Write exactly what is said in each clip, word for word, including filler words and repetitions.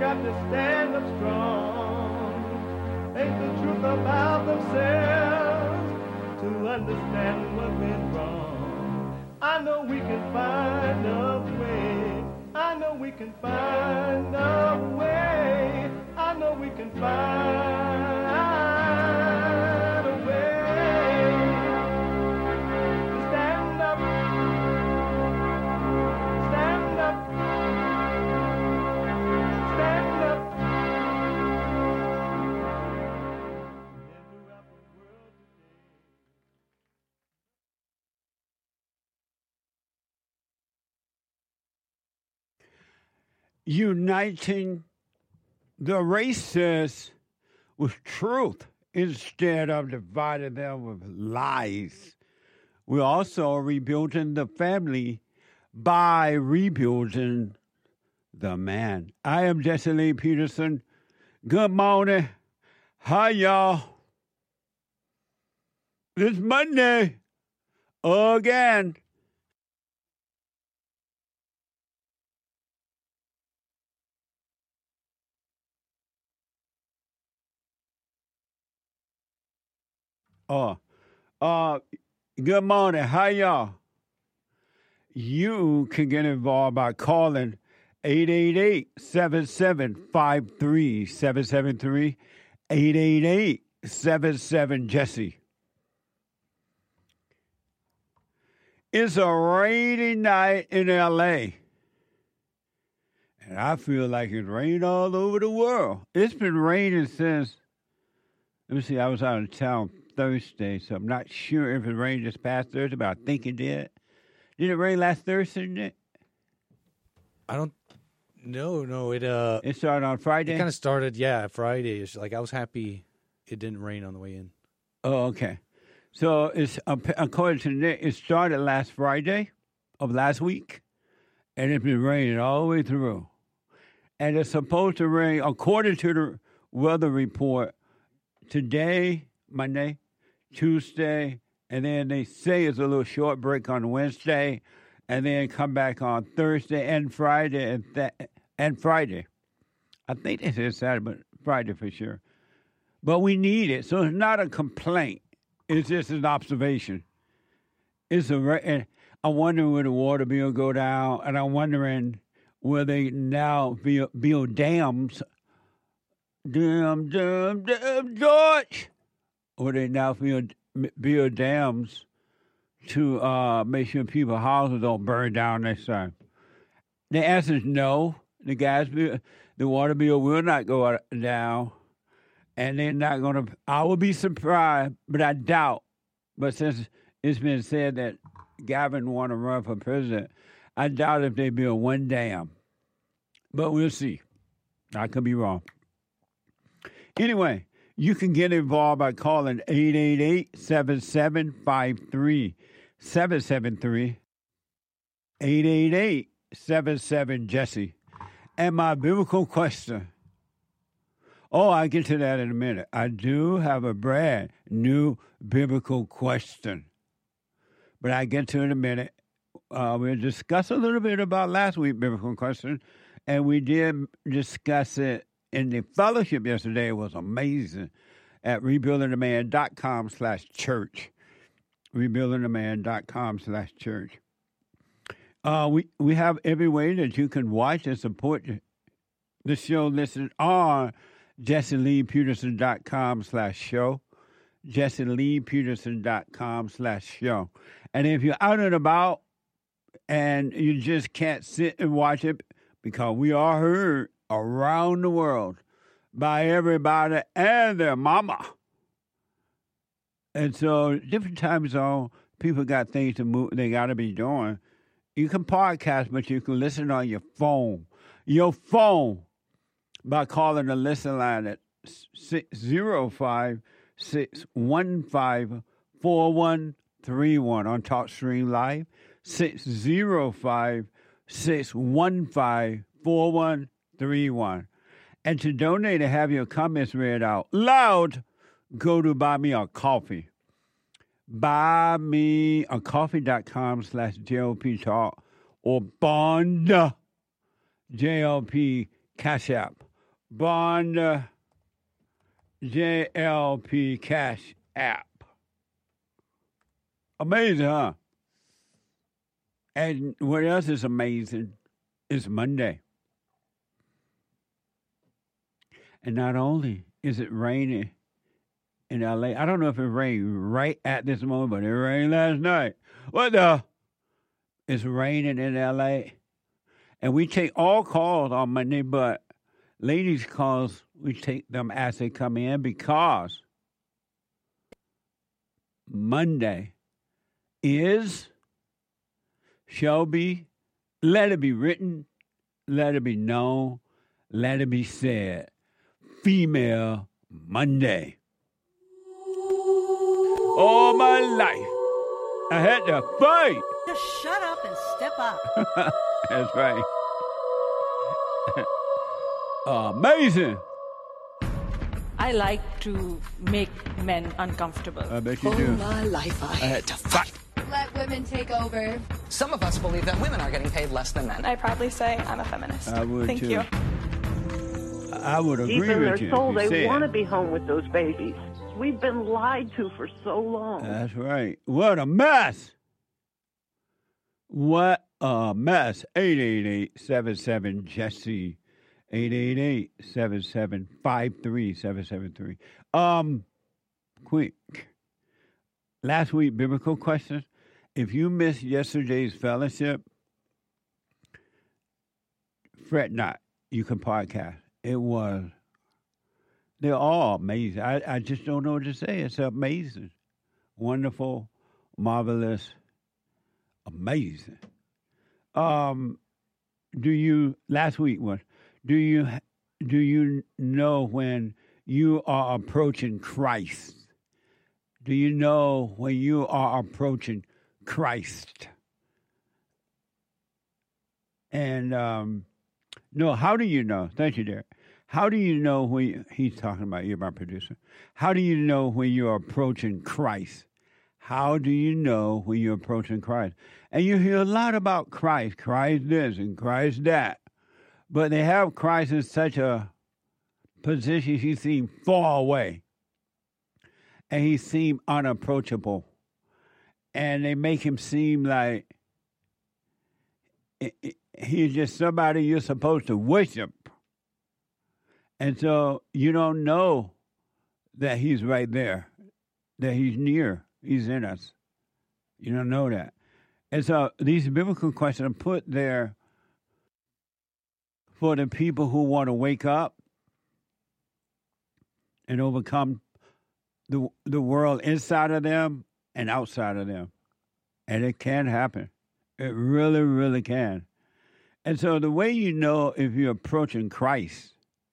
got to stand up strong. Ain't the truth about themselves to understand what went wrong. I know we can find a way. I know we can find a way. I know we can find a way to stand up, stand up, stand up. Uniting the races with truth instead of dividing them with lies. We're also rebuilding the family by rebuilding the man. I am Jesse Lee Peterson. Good morning. Hi, y'all. It's Monday again. Oh, uh, good morning. Hi, y'all. You can get involved by calling eight eight eight, seven seven five three, seven seven three, eight eight eight, seven seven, Jesse. It's a rainy night in L A, and I feel like it's rained all over the world. It's been raining since, let me see, I was out of town Thursday, so I'm not sure if it rained this past Thursday, but I think it did. Did it rain last Thursday, Nick? I don't know. No, it uh, It started on Friday? it kind of started, yeah, Friday. It's like I was happy it didn't rain on the way in. Oh, okay. So it's uh, according to Nick, it started last Friday of last week, and it's been raining all the way through. And it's supposed to rain, according to the weather report, today, Monday, Tuesday, and then they say it's a little short break on Wednesday, and then come back on Thursday and Friday and th- and Friday. I think they said Saturday, but Friday for sure. But we need it, so it's not a complaint. It's just an observation. It's a. And I'm wondering will the water bill go down, and I'm wondering will they now build, build dams, dam, dam, dam, George, or they now build build dams to uh, make sure people's houses don't burn down next time. The answer is no. The gas bill, the water bill will not go down. And they're not going to, I would be surprised, but I doubt. But since it's been said that Gavin want to run for president, I doubt if they build one dam. But we'll see. I could be wrong. Anyway, you can get involved by calling eight eight eight, seven seven five three, seven seven three, eight eight eight, seven seven, Jesse. And my biblical question. Oh, I'll get to that in a minute. I do have a brand new biblical question, but I'll get to it in a minute. Uh, we'll discuss a little bit about last week's biblical question, and we did discuss it in the fellowship yesterday. It was amazing at rebuildingtheman.com slash church. rebuildingtheman.com slash church. Uh, we, we have every way that you can watch and support the show listed on JesseLeePeterson.com slash show. JesseLeePeterson.com slash show. And if you're out and about and you just can't sit and watch it, because we are heard around the world by everybody and their mama. And so different time zone, people got things to move, they got to be doing. You can podcast, but you can listen on your phone. Your phone. By calling the listen line at six zero five, six one five, four one three one on TalkStream Live, six zero five, six one five, four one three one. And to donate and have your comments read out loud, go to Buy Me a Coffee. Buymeacoffee.com slash JLP Talk or Bond J L P Cash App. Bond uh, J L P Cash App. Amazing, huh? And what else is amazing is Monday. And not only is it raining in L A, I don't know if it rained right at this moment, but it rained last night. What the? It's raining in L A. And we take all calls on Monday, but ladies' calls, we take them as they come in because Monday is, shall be, let it be written, let it be known, let it be said. Female Monday. All my life, I had to fight. Just shut up and step up. That's right. Amazing. I like to make men uncomfortable. I bet you All do. my life I had to fight. Let women take over. Some of us believe that women are getting paid less than men. I proudly say I'm a feminist. I would Thank too. you. I would agree Deep in with their you. soul, if you they said. want to be home with those babies. We've been lied to for so long. That's right. What a mess. What a mess. eight eight eight, seven seven, Jesse. eight eight eight, seven seven five three seven seven three. Um, quick. Last week, biblical questions. If you missed yesterday's fellowship, fret not. You can podcast. It was, they're all amazing. I, I just don't know what to say. It's amazing. Wonderful, marvelous, amazing. Um, do you, last week was, do you, do you know when you are approaching Christ? Do you know when you are approaching Christ? And, um, no, how do you know? Thank you, Derek. How do you know when you, he's talking about you, my producer? How do you know when you're approaching Christ? How do you know when you're approaching Christ? And you hear a lot about Christ, Christ this and Christ that. But they have Christ in such a position he seems far away. And he seems unapproachable. And they make him seem like it, it, he's just somebody you're supposed to worship. And so you don't know that he's right there, that he's near, he's in us. You don't know that. And so these biblical questions are put there for the people who want to wake up and overcome the the world inside of them and outside of them. And it can happen. It really, really can. And so the way you know if you're approaching Christ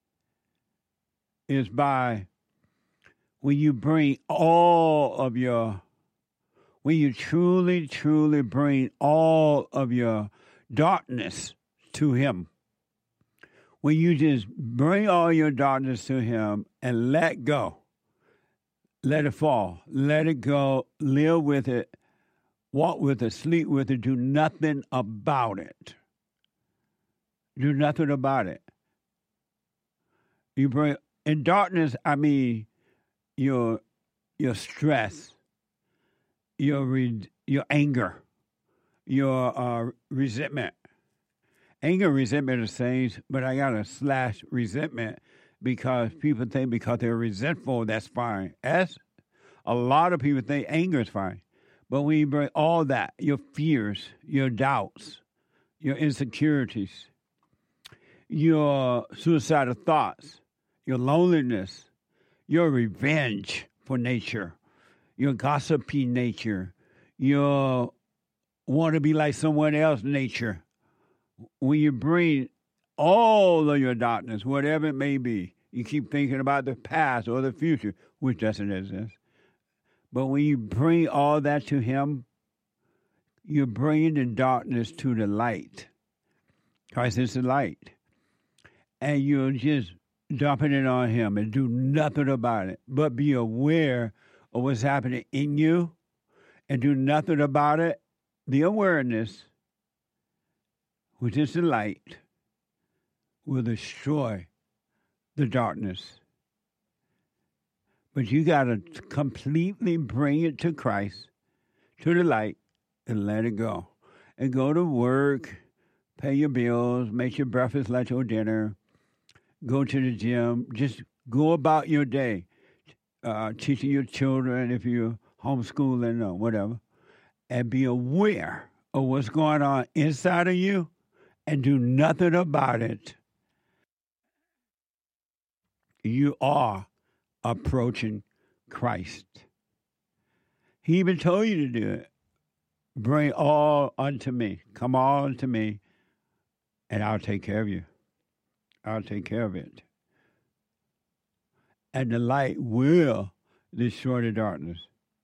is by when you bring all of your, when you truly, truly bring all of your darkness to him. When you just bring all your darkness to him and let go. Let it fall. Let it go. Live with it. Walk with it. Sleep with it. Do nothing about it. Do nothing about it. You bring in darkness. I mean, your your stress, your re, your anger, your uh, resentment. Anger, resentment are same, but I got to slash resentment because people think because they're resentful that's fine. As a lot of people think anger is fine, but when you bring all that, your fears, your doubts, your insecurities, your suicidal thoughts, your loneliness, your revenge for nature, your gossipy nature, your want to be like someone else nature. When you bring all of your darkness, whatever it may be, you keep thinking about the past or the future, which doesn't exist. But when you bring all that to him, you're bringing the darkness to the light. Christ is the light. And you're just dumping it on him and do nothing about it, but be aware of what's happening in you and do nothing about it. The awareness, which is the light, will destroy the darkness. But you got to completely bring it to Christ, to the light, and let it go. And go to work, pay your bills, make your breakfast, lunch, or dinner, go to the gym. Just go about your day, uh, teaching your children if you're homeschooling or whatever, and be aware of what's going on inside of you and do nothing about it. You are approaching Christ. He even told you to do it. Bring all unto me. Come all unto me, and I'll take care of you. I'll take care of it. And the light will destroy the darkness.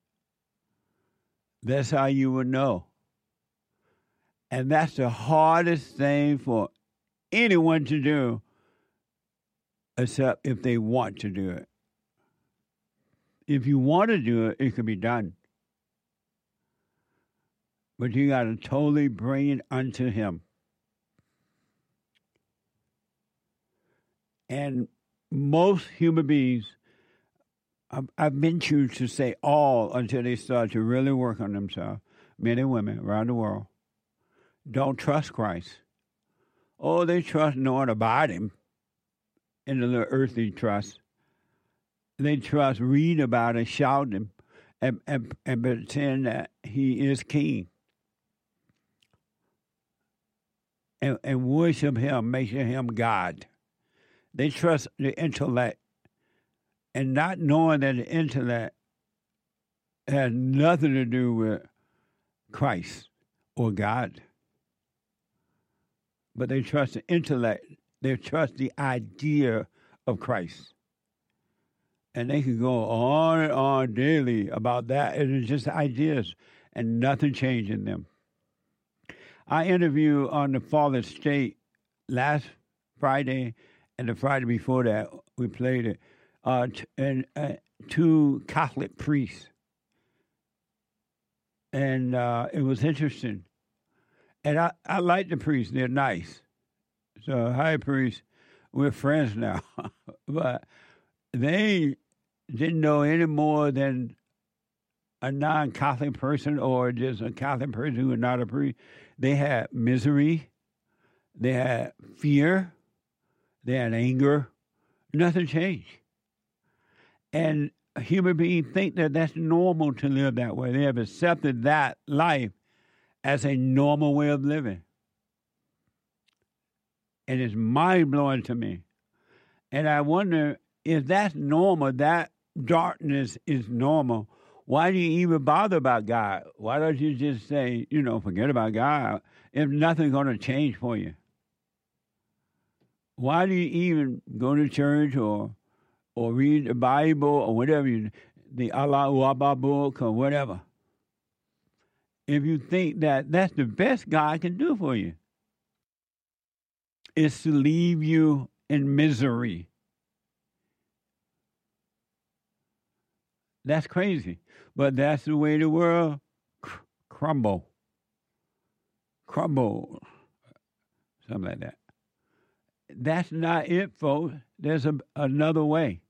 That's how you will know. And that's the hardest thing for anyone to do, except if they want to do it. If you want to do it, it can be done. But you got to totally bring it unto him. And most human beings, I venture to say all until they start to really work on themselves, men and women around the world, don't trust Christ. Oh, they trust knowing about him in the little earthly trust. They trust reading about it, shouting him, and, and, and pretend that he is king. And, and worship him, making him God. They trust the intellect, and not knowing that the intellect has nothing to do with Christ or God. But they trust the intellect. They trust the idea of Christ. And they can go on and on daily about that. And it's just ideas and nothing changing them. I interviewed on the Fallen State last Friday, and the Friday before that, we played it, uh, t- and uh, two Catholic priests. And uh, it was interesting. And I, I like the priests. They're nice. So, hi, priests. We're friends now. But they didn't know any more than a non-Catholic person or just a Catholic person who was not a priest. They had misery. They had fear. They had anger. Nothing changed. And human beings think that that's normal to live that way. They have accepted that life as a normal way of living. And it's mind-blowing to me. And I wonder, if that's normal, that darkness is normal, why do you even bother about God? Why don't you just say, you know, forget about God if nothing's going to change for you? Why do you even go to church or or read the Bible or whatever, you, the Allahu Akbar book or whatever, if you think that that's the best God can do for you? Is to leave you in misery. That's crazy. But that's the way the world cr- crumble. Crumble. Something like that. That's not it, folks. There's a, another way.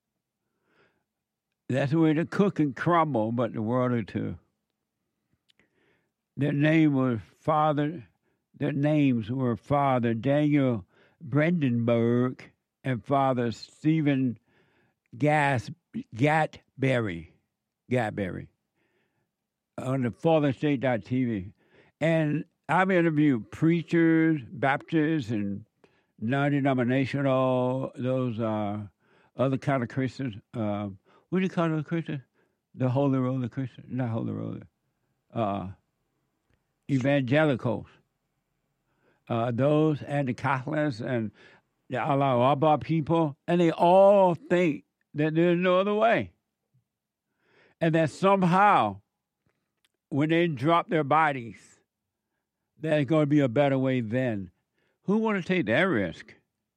That's the way the cooking crumble, but the world are too. Their name was Father, their names were Father Daniel Brandenburg and Father Stephen Gas Gatberry. Gatberry. On the fallen state dot t v. And I've interviewed preachers, Baptists, and non-denominational, those uh, other kind of Christians. Uh, what do you call those Christians? The Holy Roller Christians? Not Holy Roller. Uh, evangelicals. Uh, those and the Catholics and the Allahu Akbar people. And they all think that there's no other way. And that somehow, when they drop their bodies, there's going to be a better way then. Who want to take that risk?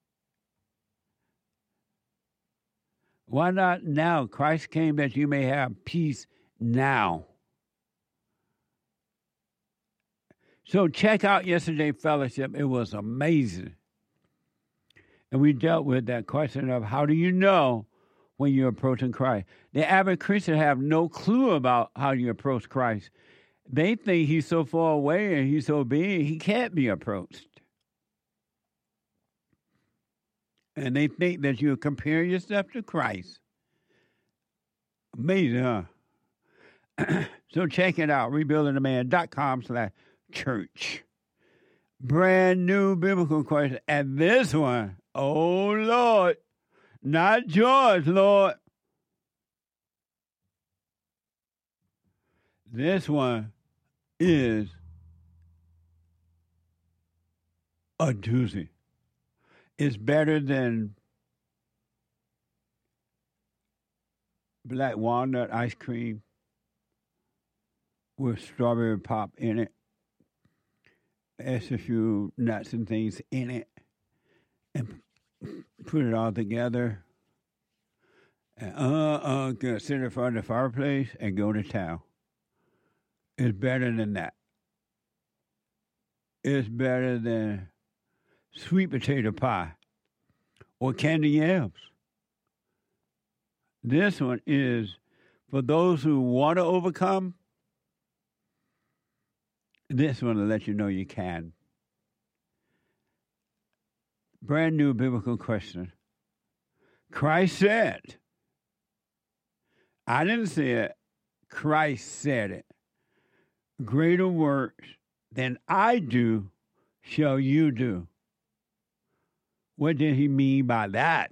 Why not now? Christ came that you may have peace now. So check out yesterday's fellowship. It was amazing. And we dealt with that question of how do you know when you're approaching Christ? The average Christian have no clue about how you approach Christ. They think he's so far away and he's so big, he can't be approached. And they think that you compare yourself to Christ. Amazing, huh? So check it out, rebuildingtheman.com slash church. Brand new biblical question. And this one, oh, Lord, not George, Lord. This one is a doozy. It's better than black walnut ice cream with strawberry pop in it. Add a few nuts and things in it and put it all together. And uh, uh, gonna sit in front of the fireplace and go to town. It's better than that. It's better than sweet potato pie or candy yams. This one is for those who want to overcome. This one will let you know you can. Brand new biblical question. Christ said, I didn't say it, Christ said it. Greater works than I do shall you do. What did he mean by that?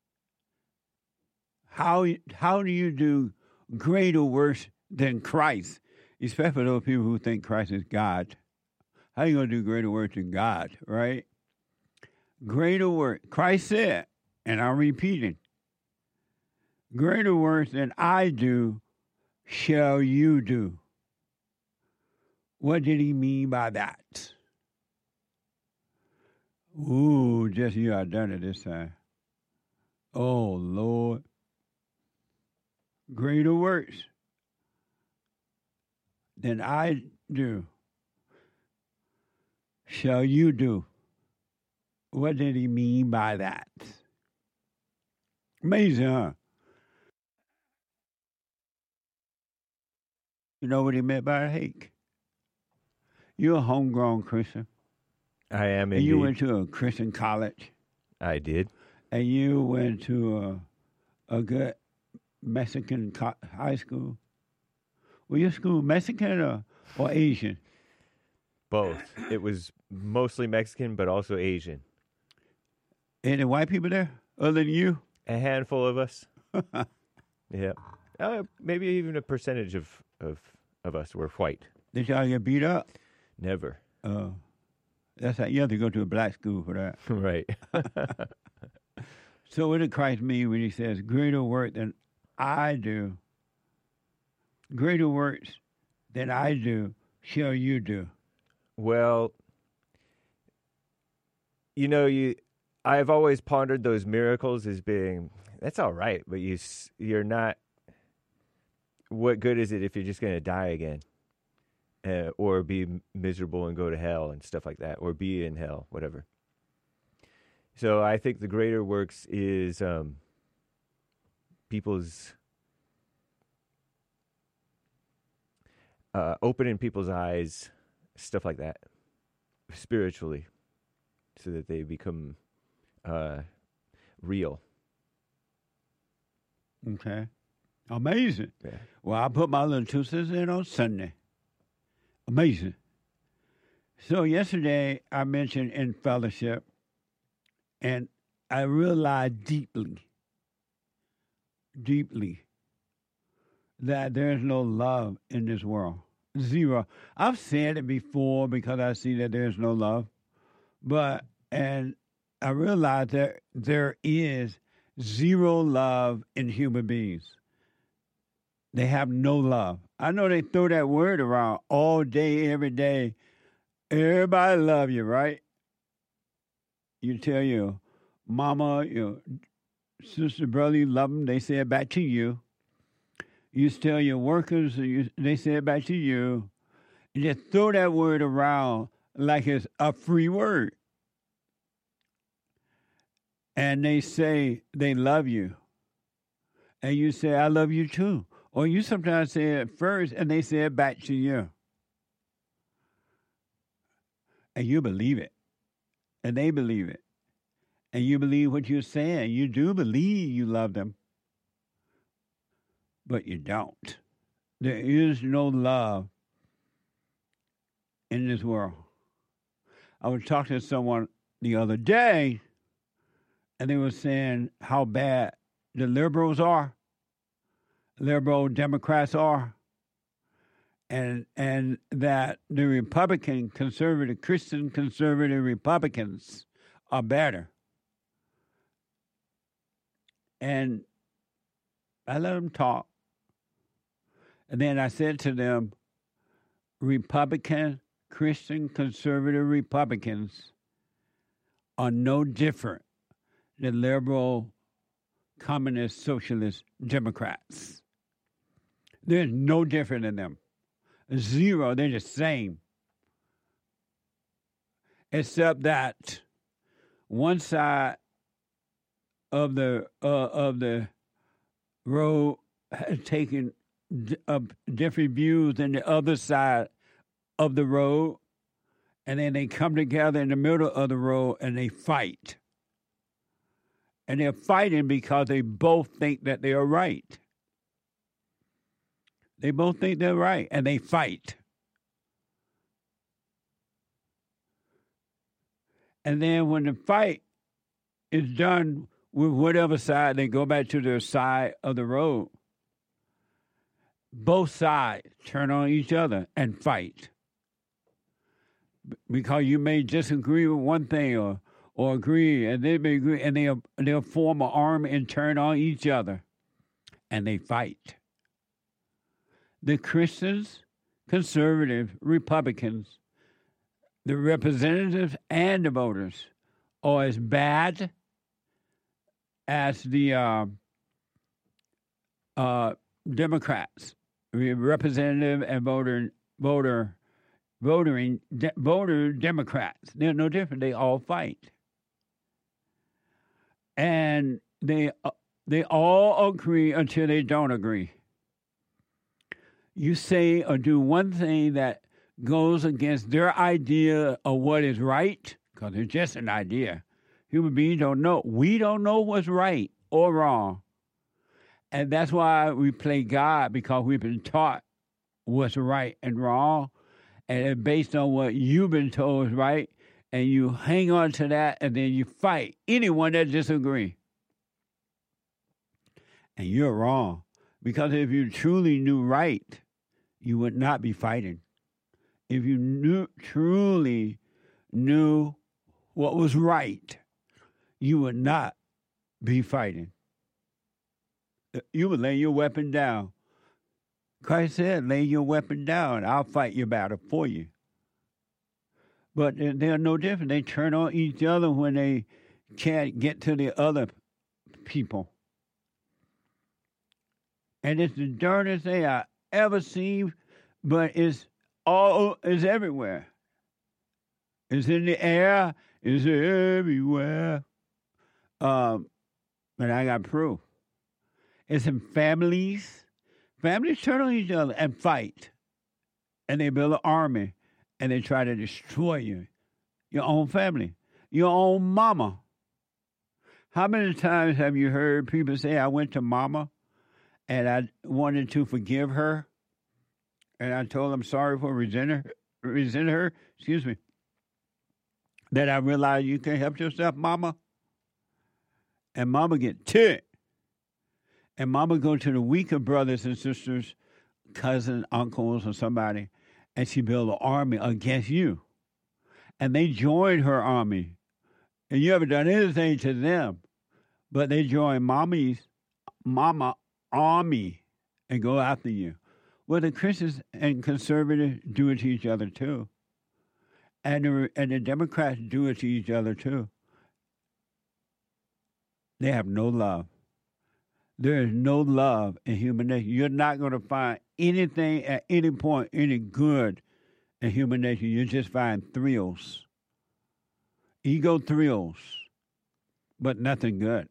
How, how do you do greater works than Christ? Especially those people who think Christ is God. How are you going to do greater works than God, right? Greater work. Christ said, and I'm repeating, greater works than I do shall you do. What did he mean by that? Ooh, Jesse, you are done it this time. Oh, Lord. Greater works than I do shall you do. What did he mean by that? Amazing, huh? You know what he meant by hate? You're a homegrown Christian. I am indeed. And you went to a Christian college. I did. And you went to a, a good Mexican co- high school. Were your school Mexican or, or Asian? Both. It was mostly Mexican, but also Asian. Any white people there other than you? A handful of us. Yeah. Uh, maybe even a percentage of, of, of us were white. Did y'all get beat up? Never. Uh, that's how you have to go to a black school for that. Right. So what did Christ mean when he says, greater work than I do, greater works than I do shall you do? Well, you know, you I've always pondered those miracles as being, that's all right, but you, you're not, what good is it if you're just going to die again? Uh, or be miserable and go to hell and stuff like that, or be in hell, whatever. So I think the greater works is um, people's, uh, opening people's eyes, stuff like that, spiritually, so that they become uh, real. Okay. Amazing. Yeah. Well, I put my little two cents in on Sunday. Amazing. So yesterday I mentioned in fellowship, and I realized deeply, deeply, that there's no love in this world. Zero. I've said it before because I see that there's no love, but, and I realized that there is zero love in human beings. They have no love. I know they throw that word around all day, every day. Everybody love you, right? You tell your mama, your sister, brother, you love them. They say it back to you. You tell your workers, you, they say it back to you. You just throw that word around like it's a free word. and they say they love you, and you say, I love you too. Or you sometimes say it first, and they say it back to you. And you believe it, and they believe it. And you believe what you're saying. You do believe you love them, but you don't. There is no love in this world. I was talking to someone the other day, and they were saying how bad the liberals are, liberal Democrats are, and and that the Republican, conservative, Christian conservative Republicans are better. And I let them talk. And then I said to them, Republican, Christian, conservative Republicans are no different than liberal, communist, socialist Democrats. They're no different than them. Zero, they're the same. Except that one side of the uh, of the road has taken d- uh, different views than the other side of the road, and then they come together in the middle of the road and they fight. And they're fighting because they both think that they are right. They both think they're right, and they fight. And then when the fight is done with whatever side, they go back to their side of the road. Both sides turn on each other and fight. Because you may disagree with one thing or, or agree, and they may agree, and they'll, they'll form an army and turn on each other, and they fight. The Christians, conservative, Republicans, the representatives and the voters are as bad as the uh, uh, Democrats, representative and voter, voter, voting, de- voter Democrats. They're no different. They all fight, and they uh, they all agree until they don't agree. You say or do one thing that goes against their idea of what is right, because it's just an idea. Human beings don't know. We don't know what's right or wrong. And that's why we play God, because we've been taught what's right and wrong. And it's based on what you've been told is right. And you hang on to that, and then you fight anyone that disagrees. And you're wrong. Because if you truly knew right, you would not be fighting. If you knew, truly knew what was right, you would not be fighting. You would lay your weapon down. Christ said, lay your weapon down. I'll fight your battle for you. But they're no different. They turn on each other when they can't get to the other people. And it's the darndest thing I ever seen, but it's all it's everywhere. It's in the air. It's everywhere. Um, but I got proof. It's in families. Families turn on each other and fight. And they build an army. And they try to destroy you. Your own family. Your own mama. How many times have you heard people say, I went to mama and I wanted to forgive her, and I told them sorry for resenting her, resent her, excuse me, that I realized you can't help yourself, mama? And mama get ticked. And mama go to the weaker brothers and sisters, cousins, uncles, or somebody, and she build an army against you. And they join her army. And you haven't done anything to them, but they join mommy's, mama army and go after you. Well, the Christians and conservatives do it to each other too. And the, and the Democrats do it to each other too. They have no love. There is no love in human nature. You're not going to find anything at any point, any good in human nature. You just find thrills. Ego thrills. but nothing good.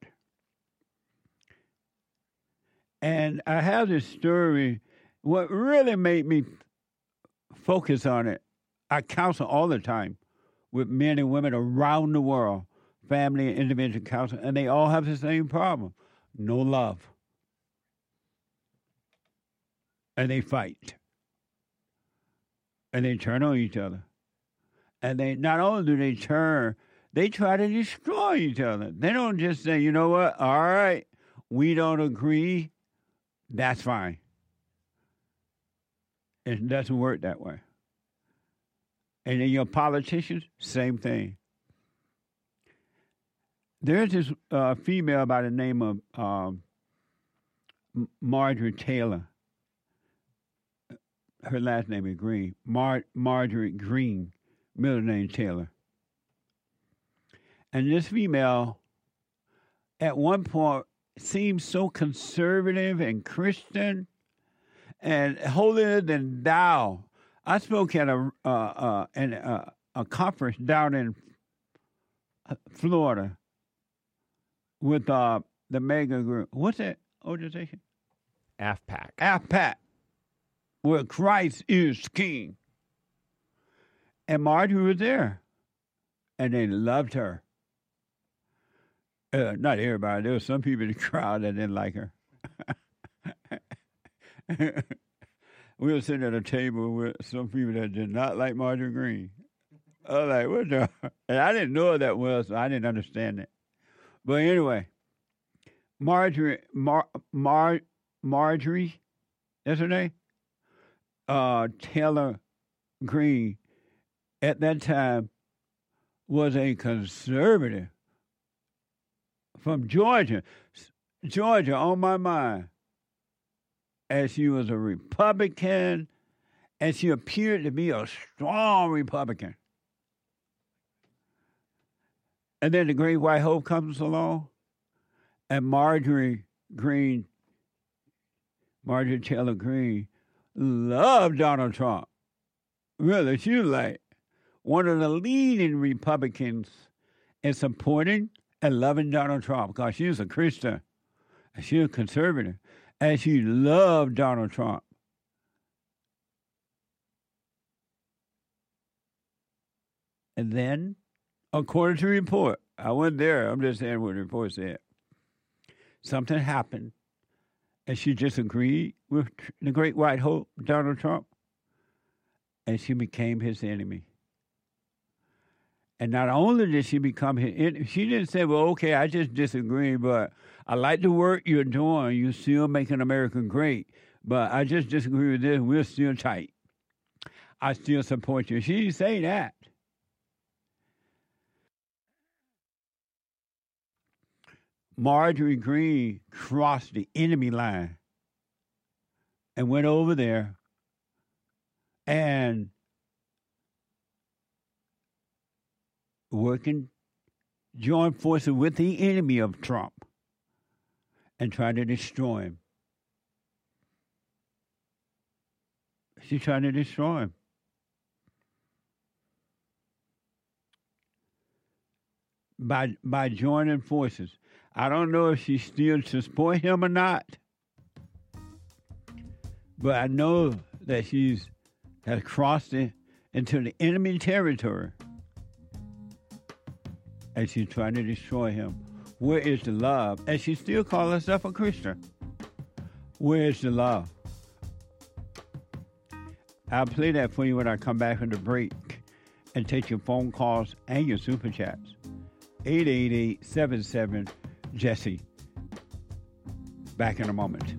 And I have this story. What really made me focus on it, I counsel all the time with men and women around the world, family and individual counsel, and they all have the same problem: no love. And they fight. And they turn on each other. And they not only do they turn, they try to destroy each other. They don't just say, you know what, all right, we don't agree, that's fine. It doesn't work that way. And then your politicians, same thing. There's this uh, female by the name of um, Marjorie Taylor. Her last name is Green. Mar- Marjorie Green, middle name Taylor. And this female, at one point, seemed so conservative and Christian and holier than thou. I spoke at a uh, uh, an, uh, a conference down in Florida with uh, the mega group. What's that organization? A F PAC. A F PAC, where Christ is King. And Marjorie was there, and they loved her. Uh, not everybody. There were some people in the crowd that didn't like her. We were sitting at a table with some people that did not like Marjorie Green. I was like, what the? And I didn't know her that well, so I didn't understand it. But anyway, Marjorie, Mar, Mar, Marjorie, that's her name? Uh, Taylor Green, at that time, was a conservative from Georgia. Georgia on my mind. As she was a Republican, and she appeared to be a strong Republican. And then the Great White Hope comes along, and Marjorie Green, Marjorie Taylor Greene, loved Donald Trump. Really, she was like one of the leading Republicans in supporting and loving Donald Trump because she was a Christian, and she was conservative. And she loved Donald Trump. And then, according to the report, I wasn't there, I'm just saying what the report said. Something happened, and she disagreed with the Great White Hope, Donald Trump, and she became his enemy. And not only did she become his enemy, she didn't say, well, okay, I just disagree, but I like the work you're doing. You're still making America great, but I just disagree with this. We're still tight. I still support you. She didn't say that. Marjorie Green crossed the enemy line and went over there and working, joined forces with the enemy of Trump and tried to destroy him. She tried to destroy him. By by joining forces. I don't know if she still supports him or not, but I know that she's has crossed it into the enemy territory. And she's trying to destroy him. Where is the love? And she still calls herself a Christian. Where is the love? I'll play that for you when I come back from the break and take your phone calls and your super chats. eight eight eight, seven seven, Jesse. Back in a moment.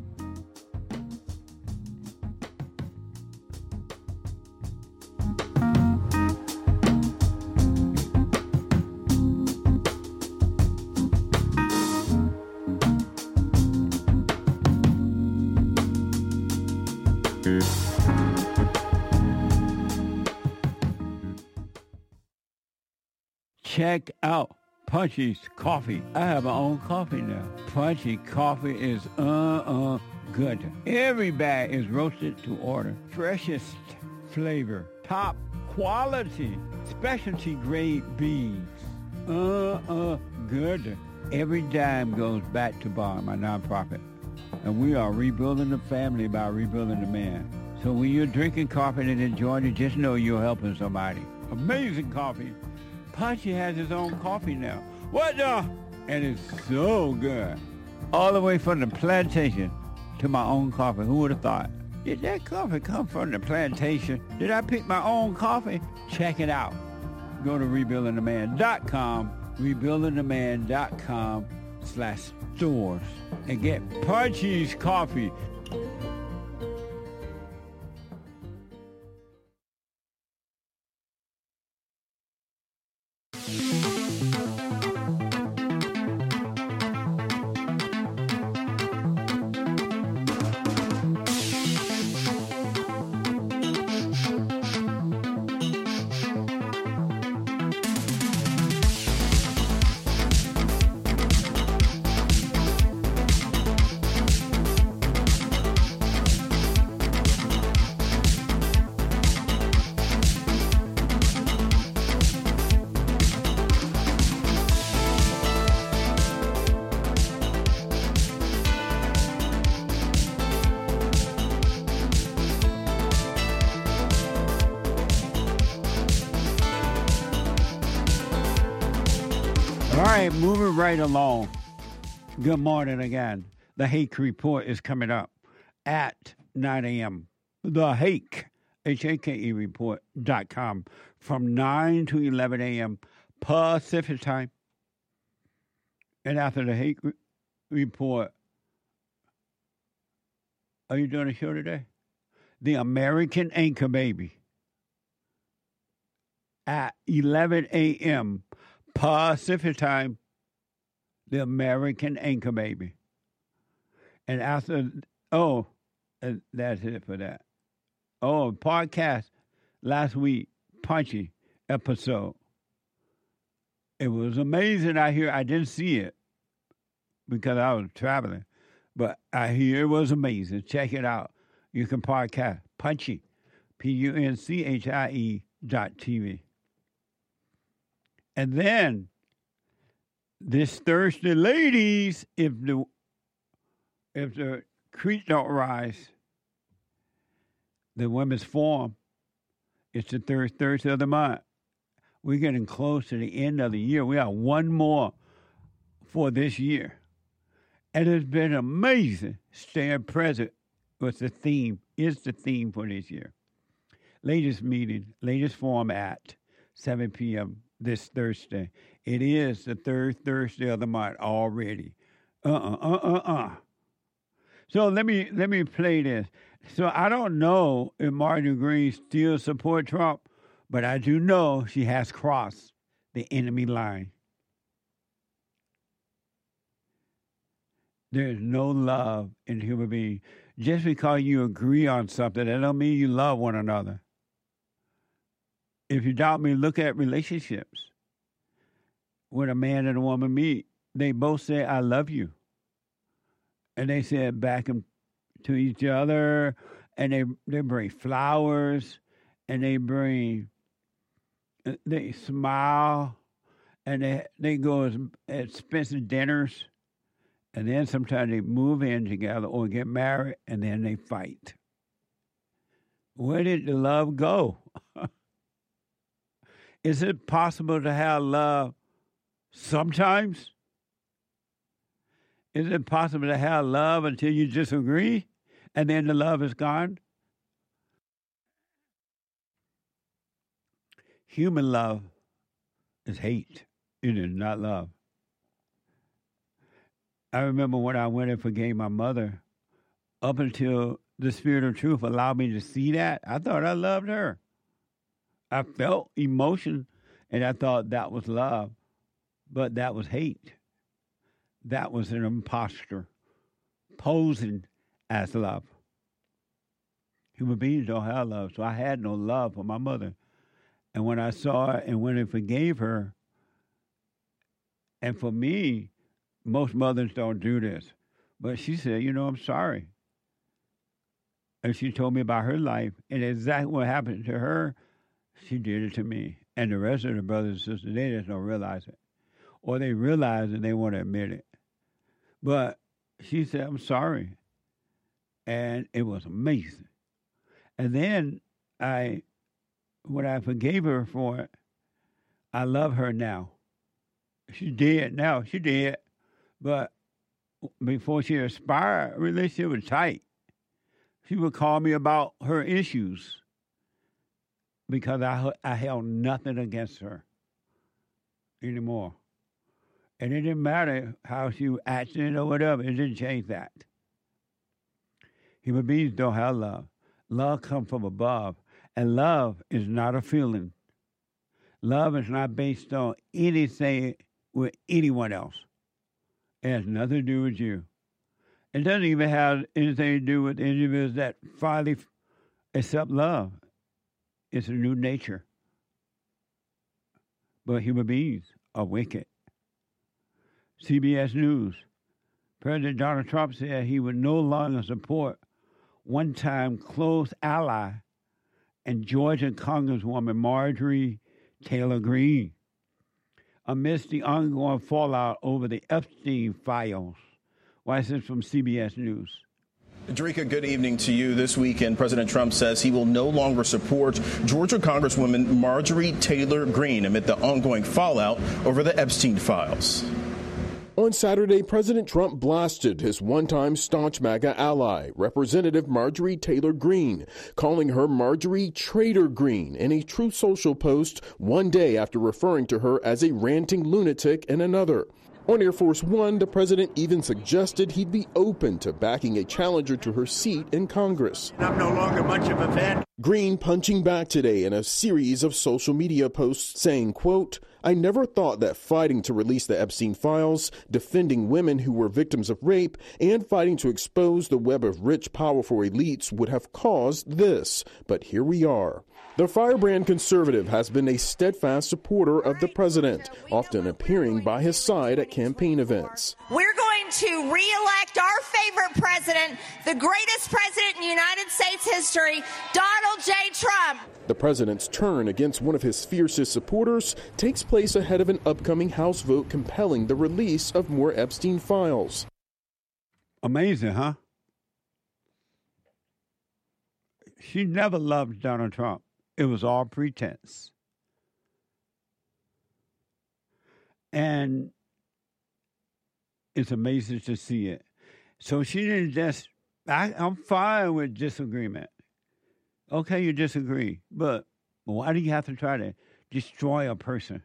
Check out Punchy's Coffee. I have my own coffee now. Punchy Coffee is uh-uh good. Every bag is roasted to order. Freshest flavor. Top quality. Specialty grade beans. Uh-uh good. Every dime goes back to Bond, my nonprofit. And we are rebuilding the family by rebuilding the man. So when you're drinking coffee and enjoying it, just know you're helping somebody. Amazing coffee. Punchy has his own coffee now. What the? And it's so good. All the way from the plantation to my own coffee. Who would have thought? Did that coffee come from the plantation? Did I pick my own coffee? Check it out. Go to rebuilding the man dot com, rebuilding the man dot com slash stores, and get Punchy's coffee. All right, moving right along. Good morning again. The Hake Report is coming up at nine a.m. The Hake, H A K E report dot com, from nine to eleven a.m. Pacific time. And after the Hake Re- Report, are you doing a show today? The American Anchor Baby at eleven a.m. Pacific time, the American Anchor Baby. And after, oh, and that's it for that. Oh, podcast last week, Punchy episode. It was amazing. I hear, I didn't see it because I was traveling, but I hear it was amazing. Check it out. You can podcast Punchy, P U N C H I E dot T V. And then this Thursday, ladies, if the if the creek don't rise, the Women's Forum, it's the third Thursday of the month. We're getting close to the end of the year. We have one more for this year. And it's been amazing staying present with the theme, is the theme for this year. Latest meeting, latest forum at seven p.m. this Thursday. It is the third Thursday of the month already. Uh-uh, uh-uh, uh. So let me let me play this. So I don't know if Marjorie Greene still supports Trump, but I do know she has crossed the enemy line. There's no love in human beings. Just because you agree on something, that don't mean you love one another. If you doubt me, look at relationships. When a man and a woman meet, they both say, I love you. And they say it back to each other, and they, they bring flowers, and they bring, they smile, and they, they go to expensive dinners, and then sometimes they move in together or get married, and then they fight. Where did the love go? Is it possible to have love sometimes? Is it possible to have love until you disagree and then the love is gone? Human love is hate. It is not love. I remember when I went and forgave my mother, up until the Spirit of Truth allowed me to see that, I thought I loved her. I felt emotion, and I thought that was love, but that was hate. That was an imposter posing as love. Human beings don't have love, so I had no love for my mother. And when I saw her and when I forgave her, and for me, most mothers don't do this, but she said, you know, I'm sorry. And she told me about her life, and exactly what happened to her, she did it to me. And the rest of the brothers and sisters, they just don't realize it. or they realize and they want to admit it. But she said, I'm sorry. And it was amazing. And then I, when I forgave her for it, I love her now. She's dead now. She dead. But before she expired, our relationship was tight. She would call me about her issues because I, I held nothing against her anymore. And it didn't matter how she acted or whatever. It didn't change that. Human beings don't have love. Love comes from above. And love is not a feeling. Love is not based on anything with anyone else. It has nothing to do with you. It doesn't even have anything to do with individuals that finally accept love. It's a new nature. But human beings are wicked. C B S News. President Donald Trump said he would no longer support one-time close ally and Georgia Congresswoman Marjorie Taylor Greene amidst the ongoing fallout over the Epstein files. Why is this from C B S News? Jerika, good evening to you. This weekend, President Trump says he will no longer support Georgia Congresswoman Marjorie Taylor Greene amid the ongoing fallout over the Epstein files. On Saturday, President Trump blasted his one-time staunch MAGA ally, Representative Marjorie Taylor Greene, calling her Marjorie Traitor Greene in a Truth Social post one day after referring to her as a ranting lunatic in another. On Air Force One, the president even suggested he'd be open to backing a challenger to her seat in Congress. I'm no longer much of a fan. Greene punching back today in a series of social media posts saying, quote, I never thought that fighting to release the Epstein files, defending women who were victims of rape, and fighting to expose the web of rich, powerful elites would have caused this. But here we are. The firebrand conservative has been a steadfast supporter of the president, often appearing by his side at campaign events. We're going to re-elect our favorite president, the greatest president in United States history, Donald J. Trump. The president's turn against one of his fiercest supporters takes place ahead of an upcoming House vote compelling the release of more Epstein files. Amazing, huh? She never loved Donald Trump. It was all pretense. And it's amazing to see it. So she didn't just, I, I'm fine with disagreement. Okay, you disagree, but why do you have to try to destroy a person?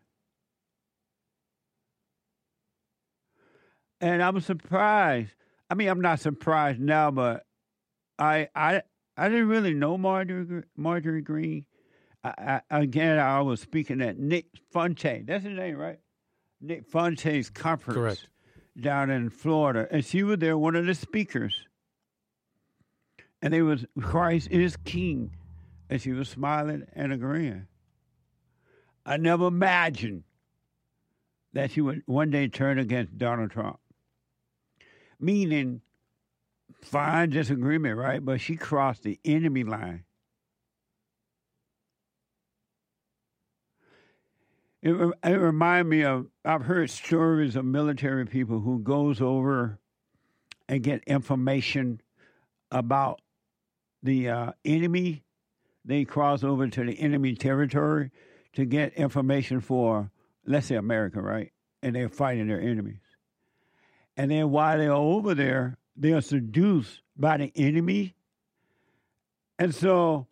And I'm surprised. I mean, I'm not surprised now, but I I I didn't really know Marjorie, Marjorie Greene. I, I, again, I was speaking at Nick Fonte. That's his name, right? Nick Fonte's conference. Correct. Down in Florida. And she was there, one of the speakers. And it was Christ is King. And she was smiling and agreeing. I never imagined that she would one day turn against Donald Trump. Meaning, fine disagreement, right? But she crossed the enemy line. It, it reminds me of, I've heard stories of military people who goes over and get information about the uh, enemy. They cross over to the enemy territory to get information for, let's say, America, right? And they're fighting their enemies. And then while they're over there, they are seduced by the enemy. And so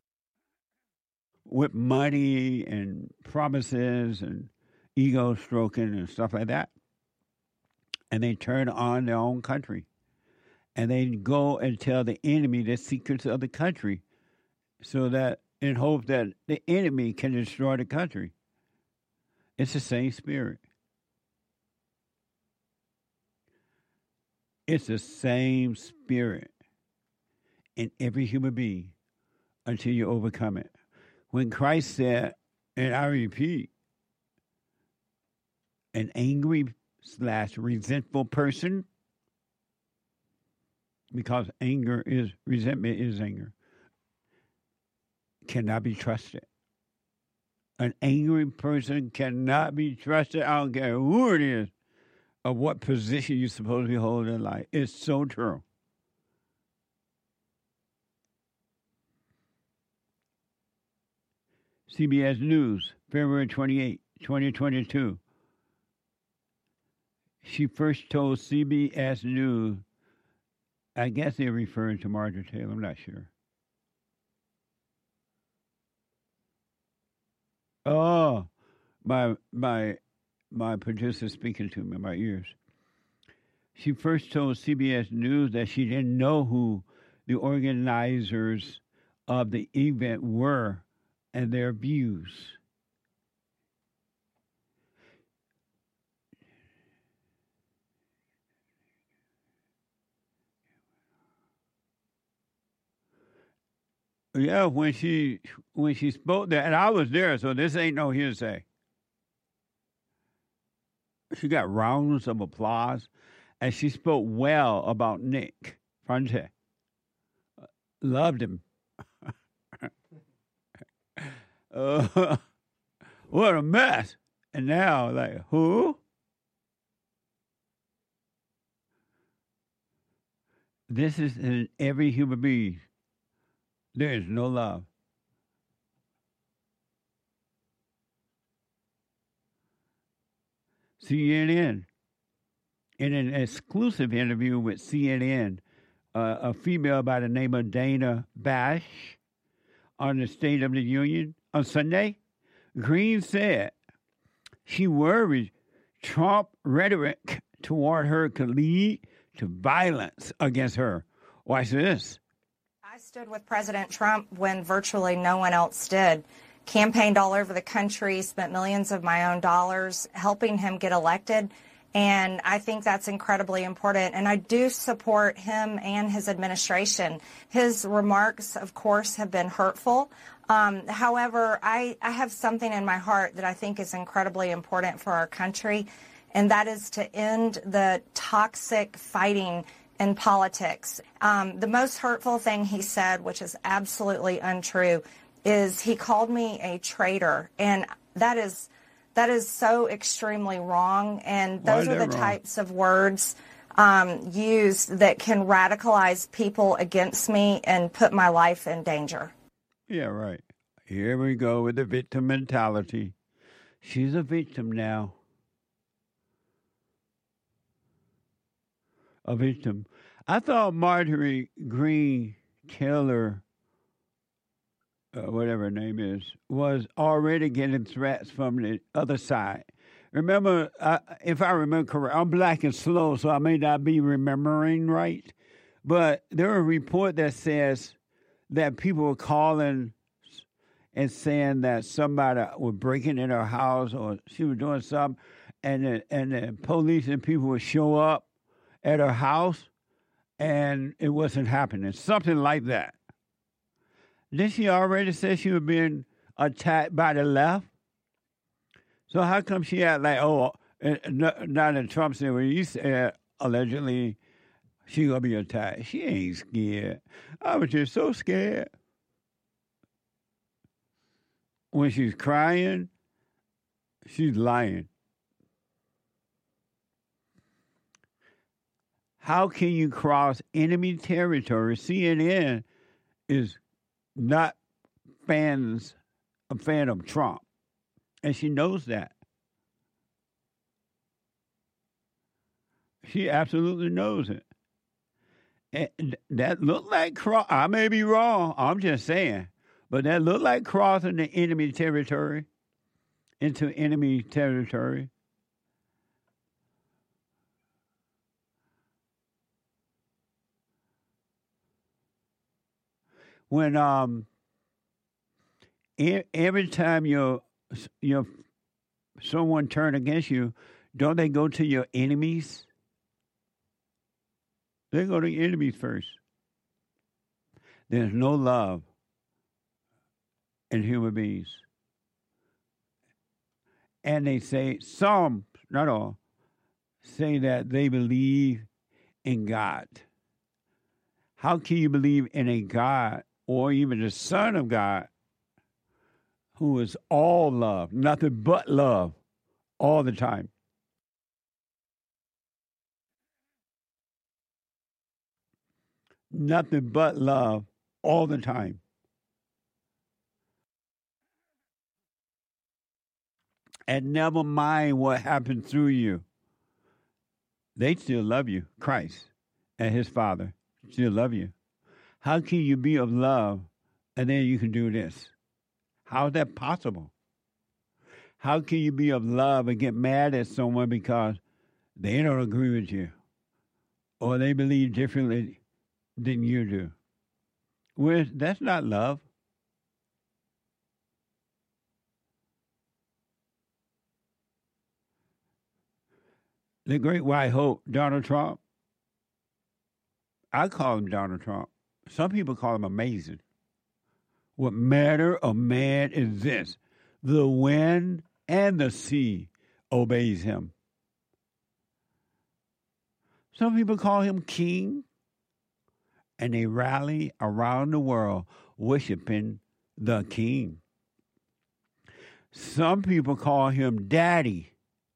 with money and promises and ego stroking and stuff like that. And they turn on their own country. And they go and tell the enemy the secrets of the country so that in hope that the enemy can destroy the country. It's the same spirit. It's the same spirit in every human being until you overcome it. When Christ said, and I repeat, an angry slash resentful person, because anger is, resentment is anger, cannot be trusted. An angry person cannot be trusted. I don't care who it is or what position you're supposed to be holding in life. It's so true. C B S News, February twenty-eighth, twenty twenty-two. She first told C B S News, I guess they're referring to Marjorie Taylor, I'm not sure. Oh, my my my producer speaking to me in my ears. She first told C B S News that she didn't know who the organizers of the event were and their views. Yeah, when she when she spoke there, and I was there, so this ain't no hearsay. She got rounds of applause, and she spoke well about Nick Fronte. Loved him. uh, what a mess! And now, like, who? This is in every human being. There is no love. C N N, in an exclusive interview with C N N, uh, a female by the name of Dana Bash on the State of the Union on Sunday, Green said she worried Trump rhetoric toward her could lead to violence against her. Watch this. I stood with President Trump when virtually no one else did. Campaigned all over the country, spent millions of my own dollars helping him get elected. And I think that's incredibly important. And I do support him and his administration. His remarks, of course, have been hurtful. Um, however, I, I have something in my heart that I think is incredibly important for our country, and that is to end the toxic fighting in politics. Um, the most hurtful thing he said, which is absolutely untrue, is he called me a traitor. And that is that is so extremely wrong. And those are the wrong? types of words um, used that can radicalize people against me and put my life in danger. Yeah, right. Here we go with the victim mentality. She's a victim now. A victim. I thought Marjorie Greene Taylor, uh, whatever her name is, was already getting threats from the other side. Remember, uh, if I remember correct, I'm black and slow, so I may not be remembering right, but there was a report that says that people were calling and saying that somebody was breaking in her house or she was doing something, and the, and the police and people would show up at her house, and it wasn't happening. Something like that. Didn't she already say she was being attacked by the left? So how come she act like, oh, not in Trump said, when you said allegedly she going to be attacked. She ain't scared. I was just so scared. When she's crying, she's lying. How can you cross enemy territory? C N N is not fans, a fan of Trump, and she knows that. She absolutely knows it. And that looked like cross. I may be wrong. I'm just saying, but that looked like crossing the enemy territory into enemy territory. When um, every time you you someone turn against you, don't they go to your enemies? They go to your enemies first. There's no love in human beings, and they say some, not all, say that they believe in God. How can you believe in a God or even the Son of God who is all love, nothing but love, all the time. Nothing but love all the time. And never mind what happened through you. They still love you. Christ and his Father still love you. How can you be of love and then you can do this? How is that possible? How can you be of love and get mad at someone because they don't agree with you or they believe differently than you do? Well, that's not love. The great white hope, Donald Trump, I call him Donald Trump. Some people call him amazing. What manner of man is this? The wind and the sea obeys him. Some people call him king, and they rally around the world worshiping the king. Some people call him daddy.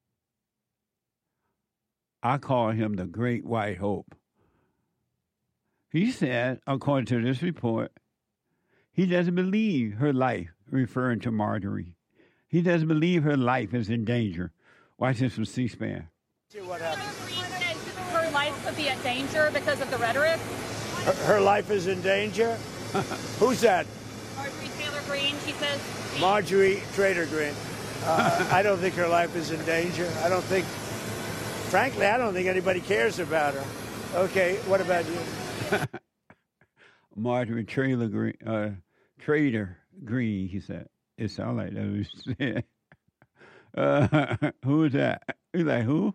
I call him the great white hope. He said, according to this report, he doesn't believe her life, referring to Marjorie. He doesn't believe her life is in danger. Watch this from C-SPAN. See what happens. Her life could be in danger because of the rhetoric. Her, her life is in danger? Who's that? Marjorie Taylor Greene, she says. Marjorie Taylor Greene. Uh, I don't think her life is in danger. I don't think, frankly, I don't think anybody cares about her. Okay, what about you? Marjorie Taylor Greene, uh, Trader Green, he said. It sounds like that was said. Uh, who is that? He's like, who?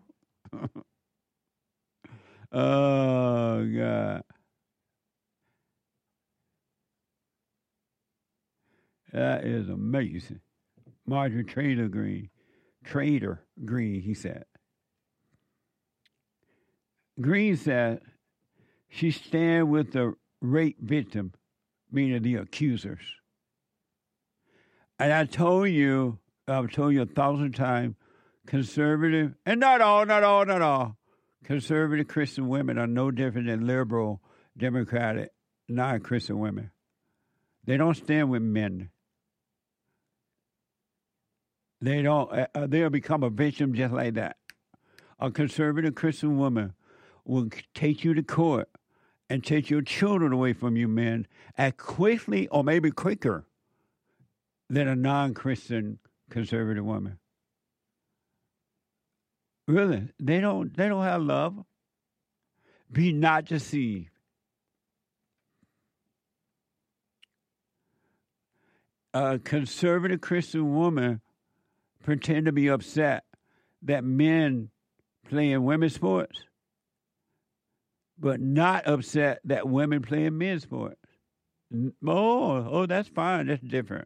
Oh, God. That is amazing. Marjorie Taylor Greene. Trader Green, he said. Green said she stand with the rape victim, meaning the accusers. And I told you, I've told you a thousand times, conservative, and not all, not all, not all, conservative Christian women are no different than liberal, democratic, non-Christian women. They don't stand with men. They don't, uh, they'll become a victim just like that. A conservative Christian woman will take you to court and take your children away from you men as quickly or maybe quicker than a non-Christian conservative woman. Really, they don't they don't have love. Be not deceived. A conservative Christian woman pretend to be upset that men play in women's sports, but not upset that women play in men's sports. Oh, oh, that's fine. That's different.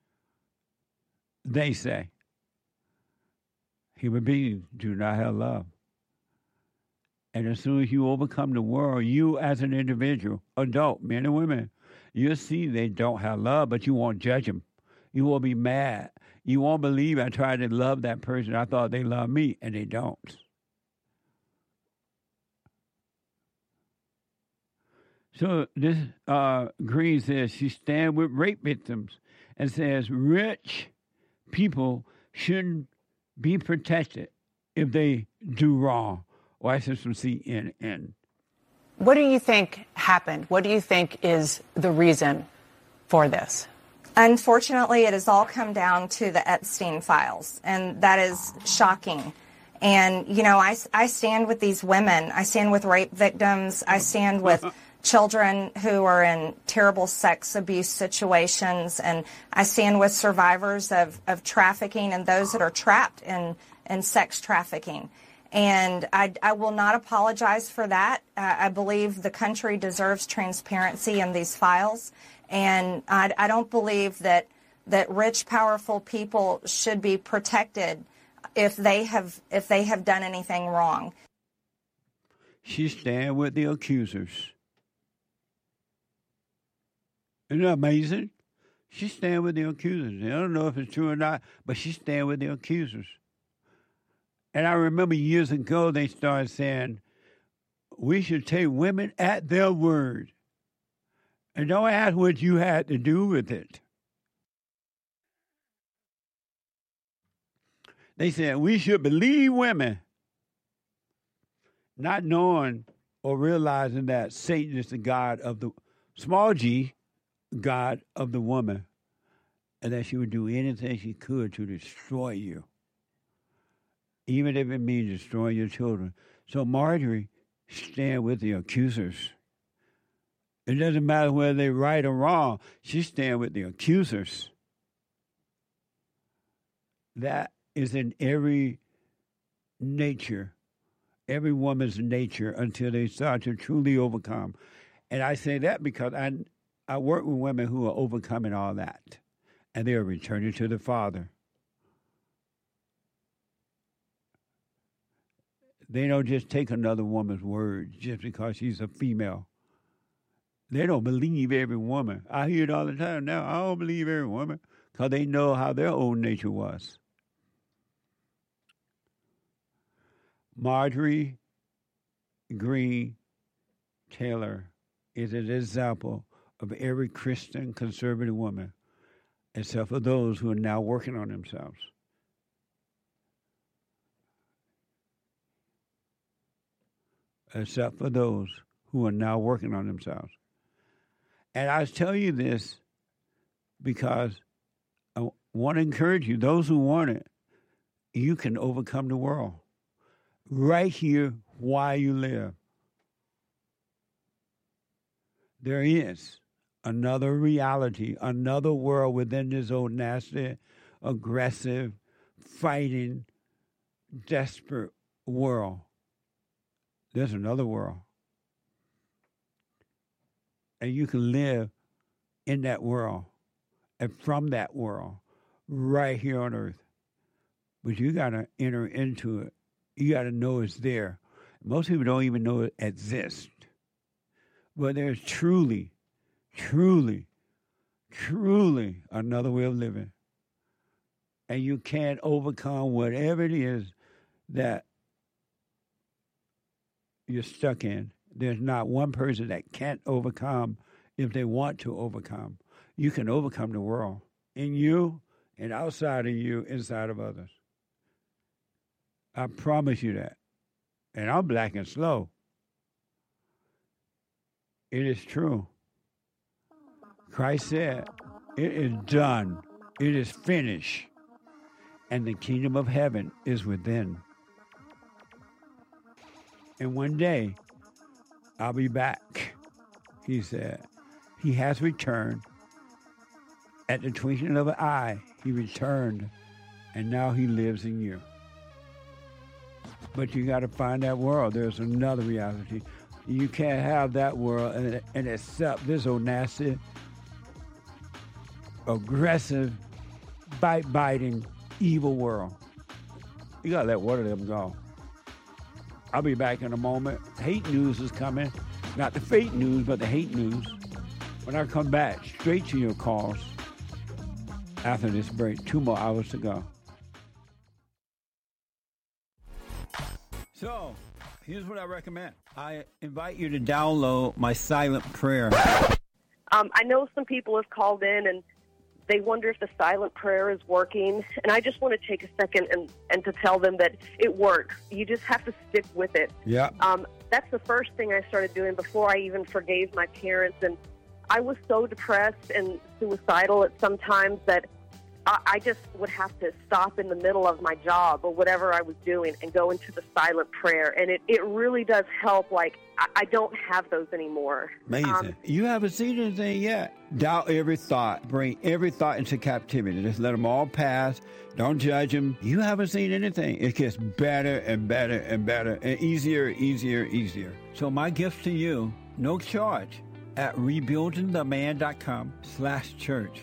They say. Human beings do not have love. And as soon as you overcome the world, you as an individual, adult, men and women, you'll see they don't have love, but you won't judge them. You won't be mad. You won't believe I tried to love that person. I thought they loved me, and they don't. So this uh, Green says she stands with rape victims and says rich people shouldn't be protected if they do wrong. Watch this from C N N. What do you think happened? What do you think is the reason for this? Unfortunately, it has all come down to the Epstein files, and that is shocking. And, you know, I, I stand with these women. I stand with rape victims. I stand with children who are in terrible sex abuse situations, and I stand with survivors of, of trafficking and those that are trapped in, in sex trafficking. And I, I will not apologize for that. Uh, I believe the country deserves transparency in these files, and I, I don't believe that that rich, powerful people should be protected if they have if they have done anything wrong. She stand with the accusers. Isn't that amazing? She's staying with the accusers. I don't know if it's true or not, but she's staying with the accusers. And I remember years ago they started saying, we should take women at their word. And don't ask what you had to do with it. They said, we should believe women, not knowing or realizing that Satan is the God of the, small g, God of the woman, and that she would do anything she could to destroy you, even if it means destroying your children. So Marjorie, stand with the accusers. It doesn't matter whether they're right or wrong. She stand with the accusers. That is in every nature, every woman's nature, until they start to truly overcome. And I say that because I I work with women who are overcoming all that, and they are returning to the Father. They don't just take another woman's word just because she's a female. They don't believe every woman. I hear it all the time now. I don't believe every woman because they know how their own nature was. Marjorie Greene Taylor is an example of every Christian conservative woman, except for those who are now working on themselves. Except for those who are now working on themselves. And I tell you this because I want to encourage you, those who want it, you can overcome the world right here while you live. There is another reality, another world within this old nasty, aggressive, fighting, desperate world. There's another world. And you can live in that world and from that world right here on earth. But you got to enter into it. You got to know it's there. Most people don't even know it exists. But there's truly, truly, truly another way of living. And you can't overcome whatever it is that you're stuck in. There's not one person that can't overcome if they want to overcome. You can overcome the world in you and outside of you, inside of others. I promise you that. And I'm black and slow. It is true. Christ said, it is done. It is finished. And the kingdom of heaven is within. And one day, I'll be back, he said. He has returned. At the twinkling of an eye, he returned, and now he lives in you. But you got to find that world. There's another reality. You can't have that world and, and accept this old nasty, aggressive, bite-biting, evil world. You got to let one of them go. I'll be back in a moment. Hate news is coming. Not the fake news, but the hate news. When I come back, straight to your calls after this break. Two more hours to go. So, here's what I recommend. I invite you to download my silent prayer. Um, I know some people have called in and they wonder if the silent prayer is working. And I just want to take a second and, and to tell them that it works. You just have to stick with it. Yeah. Um, that's the first thing I started doing before I even forgave my parents. And I was so depressed and suicidal at some times that I, I just would have to stop in the middle of my job or whatever I was doing and go into the silent prayer. And it, it really does help. Like, I, I don't have those anymore. Amazing. Um, you haven't seen anything yet. Doubt every thought. Bring every thought into captivity. Just let them all pass. Don't judge them. You haven't seen anything. It gets better and better and better and easier, easier, easier. So my gift to you, no charge, at rebuilding the man dot com slash church.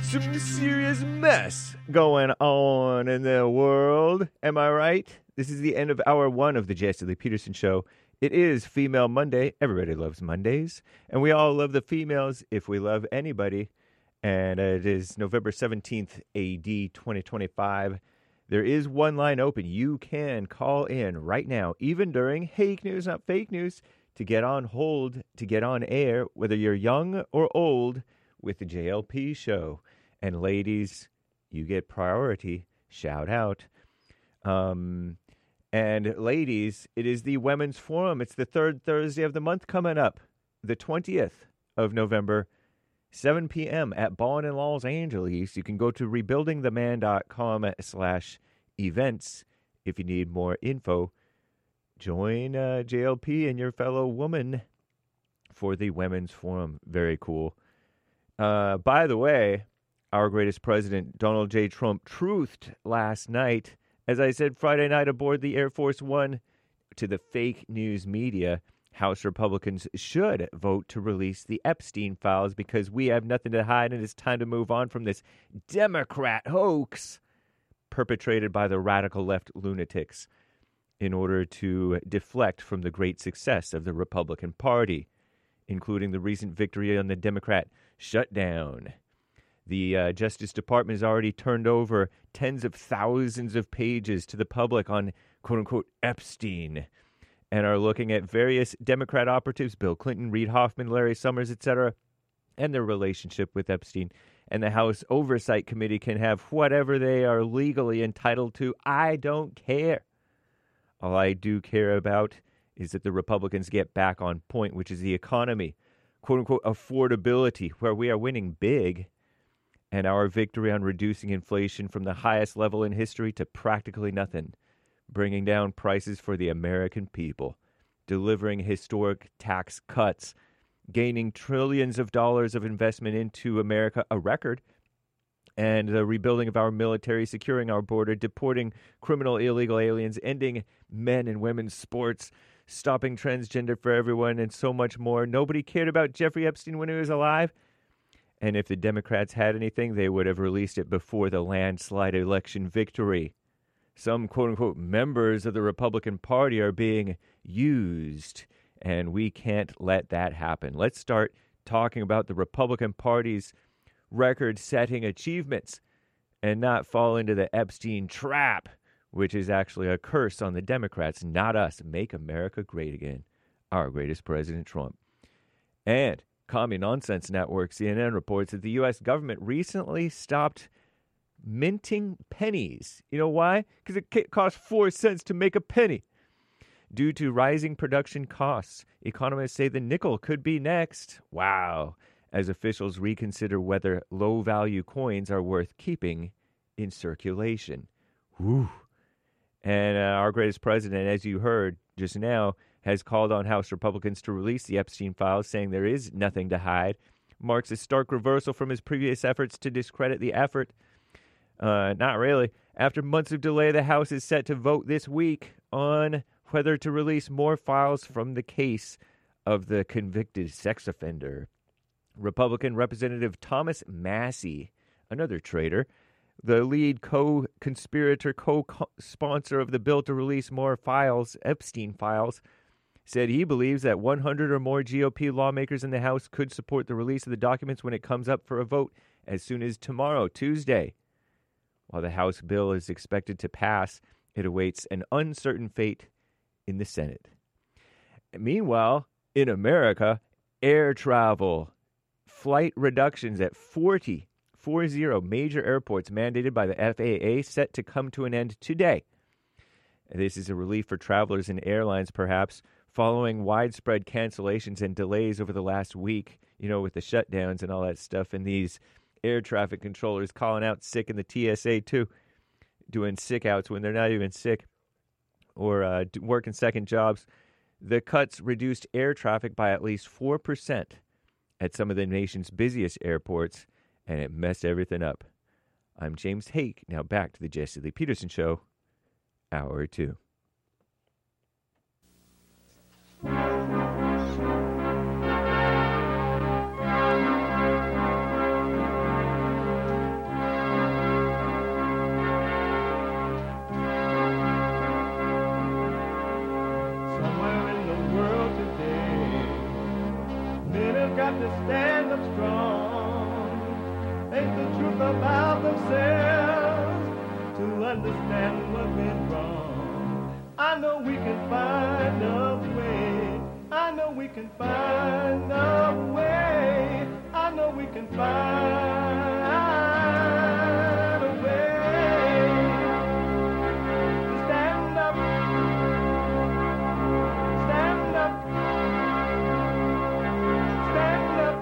some serious mess going on in the world. Am I right? This is the end of hour one of the Jesse Lee Peterson Show. It is Female Monday. Everybody loves Mondays. And we all love the females if we love anybody. And it is November seventeenth, A D twenty twenty-five. There is one line open. You can call in right now, even during Hake News, not fake news, to get on hold, to get on air, whether you're young or old, with the J L P Show. And ladies, you get priority. Shout out. Um, and ladies, it is the Women's Forum. It's the third Thursday of the month coming up, the twentieth of November, seven p.m. at Bond in Los Angeles. You can go to rebuilding the man dot com slash events if you need more info. Join uh, J L P and your fellow woman for the Women's Forum. Very cool. Uh, by the way, our greatest president, Donald J. Trump, truthed last night, as I said Friday night aboard the Air Force One, to the fake news media. House Republicans should vote to release the Epstein files because we have nothing to hide and it's time to move on from this Democrat hoax perpetrated by the radical left lunatics in order to deflect from the great success of the Republican Party, including the recent victory on the Democrat shutdown. The uh, Justice Department has already turned over tens of thousands of pages to the public on quote-unquote Epstein and are looking at various Democrat operatives, Bill Clinton, Reid Hoffman, Larry Summers, et cetera, and their relationship with Epstein. And the House Oversight Committee can have whatever they are legally entitled to. I don't care. All I do care about is that the Republicans get back on point, which is the economy, quote-unquote affordability, where we are winning big, and our victory on reducing inflation from the highest level in history to practically nothing, bringing down prices for the American people, delivering historic tax cuts, gaining trillions of dollars of investment into America, a record, and the rebuilding of our military, securing our border, deporting criminal illegal aliens, ending men and women's sports, stopping transgender for everyone, and so much more. Nobody cared about Jeffrey Epstein when he was alive. And if the Democrats had anything, they would have released it before the landslide election victory. Some quote-unquote members of the Republican Party are being used, and we can't let that happen. Let's start talking about the Republican Party's record-setting achievements and not fall into the Epstein trap, which is actually a curse on the Democrats, not us. Make America great again. Our greatest President Trump. And Commie Nonsense Network, C N N, reports that the U S government recently stopped minting pennies. You know why? Because it costs four cents to make a penny. Due to rising production costs, economists say the nickel could be next. Wow. As officials reconsider whether low-value coins are worth keeping in circulation. Whew. And uh, our greatest president, as you heard just now, has called on House Republicans to release the Epstein files, saying there is nothing to hide. Marks a stark reversal from his previous efforts to discredit the effort. Uh, not really. After months of delay, the House is set to vote this week on whether to release more files from the case of the convicted sex offender. Republican Representative Thomas Massie, another traitor, the lead co-conspirator, co-sponsor of the bill to release more files, Epstein files, said he believes that one hundred or more G O P lawmakers in the House could support the release of the documents when it comes up for a vote as soon as tomorrow, Tuesday. While the House bill is expected to pass, it awaits an uncertain fate in the Senate. Meanwhile, in America, air travel, flight reductions at forty, forty major airports mandated by the F A A set to come to an end today. This is a relief for travelers and airlines, perhaps, following widespread cancellations and delays over the last week, you know, with the shutdowns and all that stuff, and these air traffic controllers calling out sick in the T S A, too, doing sick outs when they're not even sick, or uh, working second jobs. The cuts reduced air traffic by at least four percent at some of the nation's busiest airports, and it messed everything up. I'm James Hake. Now back to the Jesse Lee Peterson Show, hour two. have to stand up strong. Ain't the truth about themselves to understand what went wrong. I know we can find a way. I know we can find a way. I know we can find a way to stand up, stand up, stand up.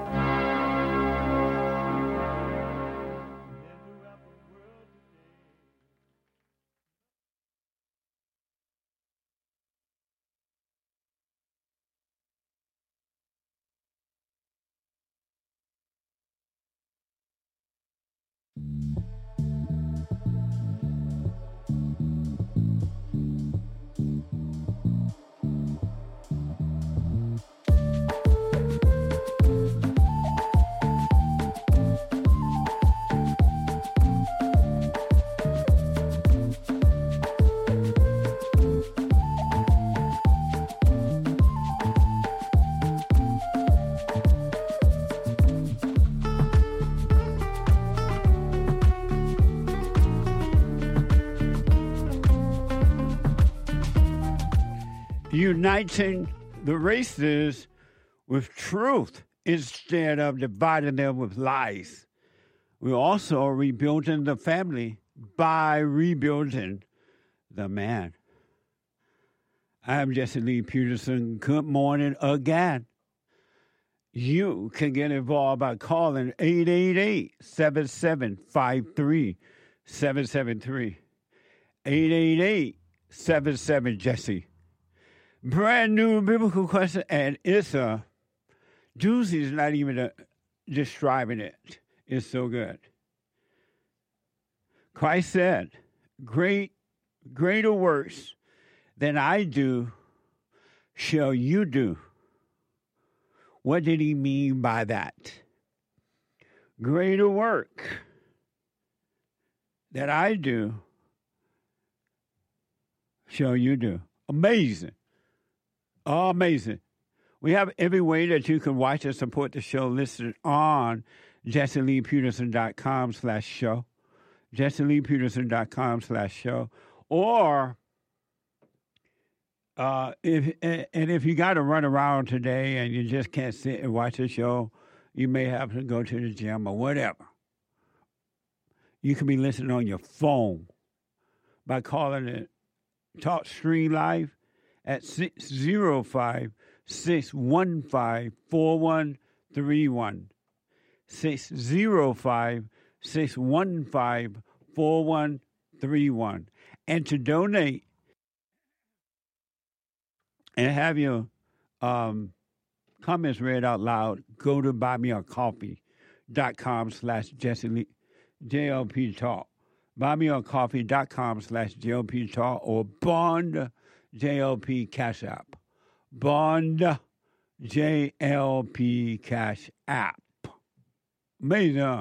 Uniting the races with truth instead of dividing them with lies. We're also rebuilding the family by rebuilding the man. I'm Jesse Lee Peterson. Good morning again. You can get involved by calling eight eight eight, seven seven five three, seven seven three. eight eight eight, seven seven, Jesse. Brand new biblical question, and it's a doozy. Is not even a, describing it. It's so good. Christ said, "Great, greater works than I do shall you do." What did he mean by that? Greater work that I do shall you do. Amazing. Oh, amazing. We have every way that you can watch and support the show listed on jesse lee peterson dot com slash show, jesse lee peterson dot com slash show, or uh, if and if you got to run around today and you just can't sit and watch the show, you may have to go to the gym or whatever. You can be listening on your phone by calling it Talk Stream Live at six oh five, six one five, four one three one. six oh five, six one five, four one three one. And to donate and have your um, comments read out loud, go to buymeacoffee.com slash Jesse Lee, J L P Talk. buymeacoffee.com slash J L P Talk or Bond J L P Cash App. Bond J L P Cash App. Amazing, huh?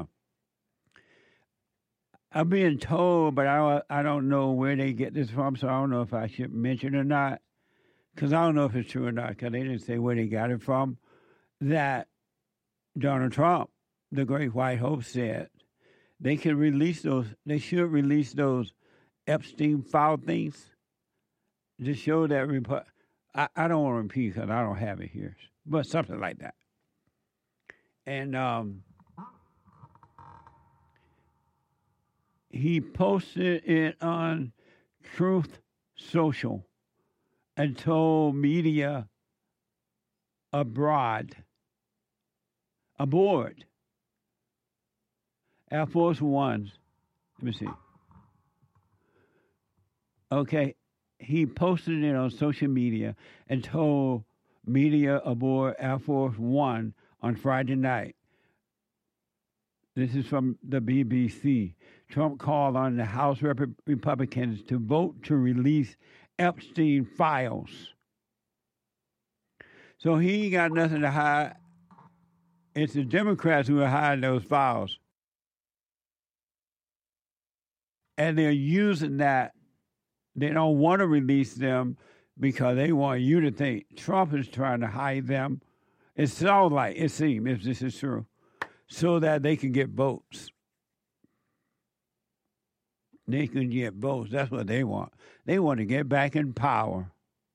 I'm being told, but I don't, I don't know where they get this from, so I don't know if I should mention it or not, because I don't know if it's true or not, because they didn't say where they got it from, that Donald Trump, the great white hope, said they can release those, they should release those Epstein file things to show that, Repu- I, I don't want to repeat because I don't have it here, but something like that. And um, he posted it on Truth Social and told media abroad, aboard Air Force Ones. Let me see. Okay, he posted it on social media and told media aboard Air Force One on Friday night. This is from the B B C. Trump called on the House Rep- Republicans to vote to release Epstein files. So he ain't got nothing to hide. It's the Democrats who are hiding those files. And they're using that. They don't want to release them because they want you to think Trump is trying to hide them It sounds like, it seems, if this is true, so that they can get votes. They can get votes. That's what they want. They want to get back in power.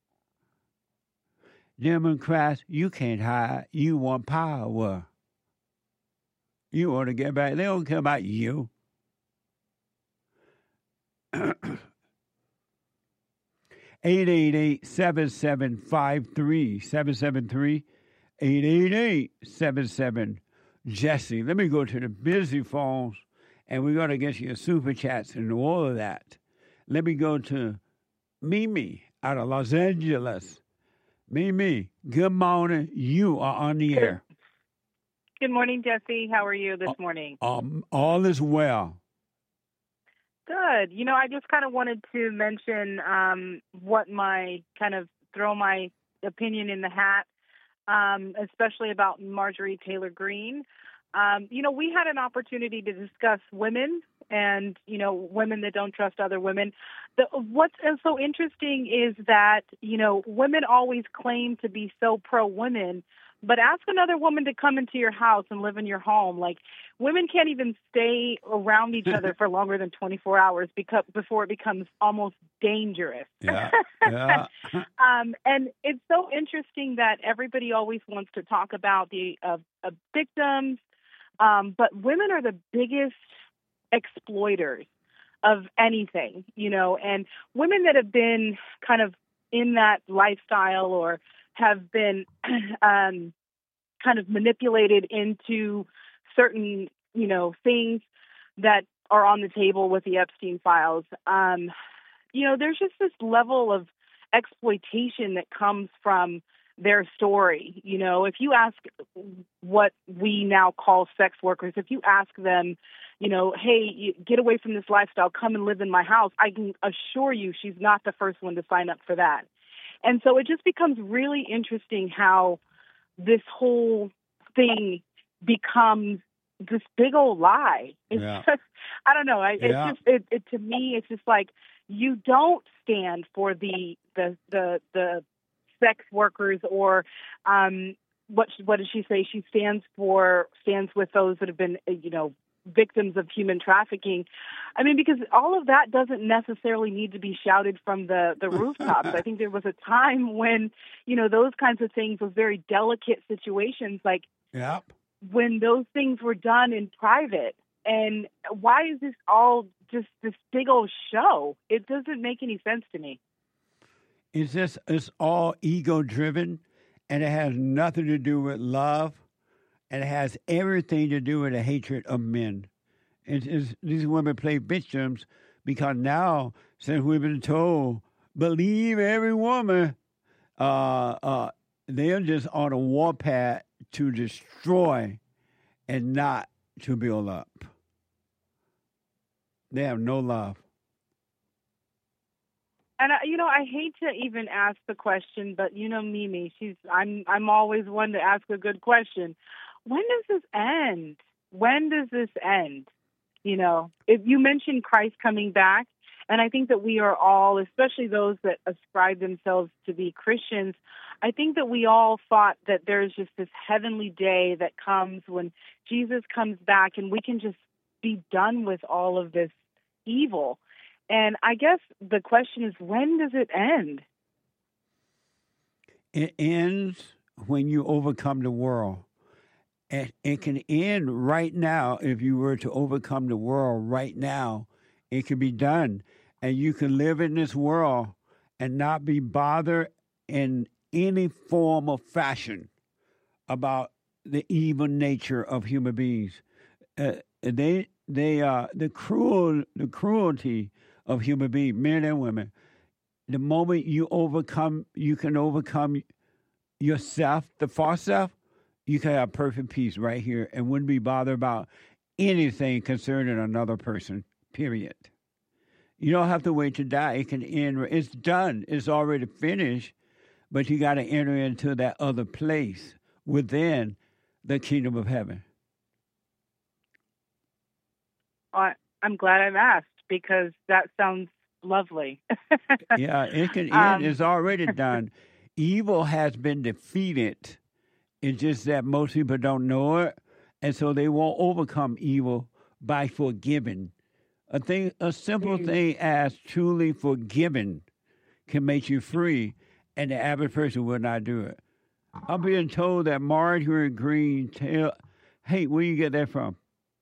Democrats, you can't hide. You want power. You want to get back. They don't care about you. eight eight eight, seven seven five three, seven seven three, eight eight eight, seven seven Jesse. Let me go to the busy phones, and we're going to get you super chats and all of that. Let me go to Mimi out of Los Angeles. Mimi, good morning. You are on the air. Good morning, Jesse. How are you this morning? Um, all is well. Good. You know, I just kind of wanted to mention um, what my kind of throw my opinion in the hat, um, especially about Marjorie Taylor Greene. Um, you know, we had an opportunity to discuss women and, you know, women that don't trust other women. The, what's so interesting is that, you know, women always claim to be so pro-women, but ask another woman to come into your house and live in your home. Like, women can't even stay around each other for longer than twenty-four hours because before it becomes almost dangerous. Yeah, yeah. um, and it's so interesting that everybody always wants to talk about the uh, uh, victims, um, but women are the biggest exploiters of anything, you know, and women that have been kind of in that lifestyle or have been um, kind of manipulated into certain, you know, things that are on the table with the Epstein files. Um, you know, there's just this level of exploitation that comes from their story. You know, if you ask what we now call sex workers, if you ask them, you know, hey, you get away from this lifestyle, come and live in my house, I can assure you she's not the first one to sign up for that. And so it just becomes really interesting how this whole thing becomes this big old lie. It's Yeah. just, I don't know. I, it's Yeah. just, it, it, to me, it's just like you don't stand for the the the, the sex workers or um, what what does she say? She stands for stands with those that have been, you know, victims of human trafficking. I mean, because all of that doesn't necessarily need to be shouted from the, the rooftops. I think there was a time when, you know, those kinds of things were very delicate situations, like Yep. when those things were done in private. And why is this all just this big old show? It doesn't make any sense to me. It's just, it's all ego driven, and it has nothing to do with love. And it has everything to do with the hatred of men. It's, it's, these women play victims because now, since we've been told, believe every woman, uh, uh, they're just on a warpath to destroy and not to build up. They have no love. And I, you know, I hate to even ask the question, but you know, Mimi, she's I'm I'm always one to ask a good question. When does this end? When does this end? You know, if you mentioned Christ coming back, and I think that we are all, especially those that ascribe themselves to be Christians, I think that we all thought that there's just this heavenly day that comes when Jesus comes back and we can just be done with all of this evil. And I guess the question is, when does it end? It ends when you overcome the world. It, it can end right now if you were to overcome the world right now. It can be done. And you can live in this world and not be bothered in any form or fashion about the evil nature of human beings. Uh, they, they, uh, the cruel, the cruelty of human beings, men and women. The moment you overcome, you can overcome yourself, the false self. You can have perfect peace right here and wouldn't be bothered about anything concerning another person, period. You don't have to wait to die. It can end. It's done. It's already finished, but you got to enter into that other place within the kingdom of heaven. I, I'm glad I've asked because that sounds lovely. Yeah, it can end. Um, It's already done. Evil has been defeated. It's just that most people don't know it, and so they won't overcome evil by forgiving. A thing, a simple thing as truly forgiving can make you free, and the average person will not do it. I'm being told that Marjorie Green tell, hey, where you get that from?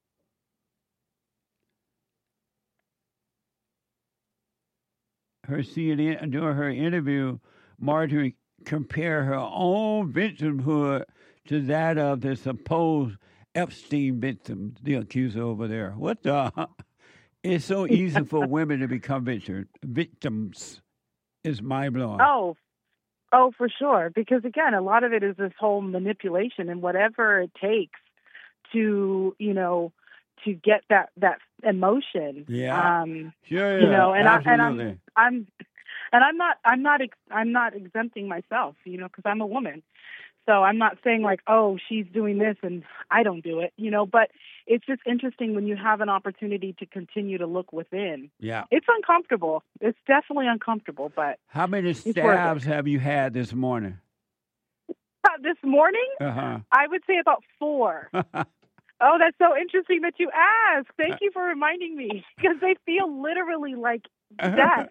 Her C N N during her interview, Marjorie compared her own victimhood to that of the supposed Epstein victims, the accuser over there. What the? It's so easy for women to become victim, victims. It's mind blowing. Oh, oh, for sure. Because again, a lot of it is this whole manipulation and whatever it takes to, you know, to get that that emotion. Yeah. Um, sure. You know, and absolutely. I and I'm I'm and I'm not I'm not ex- I'm not exempting myself, you know, because I'm a woman. So I'm not saying like, oh, she's doing this and I don't do it, you know, but it's just interesting when you have an opportunity to continue to look within. Yeah. It's uncomfortable. It's definitely uncomfortable, but How many it's worth stabs it. have you had this morning? This morning, Uh-huh. I would say about four. Oh, that's so interesting that you asked. Thank you for reminding me because they feel literally like death.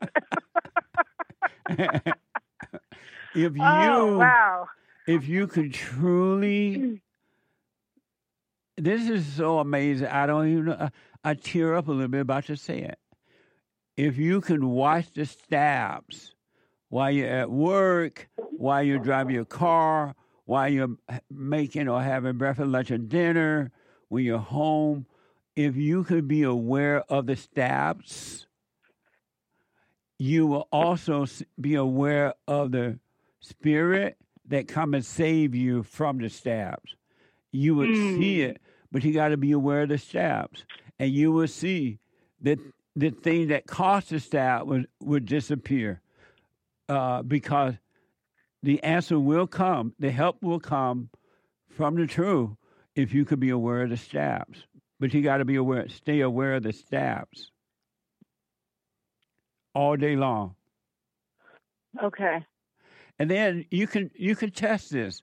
If you Oh, wow. if you could truly, this is so amazing. I don't even know. I, I tear up a little bit about to say it. If you can watch the stabs while you're at work, while you're driving your car, while you're making or having breakfast, lunch, and dinner, when you're home, if you could be aware of the stabs, you will also s- be aware of the spirit that come and save you from the stabs. You would see it, but you got to be aware of the stabs, and you will see that the thing that caused the stab would, would disappear uh, because the answer will come, the help will come from the truth if you could be aware of the stabs. But you got to be aware, stay aware of the stabs all day long. Okay. And then you can you can test this.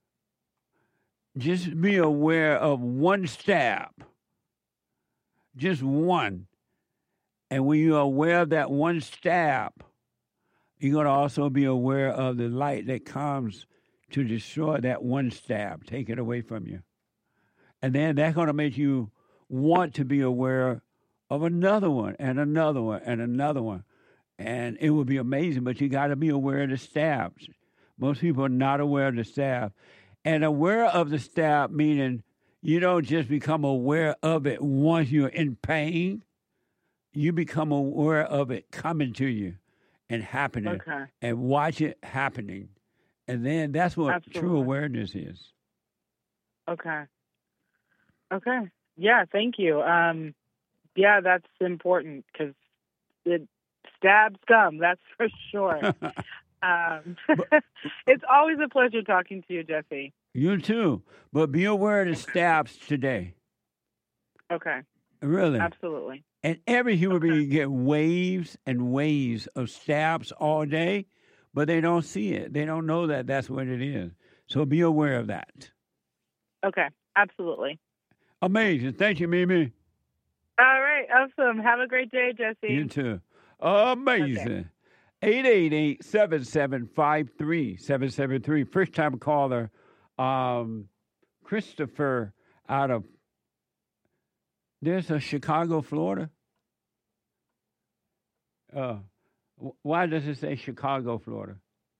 Just be aware of one stab. Just one. And when you're aware of that one stab, you're going to also be aware of the light that comes to destroy that one stab, take it away from you. And then that's going to make you want to be aware of another one and another one and another one. And it will be amazing, but you got to be aware of the stabs. Most people are not aware of the stab. And aware of the stab meaning you don't just become aware of it once you're in pain. You become aware of it coming to you and happening Okay. and watch it happening. And then that's what Absolutely. true awareness is. Okay. Okay. Yeah, thank you. Um, yeah, that's important because it stabs come, that's for sure. um, it's always a pleasure talking to you, Jesse. You too. But be aware of the stabs today. Okay. Really. Absolutely. And every human being get waves and waves of stabs all day, but they don't see it. They don't know that that's what it is. So be aware of that. Okay. Absolutely. Amazing. Thank you, Mimi. All right. Awesome. Have a great day, Jesse. You too. Amazing. eight eight eight, seven seven five, three seven seven three. First time caller, um, Christopher out of, there's a Chicago, Florida. Uh, wh- why does it say Chicago, Florida?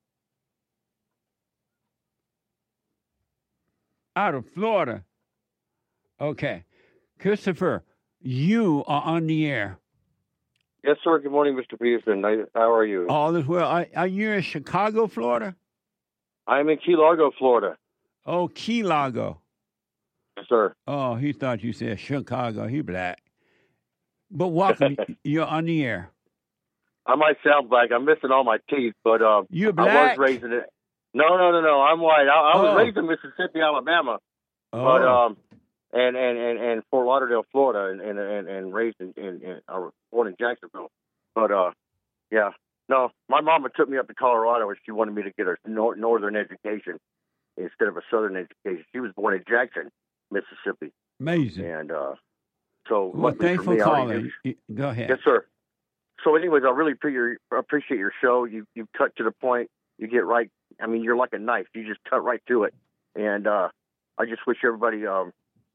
Out of Florida. Okay. Christopher, you are on the air. Yes, sir. Good morning, Mister Peterson. I, how are you? All is well. Are, are you in Chicago, Florida? I'm in Key Largo, Florida. Oh, Key Largo. Yes, sir. Oh, he thought you said Chicago. He black. But welcome. You're on the air. I might sound black. I'm missing all my teeth, but uh, You're I black? was raised in it. No, no, no, no. I'm white. I, I was Oh. raised in Mississippi, Alabama, but Oh. um, and and and, and Fort Lauderdale, Florida, and and and, and raised in, in, in I was born in Jacksonville. But uh, yeah, no. My mama took me up to Colorado, and she wanted me to get a nor- northern education. instead of a Southern education. She was born in Jackson, Mississippi. Amazing. And uh, so, Well, luckily thanks for for me, I already calling. knew- Y- Go ahead. Yes, sir. So, anyways, I really pre- your, appreciate your show. You you cut to the point. You get right. I mean, you're like a knife. You just cut right to it. And uh, I just wish everybody um,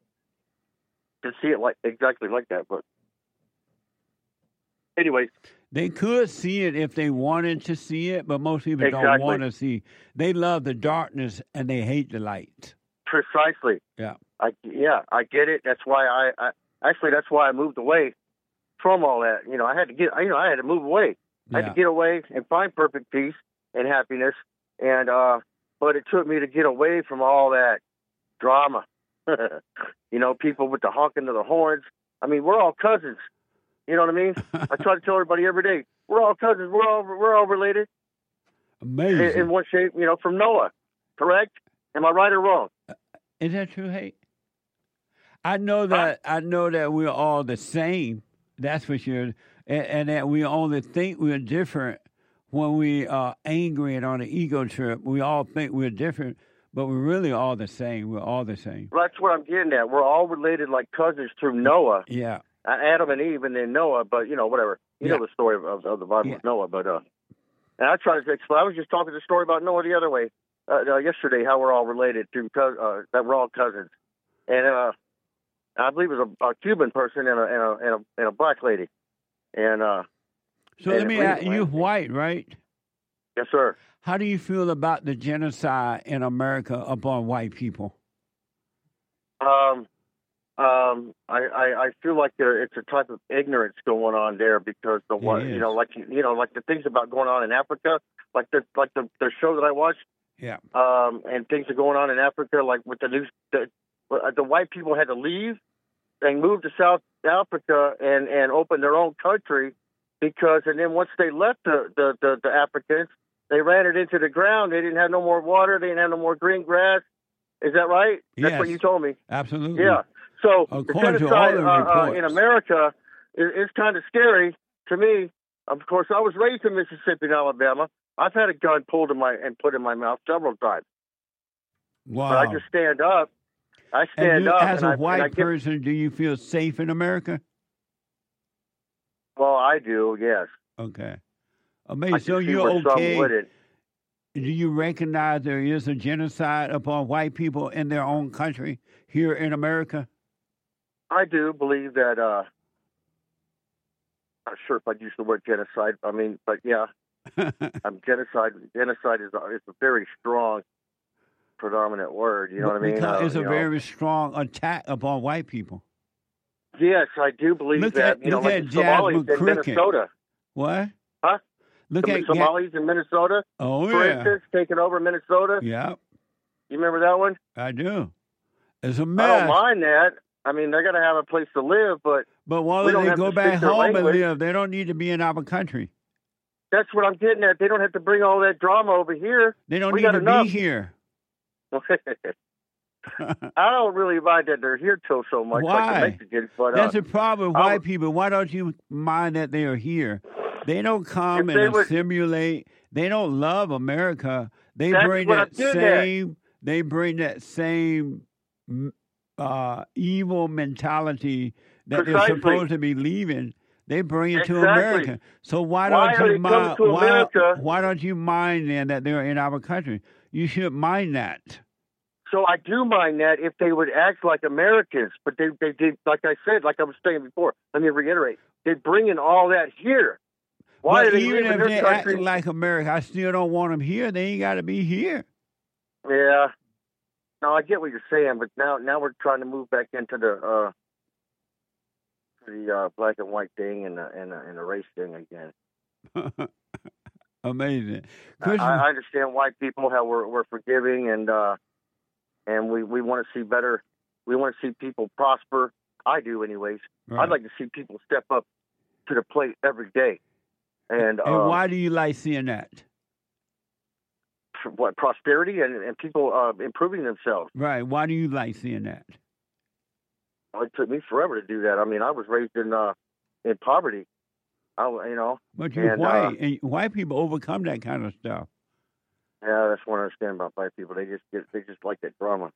could see it like exactly like that. But anyways, They could see it if they wanted to see it, but most people don't Exactly. want to see. They love the darkness and they hate the light. precisely. Yeah. I yeah, I get it. That's why I, I actually that's why I moved away from all that. You know, I had to get. You know, I had to move away. I had Yeah. to get away and find perfect peace and happiness. And uh, but it took me to get away from all that drama. You know, people with the honking of the horns. I mean, we're all cousins. You know what I mean? I try to tell everybody every day, we're all cousins. We're all we're all related Amazing. in, in one shape. You know, from Noah. Correct? Am I right or wrong? Is that true, Hate? I know that I know that we're all the same. That's for sure, and, and that we only think we're different when we are angry and on an ego trip. We all think we're different, but we're really all the same. We're all the same. Well, that's what I'm getting at. We're all related like cousins through Noah. Yeah. Uh, Adam and Eve, and then Noah. But you know, whatever. You Yeah. know the story of, of, of the Bible with Noah. But uh, and I try to explain. I was just talking the story about Noah the other way uh, uh, yesterday. How we're all related to cous- uh, that we're all cousins, and uh, I believe it was a, a Cuban person and a and a and a, and a black lady, and uh. So and let me we- ask you, white, right? Yes, sir. How do you feel about the genocide in America upon white people? Um, um, I, I, I feel like there it's a type of ignorance going on there because the what It you is. know like you know like the things about going on in Africa, like the like the, the show that I watched, Yeah. um, and things are going on in Africa, like with the news, the, the white people had to leave and move to South Africa and, and open their own country because, and then once they left the, the, the, the Africans, they ran it into the ground. They didn't have no more water. They didn't have no more green grass. Is that right? That's Yes. what you told me. Absolutely. Yeah. So the According to all genocide the uh, uh, in reports. America is, is kind of scary to me. Of course, I was raised in Mississippi and Alabama. I've had a gun pulled in my and put in my mouth several times. Wow. But I just stand up. I stand and you, up. as and a I, and white I give, person, do you feel safe in America? well, I do. Yes. Okay. I Amazing. can So see you're where some okay. wouldn't. Do you recognize there is a genocide upon white people in their own country here in America? I do believe that. Uh, I'm not sure if I'd use the word genocide. I mean, but yeah, um, genocide. Genocide is a, is a very strong, predominant word. You know what I mean? Because Uh, it's a you know. very strong attack upon white people. Yes, I do believe Look that. at- you know, look like at the Somalis Jasmine in Cricket. Minnesota. What? Huh? Look the at Ga- Somalis in Minnesota. Oh, for yeah. instance, taking over Minnesota. Yeah, You remember that one? I do. It's a I mess. don't mind that. I mean, they're going to have a place to live, but But why we don't don't they have go to back speak their home and language. live? They don't need to be in our country. That's what I'm getting at. They don't have to bring all that drama over here. They don't we need got to enough. be here. I don't really mind that they're here till so much, like Why? the Mexicans. But That's uh, the problem with I white would- people. Why don't you mind that they are here? They don't come If they and would- assimilate. They don't love America. They That's bring what that I'm getting at. same. They bring that same mm, uh, evil mentality that they're Precisely. supposed to be leaving. They bring it to Exactly. America. So why Why don't are you they coming mind? to Why, America? why don't you mind then that they're in our country? You should mind that. So I do mind that if they would act like Americans, but they they did, like I said, like I was saying before. Let me reiterate: they bring in all that here. Why but are they even leaving if their they're country? acting like America, I still don't want them here. They ain't got to be here. Yeah. No, I get what you're saying, but now now we're trying to move back into the uh, the uh, black and white thing and the, and the, and the race thing again. Amazing. I, Christopher, I understand white people how we're we're forgiving and uh, and we, we want to see better. We want to see people prosper. I do, anyways. Right. I'd like to see people step up to the plate every day. And, and uh, why do you like seeing that? what prosperity and, and people uh, improving themselves. Right. Why do you like seeing that? Well, it took me forever to do that. I mean, I was raised in uh, in poverty. I, you know, But you're and, white, uh, and white people overcome that kind of stuff. Yeah, that's what I understand about white people. They just get, they just like that drama.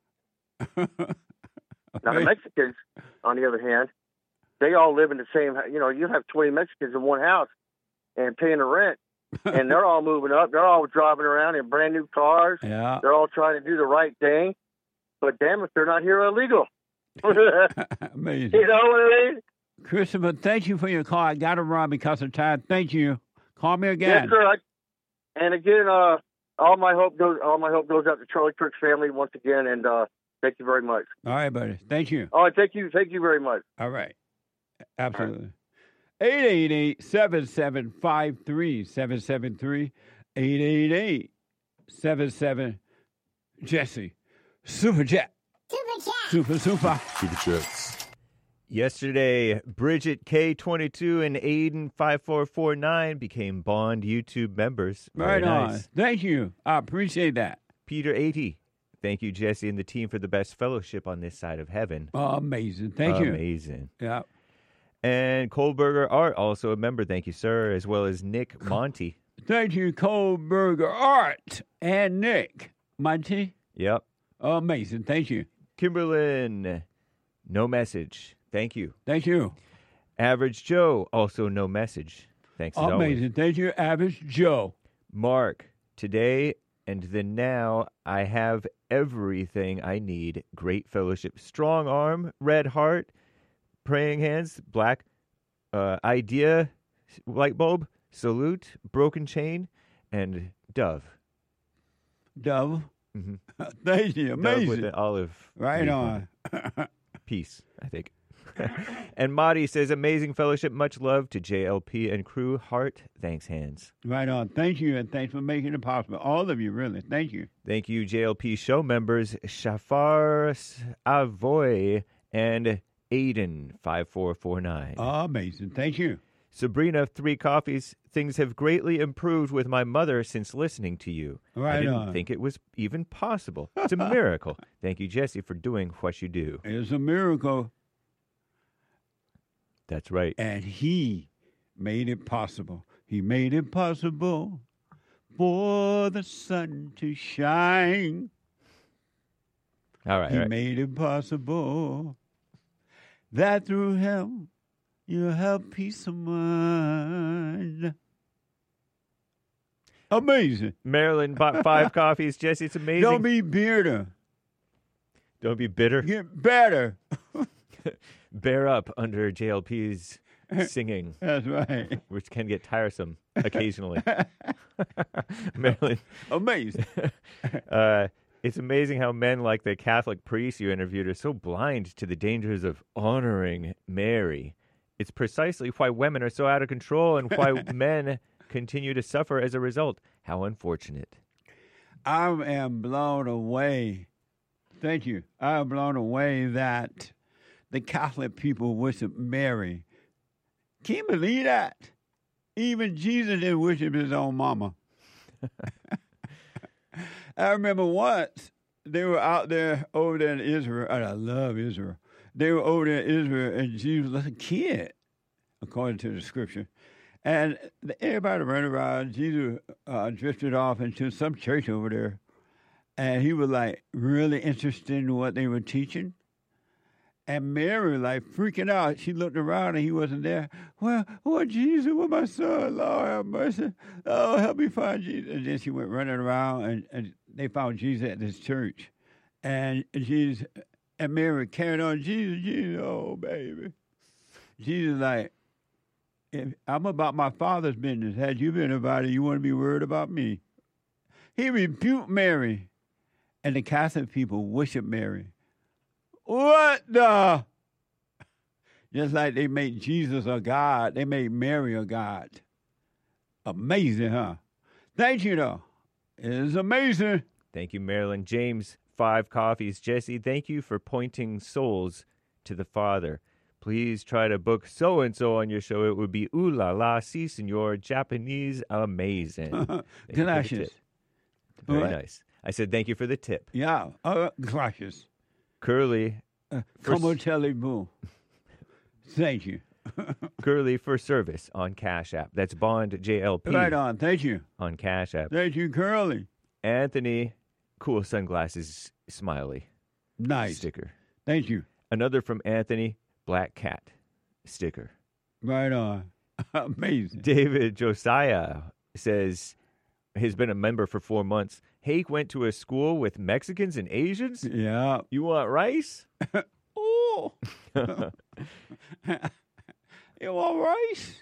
Now, the Mexicans, on the other hand, they all live in the same, you know, you have twenty Mexicans in one house and paying the rent, and they're all moving up. They're all driving around in brand new cars. Yeah. They're all trying to do the right thing. But damn if they're not here illegal. Amazing. You know what I mean? Christopher, thank you for your call. I got to run because of time. Thank you. Call me again. Yes, sir. I, and again, uh, all my hope goes all my hope goes out to Charlie Kirk's family once again, and uh, thank you very much. All right, buddy. Thank you. All right, thank you, thank you very much. All right. Absolutely. eight eight eight, seven seven five, three seven seven three. eight eight eight, seven seven, Jesse. Super Jet. Super Chat. Super, super. Super Chats. Yesterday, Bridget K twenty-two and Aiden five four four nine became Bond YouTube members. Very Right on. nice. Thank you. I appreciate that. Peter eighty. Thank you, Jesse, and the team for the best fellowship on this side of heaven. Oh, amazing. Thank you. Amazing. Yeah. And Kohlberger Art, also a member. Thank you, sir, as well as Nick Monty. Thank you, Kohlberger Art and Nick Monty. Yep. Amazing. Thank you. Kimberlyn, no message. Thank you. Thank you. Average Joe, also no message. Thanks as always. Amazing. Thank you, Average Joe. Mark, today and then now I have everything I need. Great fellowship. Strong arm, red heart, praying hands, black uh, idea, light bulb, salute, broken chain, and dove. Dove. Mm-hmm. Thank you. Amazing. Dove with the olive. Right leaf on. it. Peace, I think. And Marty says, amazing fellowship. Much love to J L P and crew. Heart, thanks, hands. Right on. Thank you, and thanks for making it possible. All of you, really. Thank you. Thank you, J L P show members Shafar Avoy and Aiden five four four nine. Amazing. Thank you. Sabrina, three coffees. Things have greatly improved with my mother since listening to you. Right I didn't on. think it was even possible. It's a miracle. Thank you, Jesse, for doing what you do. It's a miracle. That's right. And he made it possible. He made it possible for the sun to shine. All right. He all right. made it possible that through him you'll have peace of mind. Amazing. Marilyn bought five coffees. Jesse, it's amazing. Don't be bitter. Don't be bitter. Get better. Bear up under J L P's singing. That's right. Which can get tiresome occasionally. Marilyn. Amazing. uh, it's amazing how men like the Catholic priest you interviewed are so blind to the dangers of honoring Mary. It's precisely why women are so out of control and why men continue to suffer as a result. How unfortunate. I am blown away. Thank you. I am blown away that the Catholic people worship Mary. Can you believe that? Even Jesus didn't worship his own mama. I remember once they were out there over there in Israel, and I love Israel. They were over there in Israel, and Jesus was a kid, according to the scripture. And everybody ran around. Jesus uh, drifted off into some church over there, and he was like really interested in what they were teaching. And Mary, like, freaking out. She looked around and he wasn't there. Well, oh, Jesus, where my son? Lord have mercy. Oh, help me find Jesus. And then she went running around and, and they found Jesus at this church. And Jesus, and Mary carried on, Jesus, Jesus, oh, baby. Jesus, like, if I'm about my Father's business. Had you been about it, you wouldn't be worried about me. He rebuked Mary. And the Catholic people worship Mary. What the? Just like they made Jesus a God, they made Mary a God. Amazing, huh? Thank you, though. It is amazing. Thank you, Marilyn. James, five coffees. Jesse, thank you for pointing souls to the Father. Please try to book so-and-so on your show. It would be ooh la la, si, senor, Japanese, amazing. Gracias. Very What? nice. I said thank you for the tip. Yeah, uh, gracias. Curly. Uh, for como s- telebu. Thank you. Curly for service on Cash App. That's Bond J L P. Right on. Thank you. On Cash App. Thank you, Curly. Anthony, cool sunglasses, smiley. Nice. Sticker. Thank you. Another from Anthony, black cat sticker. Right on. Amazing. David Josiah says he's been a member for four months. Hake went to a school with Mexicans and Asians? Yeah. You want rice? Oh. You want rice?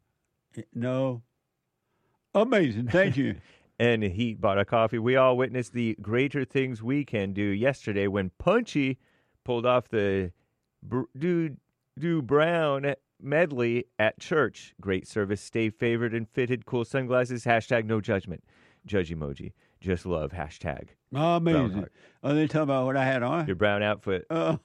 No. Amazing. Thank you. And he bought a coffee. We all witnessed the greater things we can do yesterday when Punchy pulled off the br- do, do Brown medley at church. Great service. Stay favored and fitted. Cool sunglasses. Hashtag no judgment. Judge emoji. Just love. Hashtag. Amazing. Oh, they talking about what I had on? Your brown outfit. Oh,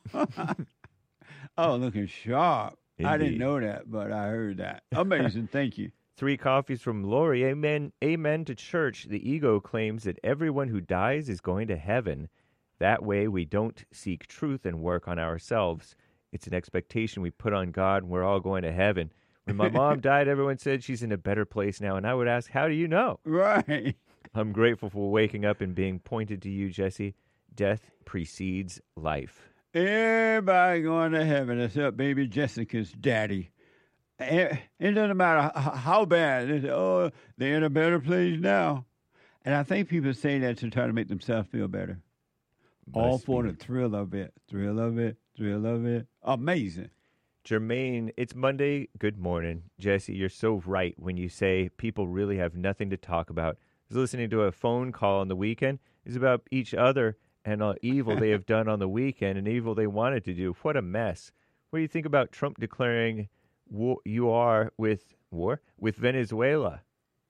oh looking sharp. I didn't Indeed. know that, but I heard that. Amazing. Thank you. Three coffees from Lori. Amen. Amen to church. The ego claims that everyone who dies is going to heaven. That way we don't seek truth and work on ourselves. It's an expectation we put on God, and we're all going to heaven. When my mom died, everyone said she's in a better place now, and I would ask, how do you know? Right. I'm grateful for waking up and being pointed to you, Jesse. Death precedes life. Everybody going to heaven except baby Jessica's daddy. It doesn't matter how bad. They say, oh, they're in a better place now. And I think people say that to try to make themselves feel better. Must All for be. the thrill of it. Thrill of it. Thrill of it. Amazing. Jermaine, it's Monday. Good morning. Jesse, you're so right when you say people really have nothing to talk about. I was listening to a phone call on the weekend. It's about each other and all evil they have done on the weekend and evil they wanted to do. What a mess. What do you think about Trump declaring war, you are with war with Venezuela?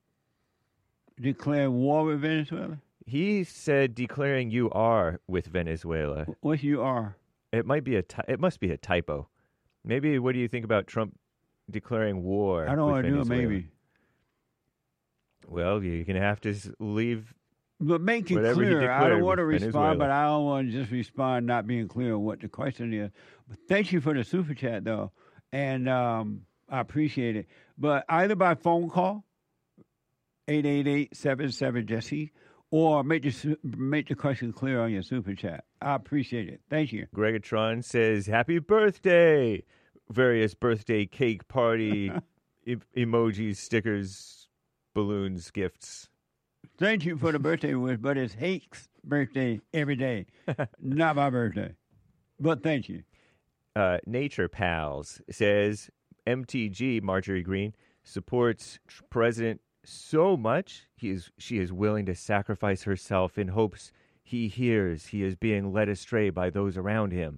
Declare war with Venezuela? He said declaring you are with Venezuela. What you are? It might be a ty- it must be a typo. Maybe what do you think about Trump declaring war? I don't with want to do it, Venezuela? maybe. Well, you're going to have to s- leave. But make it whatever he clear. I declared don't want to with respond, Venezuela. but I don't want to just respond not being clear on what the question is. But thank you for the super chat, though. And um, I appreciate it. But either by phone call, eight eight eight, seven seven, Jesse, or make the, su- make the question clear on your super chat. I appreciate it. Thank you. Gregatron says, happy birthday. Various birthday cake party e- emojis, stickers, balloons, gifts. Thank you for the birthday wish, but it's Hake's birthday every day, not my birthday. But thank you. Uh, Nature Pals says, M T G, Marjorie Green, supports tr- President so much, he is, she is willing to sacrifice herself in hopes he hears he is being led astray by those around him.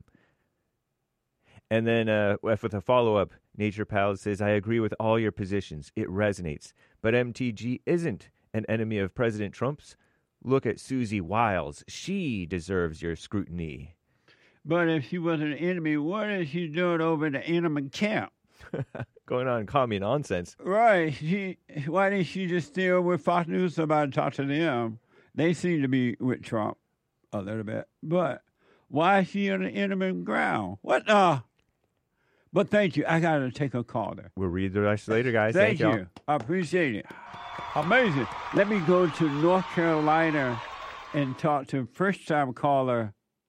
And then uh, with a follow-up, Nature Pals says, I agree with all your positions. It resonates. But M T G isn't an enemy of President Trump's. Look at Susie Wiles. She deserves your scrutiny. But if she was an enemy, what is she doing over in the enemy camp? Going on commie nonsense. Right. She, why didn't she just stay over with Fox News about to talk to them? They seem to be with Trump a little bit. But why is she on the enemy ground? What the? But thank you. I got to take a call there. We'll read the rest later, guys. Thank, Thank y'all. you. I appreciate it. Amazing. Let me go to North Carolina and talk to first-time caller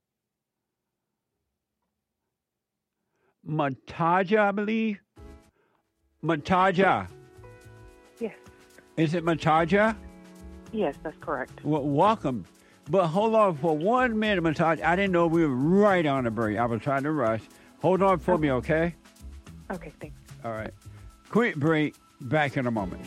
Mataja, I believe. Mataja. Yes. Is it Mataja? Yes, that's correct. Well, welcome. But hold on for one minute, Mataja. I didn't know we were right on the break. I was trying to rush. Hold on for me, okay? Okay, thanks. All right. Quick break. Back in a moment.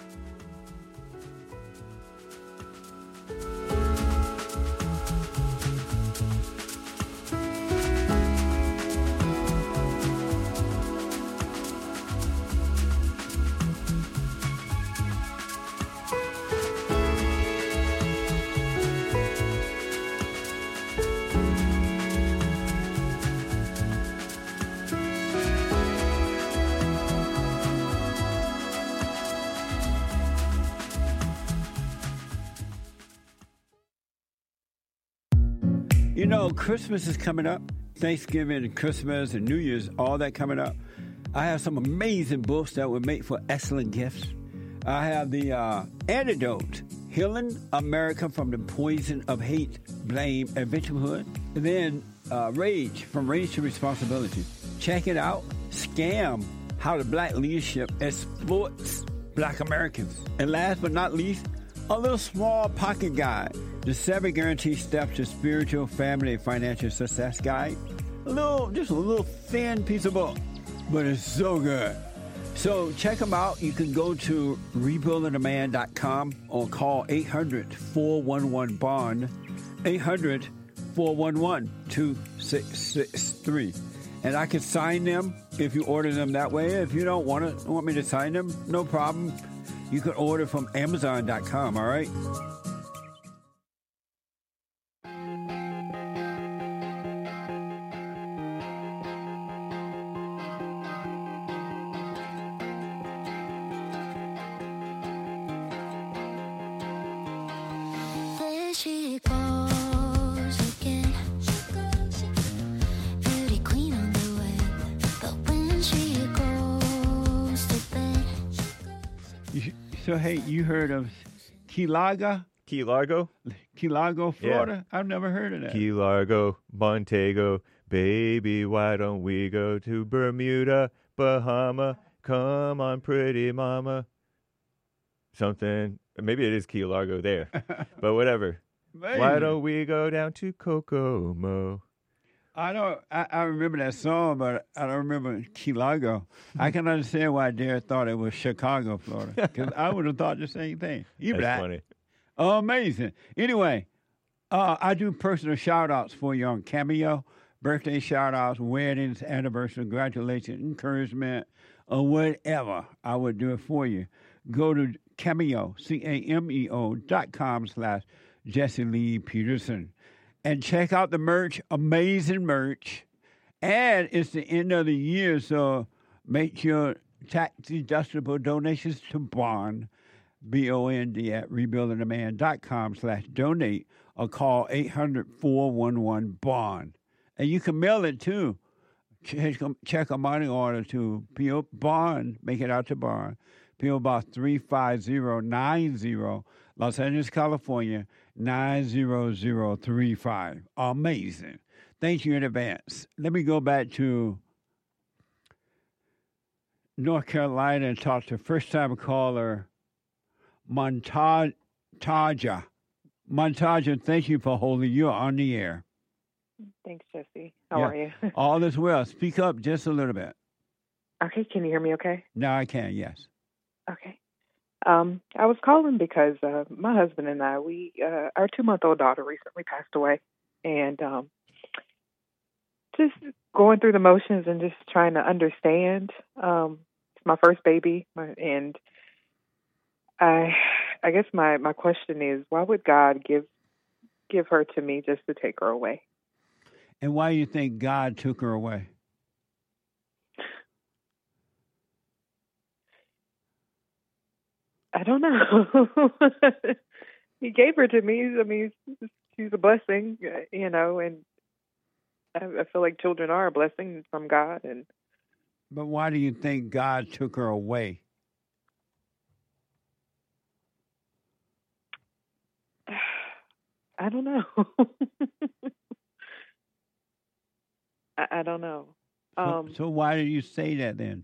You know, Christmas is coming up. Thanksgiving and Christmas and New Year's, all that coming up. I have some amazing books that would make for excellent gifts. I have the uh, Antidote, Healing America from the Poison of Hate, Blame, and Victimhood. And then uh, Rage, From Rage to Responsibility. Check it out. Scam, How the Black Leadership Exploits Black Americans. And last but not least, a little small pocket guide. The Seven Guaranteed Steps to Spiritual, Family, and Financial Success Guide. A little, just a little thin piece of book, but it's so good. So check them out. You can go to rebuilding a man dot com or call eight hundred, four one one, bond, eight hundred, four one one, two six six three. And I can sign them if you order them that way. If you don't want to want me to sign them, no problem. You can order from amazon dot com, all right? There she goes again. Beauty queen on the web. But when she goes to bed. You, so, hey, you heard of Key Largo? Key Largo? Key Largo, Florida? Yeah. I've never heard of that. Key Largo, Montego. Baby, why don't we go to Bermuda, Bahama? Come on, pretty mama. Something. Maybe it is Key Largo there. But whatever. Maybe. Why don't we go down to Kokomo? I don't. I, I remember that song, but I don't remember Key Largo. I can understand why Derek thought it was Chicago, Florida, because I would have thought the same thing. You That's black. funny. Oh, amazing. Anyway, uh, I do personal shout-outs for you on Cameo, birthday shout-outs, weddings, anniversary, congratulations, encouragement, or whatever. I would do it for you. Go to Cameo, C A M E O dot com slash Jesse Lee Peterson. And check out the merch, amazing merch. And it's the end of the year, so make your tax-deductible donations to Bond, B O N D, at rebuilding a man dot com slash donate, or call eight hundred, four one one, bond. And you can mail it, too. Check, check a money order to P O Bond, make it out to Bond. P O Box three five zero nine zero, Los Angeles, California, nine zero zero three five. Amazing. Thank you in advance. Let me go back to North Carolina and talk to first-time caller Montaja. Montaja, thank you for holding. You're on the air. Thanks, Jesse. How Yeah. are you? All is well. Speak up just a little bit. Okay, can you hear me okay? Now I can, yes. Okay. Um, I was calling because uh, my husband and I, we uh, our two-month-old daughter recently passed away, and um, just going through the motions and just trying to understand. Um, it's my first baby, and I, I guess my, my question is, why would God give give her to me just to take her away? And why do you think God took her away? I don't know. He gave her to me. I mean, she's a blessing, you know, and I, I feel like children are a blessing from God. And But why do you think God took her away? I don't know. I, I don't know. Um, so, so why do you say that then?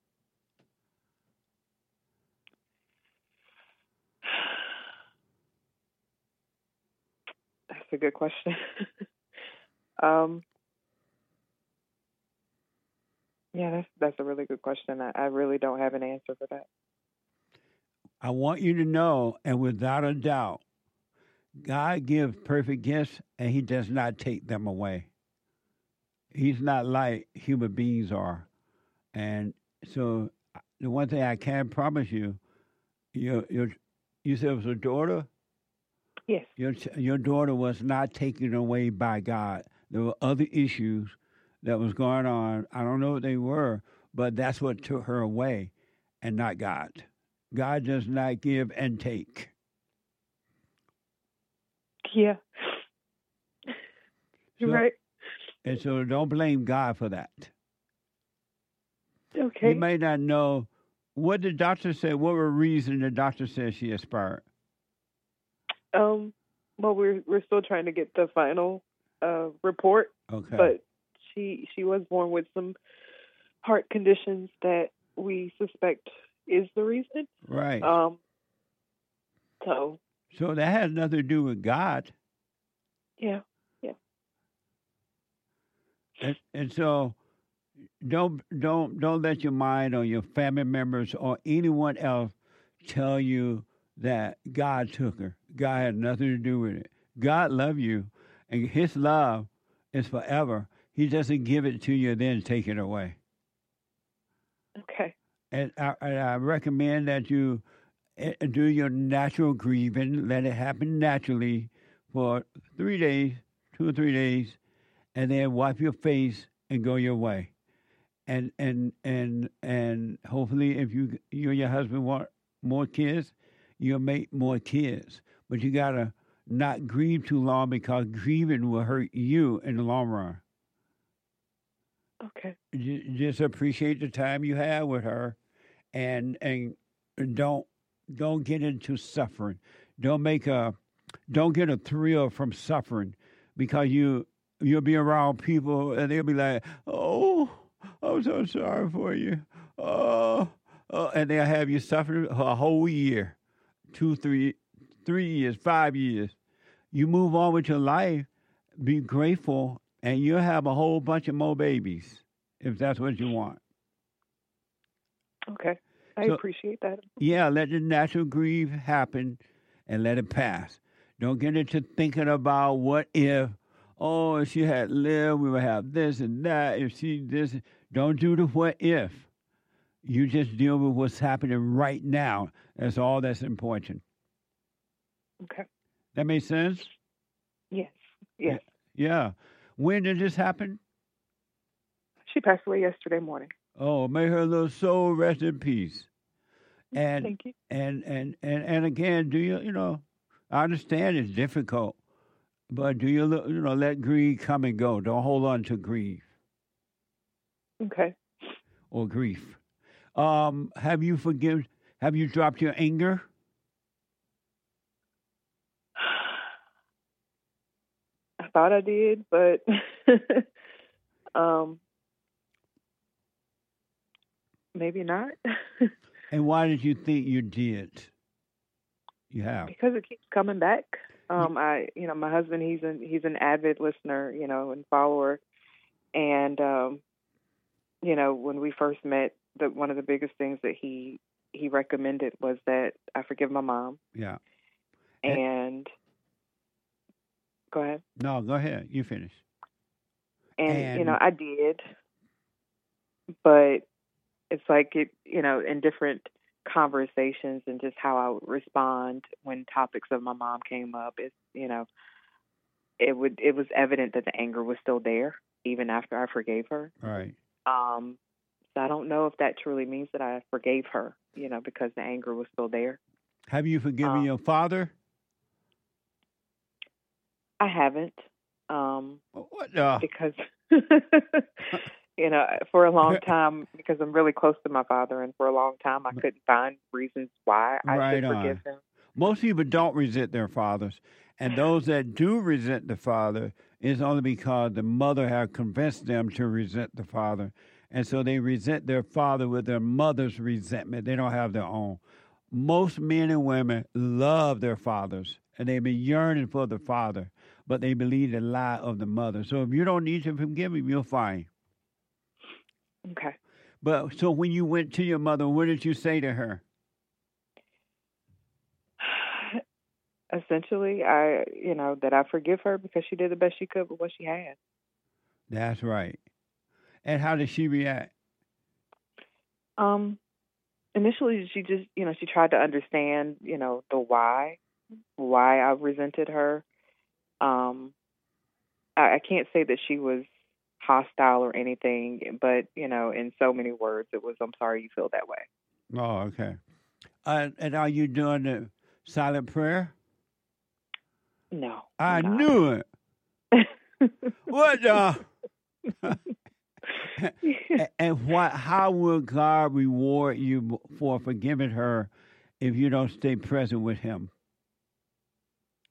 That's a good question. um, yeah, that's that's a really good question. I, I really don't have an answer for that. I want you to know, and without a doubt, God gives perfect gifts, and He does not take them away. He's not like human beings are. And so the one thing I can promise you, your, your, you said it was a daughter? Yes. Your, your daughter was not taken away by God. There were other issues that was going on. I don't know what they were, but that's what took her away, and not God. God does not give and take. Yeah. You're So- right. And so don't blame God for that. Okay. You may not know what the doctor said. What were reason the doctor said she expired? Um, well, we're we're still trying to get the final uh, report. Okay. But she she was born with some heart conditions that we suspect is the reason. Right. Um. So. So that has nothing to do with God. Yeah. Yeah. And, and so don't don't don't let your mind or your family members or anyone else tell you that God took her. God had nothing to do with it. God loved you, and His love is forever. He doesn't give it to you and then take it away. Okay. And I, and I recommend that you eh, do your natural grieving. Let it happen naturally for three days, two or three days, and then wipe your face and go your way. And and and and hopefully, if you you and your husband want more kids, you'll make more kids. But you gotta not grieve too long, because grieving will hurt you in the long run. Okay. Ju- Just appreciate the time you have with her, and and don't don't get into suffering. Don't make a don't get a thrill from suffering, because you you'll be around people and they'll be like, "Oh, I'm so sorry for you," oh, oh and they'll have you suffering a whole year, two, three, three years, five years. You move on with your life, be grateful, and you'll have a whole bunch of more babies if that's what you want. Okay. I So- appreciate that. Yeah, let the natural grief happen and let it pass. Don't get into thinking about what if, oh, if she had lived, we would have this and that. If she this, don't do the what if. You just deal with what's happening right now. That's all that's important. Okay. That makes sense? Yes. Yes. Yeah. When did this happen? She passed away yesterday morning. Oh, may her little soul rest in peace. And Thank you. and and and and again, do you you know? I understand it's difficult, but do you you know let greed come and go? Don't hold on to grief Okay. or grief. Um, have you forgiven? Have you dropped your anger? I thought I did, but um, maybe not. And why did you think you did? You have. Because it keeps coming back. Um, I, you know, my husband, he's an he's an avid listener, you know, and follower, and um, you know, when we first met, the one of the biggest things that he he recommended was that I forgive my mom. Yeah. And go ahead. No, go ahead. You finish. And, And- you know, I did, but it's like it, you know, in different conversations and just how I would respond when topics of my mom came up, it's, you know, it would, it was evident that the anger was still there even after I forgave her. Right. Um, so I don't know if that truly means that I forgave her, you know, because the anger was still there. Have you forgiven Um, your father? I haven't. Um, what the? Because, you know, for a long time, because I'm really close to my father, and for a long time I couldn't find reasons why I Right should forgive on. him. Most people don't resent their fathers, and those that do resent the father is only because the mother has convinced them to resent the father, and so they resent their father with their mother's resentment. They don't have their own. Most men and women love their fathers, and they've been yearning for the father, but they believe the lie of the mother. So if you don't need to forgive him, you're fine. Okay. But so when you went to your mother, what did you say to her? Essentially, I, you know, that I forgive her because she did the best she could with what she had. That's right. And how did she react? Um, initially, she just, you know, she tried to understand, you know, the why, why I resented her. Um, I, I can't say that she was hostile or anything, but, you know, in so many words, it was, I'm sorry you feel that way. Oh, okay. Uh, and are you doing the silent prayer? No. I I'm not. knew it. What the? and and what? How will God reward you for forgiving her if you don't stay present with Him?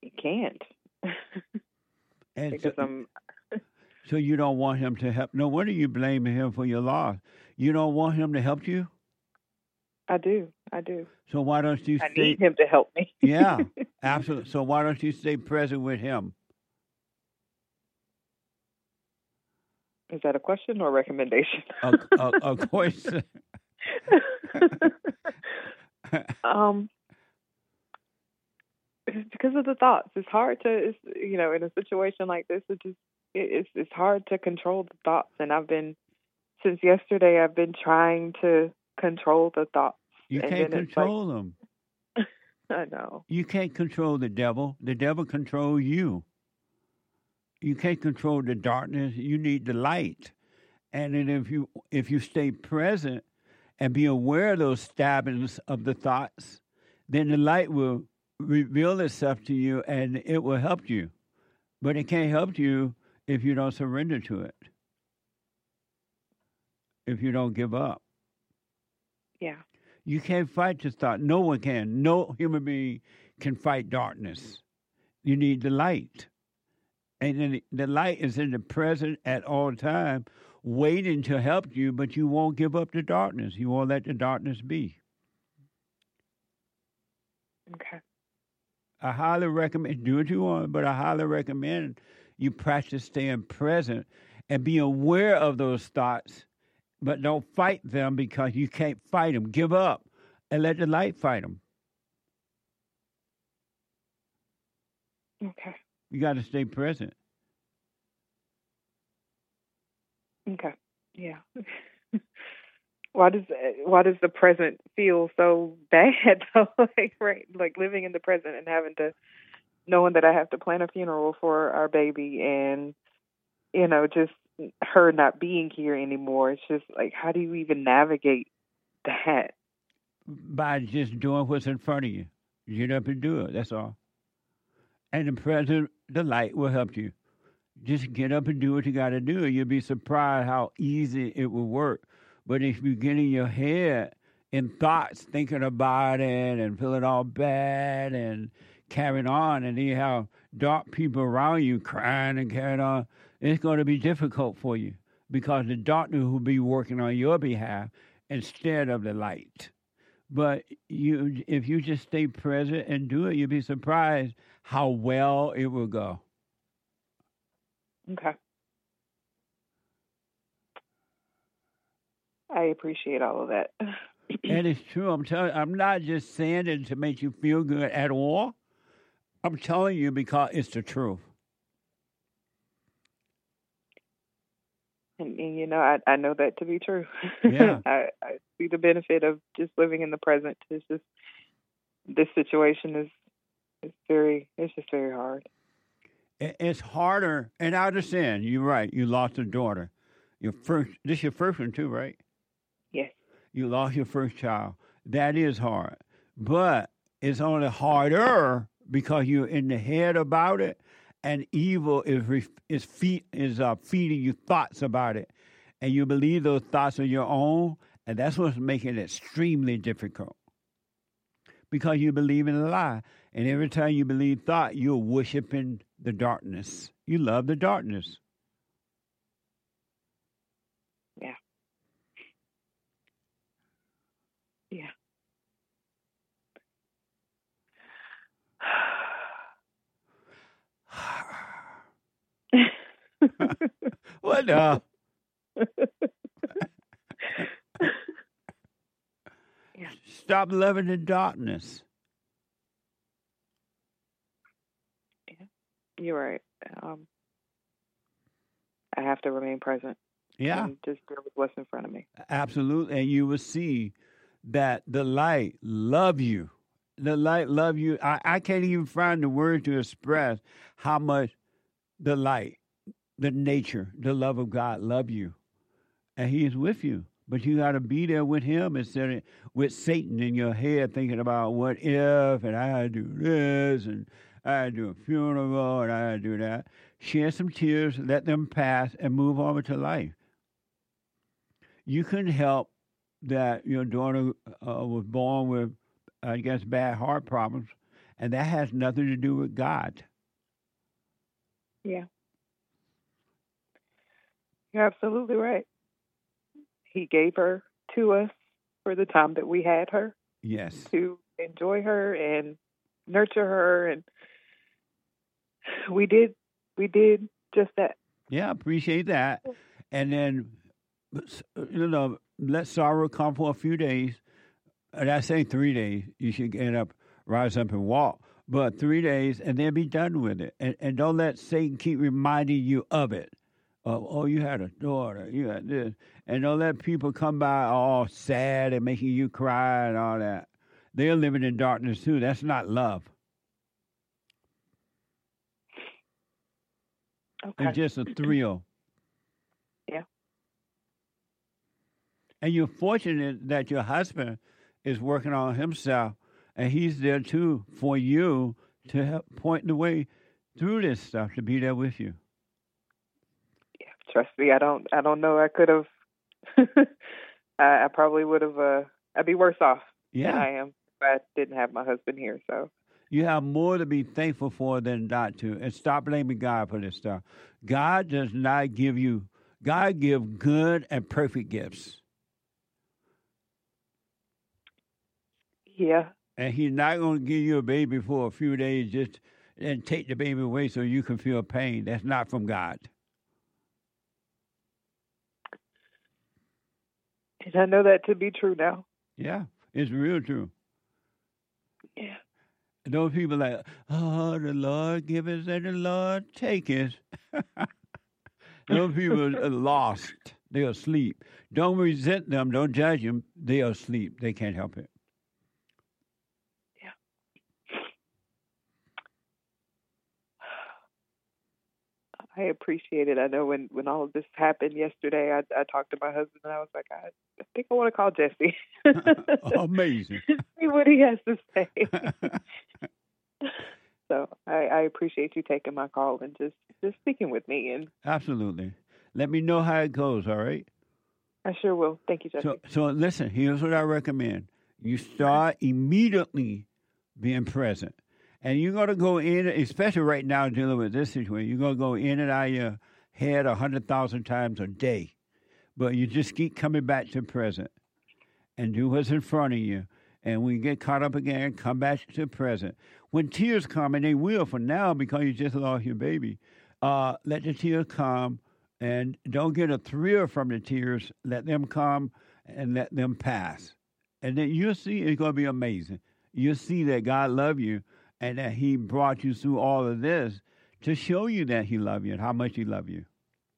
he can't. And because so, I'm. so you don't want him to help. No wonder you blaming him for your loss. You don't want him to help you? I do. I do. So why don't you I stay? need him to help me. Yeah, absolutely. So why don't you stay present with him? Is that a question or a recommendation? A, a, a question. um, it's because of the thoughts. It's hard to, it's, you know, in a situation like this, it just it, it's it's hard to control the thoughts. And I've been since yesterday. I've been trying to control the thoughts. You and can't then it's control like, them. I know. You can't control the devil. The devil controls you. You can't control the darkness. You need the light. And then if you if you stay present and be aware of those stabbings of the thoughts, then the light will reveal itself to you and it will help you. But it can't help you if you don't surrender to it. If you don't give up. Yeah. You can't fight this thought. No one can. No human being can fight darkness. You need the light. And then the light is in the present at all time, waiting to help you, but you won't give up the darkness. You won't let the darkness be. Okay. I highly recommend, do what you want, but I highly recommend you practice staying present and be aware of those thoughts, but don't fight them because you can't fight them. Give up and let the light fight them. Okay. You got to stay present. Okay. Yeah. Why does why does the present feel so bad though? like right, like living in the present and having to knowing that I have to plan a funeral for our baby and you know just her not being here anymore. It's just like how do you even navigate that? By just doing what's in front of you. Get up and do it. That's all. And the present, the light will help you. Just get up and do what you got to do. You'll be surprised how easy it will work. But if you get in your head in thoughts, thinking about it and feeling all bad and carrying on, and then you have dark people around you crying and carrying on, it's going to be difficult for you because the darkness will be working on your behalf instead of the light. But you, if you just stay present and do it, you'll be surprised how well it will go. Okay. I appreciate all of that. And it's true. I'm telling. I'm not just saying it to make you feel good at all. I'm telling you because it's the truth. And, and you know, I I know that to be true. Yeah. I, I see the benefit of just living in the present. It's just this situation is it's very it's just very hard. It's harder, and I understand. You're right. You lost a daughter. Your first. This is your first one too, right? Yes. You lost your first child. That is hard, but it's only harder because you're in the head about it, and evil is re- is feed is uh, feeding you thoughts about it, and you believe those thoughts are your own, and that's what's making it extremely difficult. Because you believe in a lie, and every time you believe thought, you're worshiping the darkness. You love the darkness. Yeah. Yeah. What the? Yeah. Stop loving the darkness. Yeah. You're right. Um, I have to remain present. Yeah. And just deal with what's in front of me. Absolutely. And you will see that the light love you. The light love you. I, I can't even find the word to express how much the light, the nature, the love of God love you. And he is with you. But you got to be there with him instead of with Satan in your head thinking about what if, and I got to do this, and I got to do a funeral, and I got to do that. Shed some tears, let them pass, and move on with your life. You couldn't help that your daughter uh, was born with, I guess, bad heart problems, And that has nothing to do with God. Yeah. You're absolutely right. He gave her to us for the time that we had her, Yes. to enjoy her and nurture her, and we did we did just that. Yeah, appreciate that. And then, you know, let sorrow come for a few days. And I say three days. You should get up, rise up and walk. But three days, and then be done with it. And, and don't let Satan keep reminding you of it. Of, oh, you had a daughter, you had this. And don't let people come by all sad and making you cry and all that. They're living in darkness too. That's not love. Okay. It's just a thrill. Yeah. And you're fortunate that your husband is working on himself, and he's there too for you to help point the way through this stuff, to be there with you. Trust me, I don't I don't know. I could have. I, I probably would have. Uh, I'd be worse off Yeah. than I am if I didn't have my husband here. So You have more to be thankful for than not to. And stop blaming God for this stuff. God does not give you, God gives good and perfect gifts. yeah, And he's not going to give you a baby for a few days just and take the baby away so you can feel pain. That's not from God. and I know that to be true now. Yeah, it's real true. Yeah. Those people like, oh, the Lord giveth and the Lord taketh. Those people are lost. They're asleep. Don't resent them. Don't judge them. They are asleep. They can't help it. I appreciate it. I know when, when all of this happened yesterday, I, I talked to my husband and I was like, I, I think I want to call Jesse. Amazing. See what he has to say. So I, I appreciate you taking my call and just, just speaking with me. And Absolutely. Let me know how it goes, all right? I sure will. Thank you, Jesse. So, so listen, here's what I recommend. You start immediately being present. And you're going to go in, especially right now dealing with this situation, you're going to go in and out of your head one hundred thousand times a day. But you just keep coming back to present and do what's in front of you. And when you get caught up again, come back to present. When tears come, and they will for now because you just lost your baby, uh, let the tears come and don't get a thrill from the tears. Let them come and let them pass. And then you'll see it's going to be amazing. You'll see that God loves you and that he brought you through all of this to show you that he loves you and how much he loves you.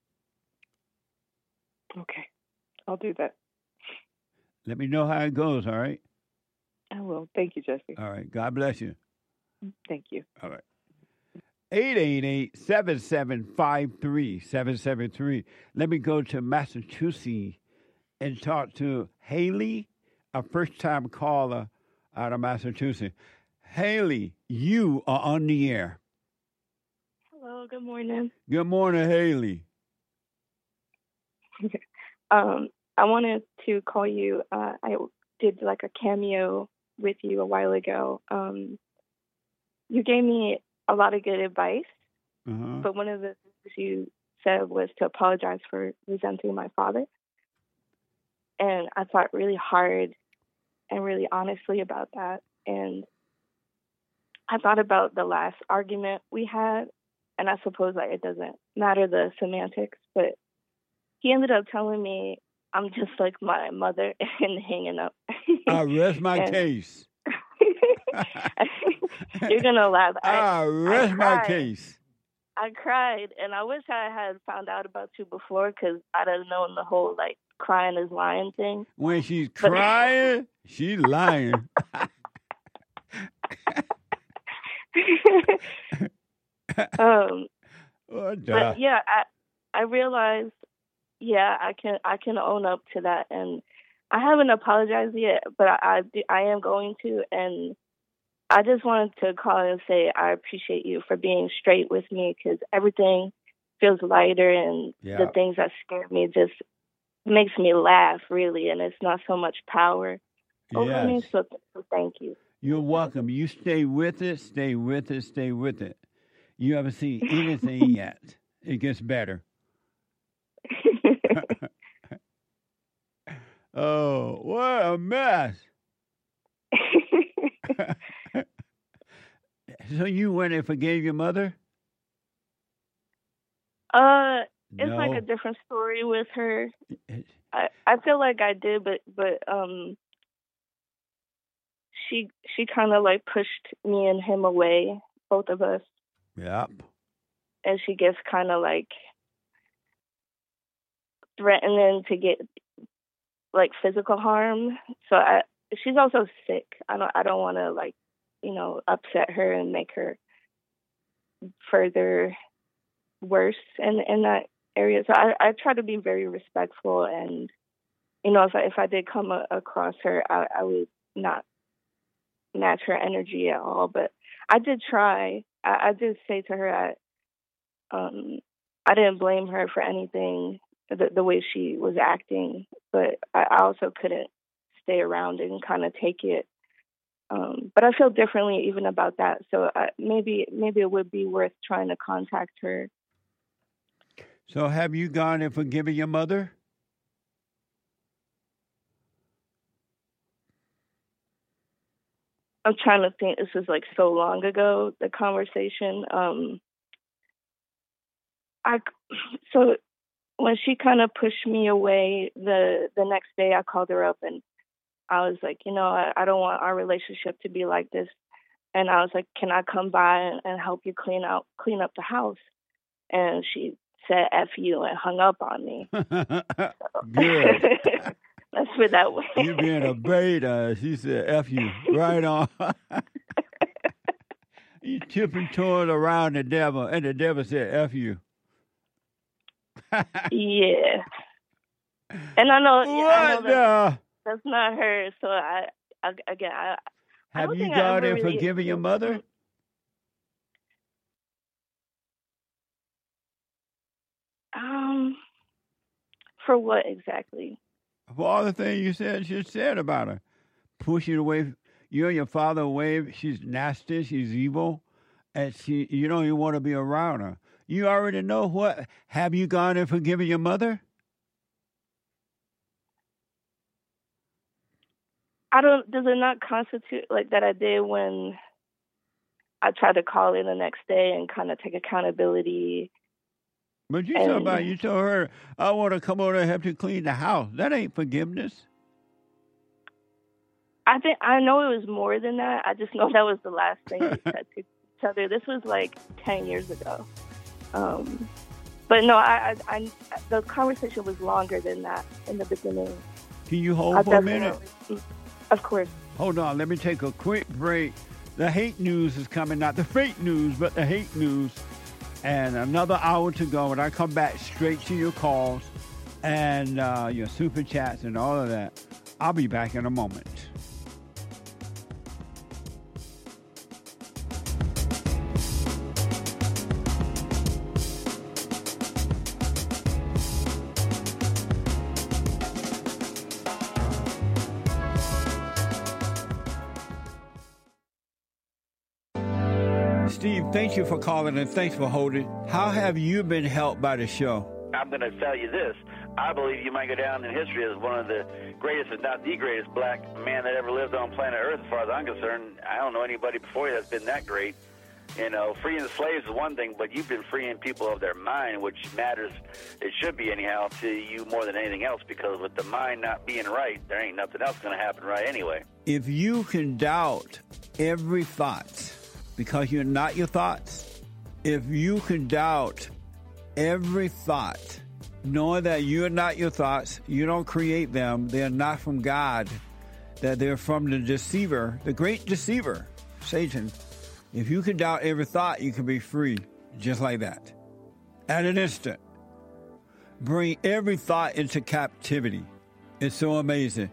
Okay. I'll do that. Let me know how it goes, all right? I will. Thank you, Jesse. All right. God bless you. Thank you. All right. eight eight eight, seven seven five, three seven seven three. Let me go to Massachusetts and talk to Haley, a first-time caller out of Massachusetts. Haley, you are on the air. Hello, good morning. Good morning, Haley. Um, I wanted to call you. Uh, I did like a cameo with you a while ago. Um, you gave me a lot of good advice, Uh-huh. but one of the things you said was to apologize for resenting my father. And I thought really hard and really honestly about that. And I thought about the last argument we had, and I suppose like it doesn't matter the semantics, but he ended up telling me I'm just like my mother and hanging up. I rest my And- case. You're gonna laugh. I, I rest I my cried. case. I cried, and I wish I had found out about you before, because I'd have known the whole like crying is lying thing. When she's But- crying, she's lying. um, Oh, duh. but yeah, I I realized, yeah, I can I can own up to that, and I haven't apologized yet, but I I, do- I am going to, and I just wanted to call and say I appreciate you for being straight with me, because everything feels lighter, and Yeah. the things that scare me just makes me laugh, really, and it's not so much power over me. Yes. So, so thank you. You're welcome. You stay with it, stay with it, stay with it. You haven't seen anything yet. It gets better. Oh, what a mess. So you went and forgave your mother? Uh, it's No. like a different story with her. I, I feel like I did, but but um, she she kind of like pushed me and him away, both of us, Yep. and she gets kind of like threatening to get like physical harm. So I she's also sick. I don't I don't want to like you know upset her and make her further worse in in that area. So I, I try to be very respectful, and you know if I if I did come a, across her, I, I would not match her energy at all. But I did try. I, I did say to her, I um I didn't blame her for anything the, the way she was acting, but I, I also couldn't stay around and kind of take it. Um, but I feel differently even about that. So I, maybe maybe it would be worth trying to contact her. So have you gone and forgiven your mother? I'm trying to think. This was like so long ago, the conversation. Um, I so when she kind of pushed me away, the the next day I called her up and I was like, you know, I, I don't want our relationship to be like this. And I was like, can I come by and, and help you clean out clean up the house? And she said F you and hung up on me. Good. Let's put it that way. You being a beta. She said F you. Right on. You tipping toes around the devil, and the devil said F you. Yeah. And I know, yeah, I know What that, the? that's not her. So I, I again, I, I Have don't you think I gone ever and really- forgiven your mother? Um, for what exactly? For all the things you said, she said about her. Pushing away, you and your father away. She's nasty. She's evil. And she, you don't even want to be around her. You already know what. Have you gone and forgiven your mother? I don't. Does it not constitute like that I did when I tried to call in the next day and kind of take accountability? But you And- talking about, you told her, I want to come over and help you clean the house. That ain't forgiveness. I think I know it was more than that. I just know that was the last thing we said to each other. This was like ten years ago. Um, but no, I, I, I, the conversation was longer than that in the beginning. Can you hold I for a minute? definitely- Of course. Hold on, let me take a quick break. The hate news is coming, not the fake news, but the hate news. And another hour to go, and I come back straight to your calls and uh, your super chats and all of that. I'll be back in a moment. Steve, thank you for calling and thanks for holding. How have you been helped by the show? I'm going to tell you this. I believe you might go down in history as one of the greatest, if not the greatest, black man that ever lived on planet Earth, as far as I'm concerned. I don't know anybody before you that's been that great. You know, freeing the slaves is one thing, but you've been freeing people of their mind, which matters, it should be anyhow, to you more than anything else, because with the mind not being right, there ain't nothing else going to happen right anyway. If you can doubt every thought because you're not your thoughts, if you can doubt every thought, knowing that you're not your thoughts, you don't create them, they're not from God, that they're from the deceiver, the great deceiver, Satan. If you can doubt every thought, you can be free just like that. At an instant. Bring every thought into captivity. It's so amazing.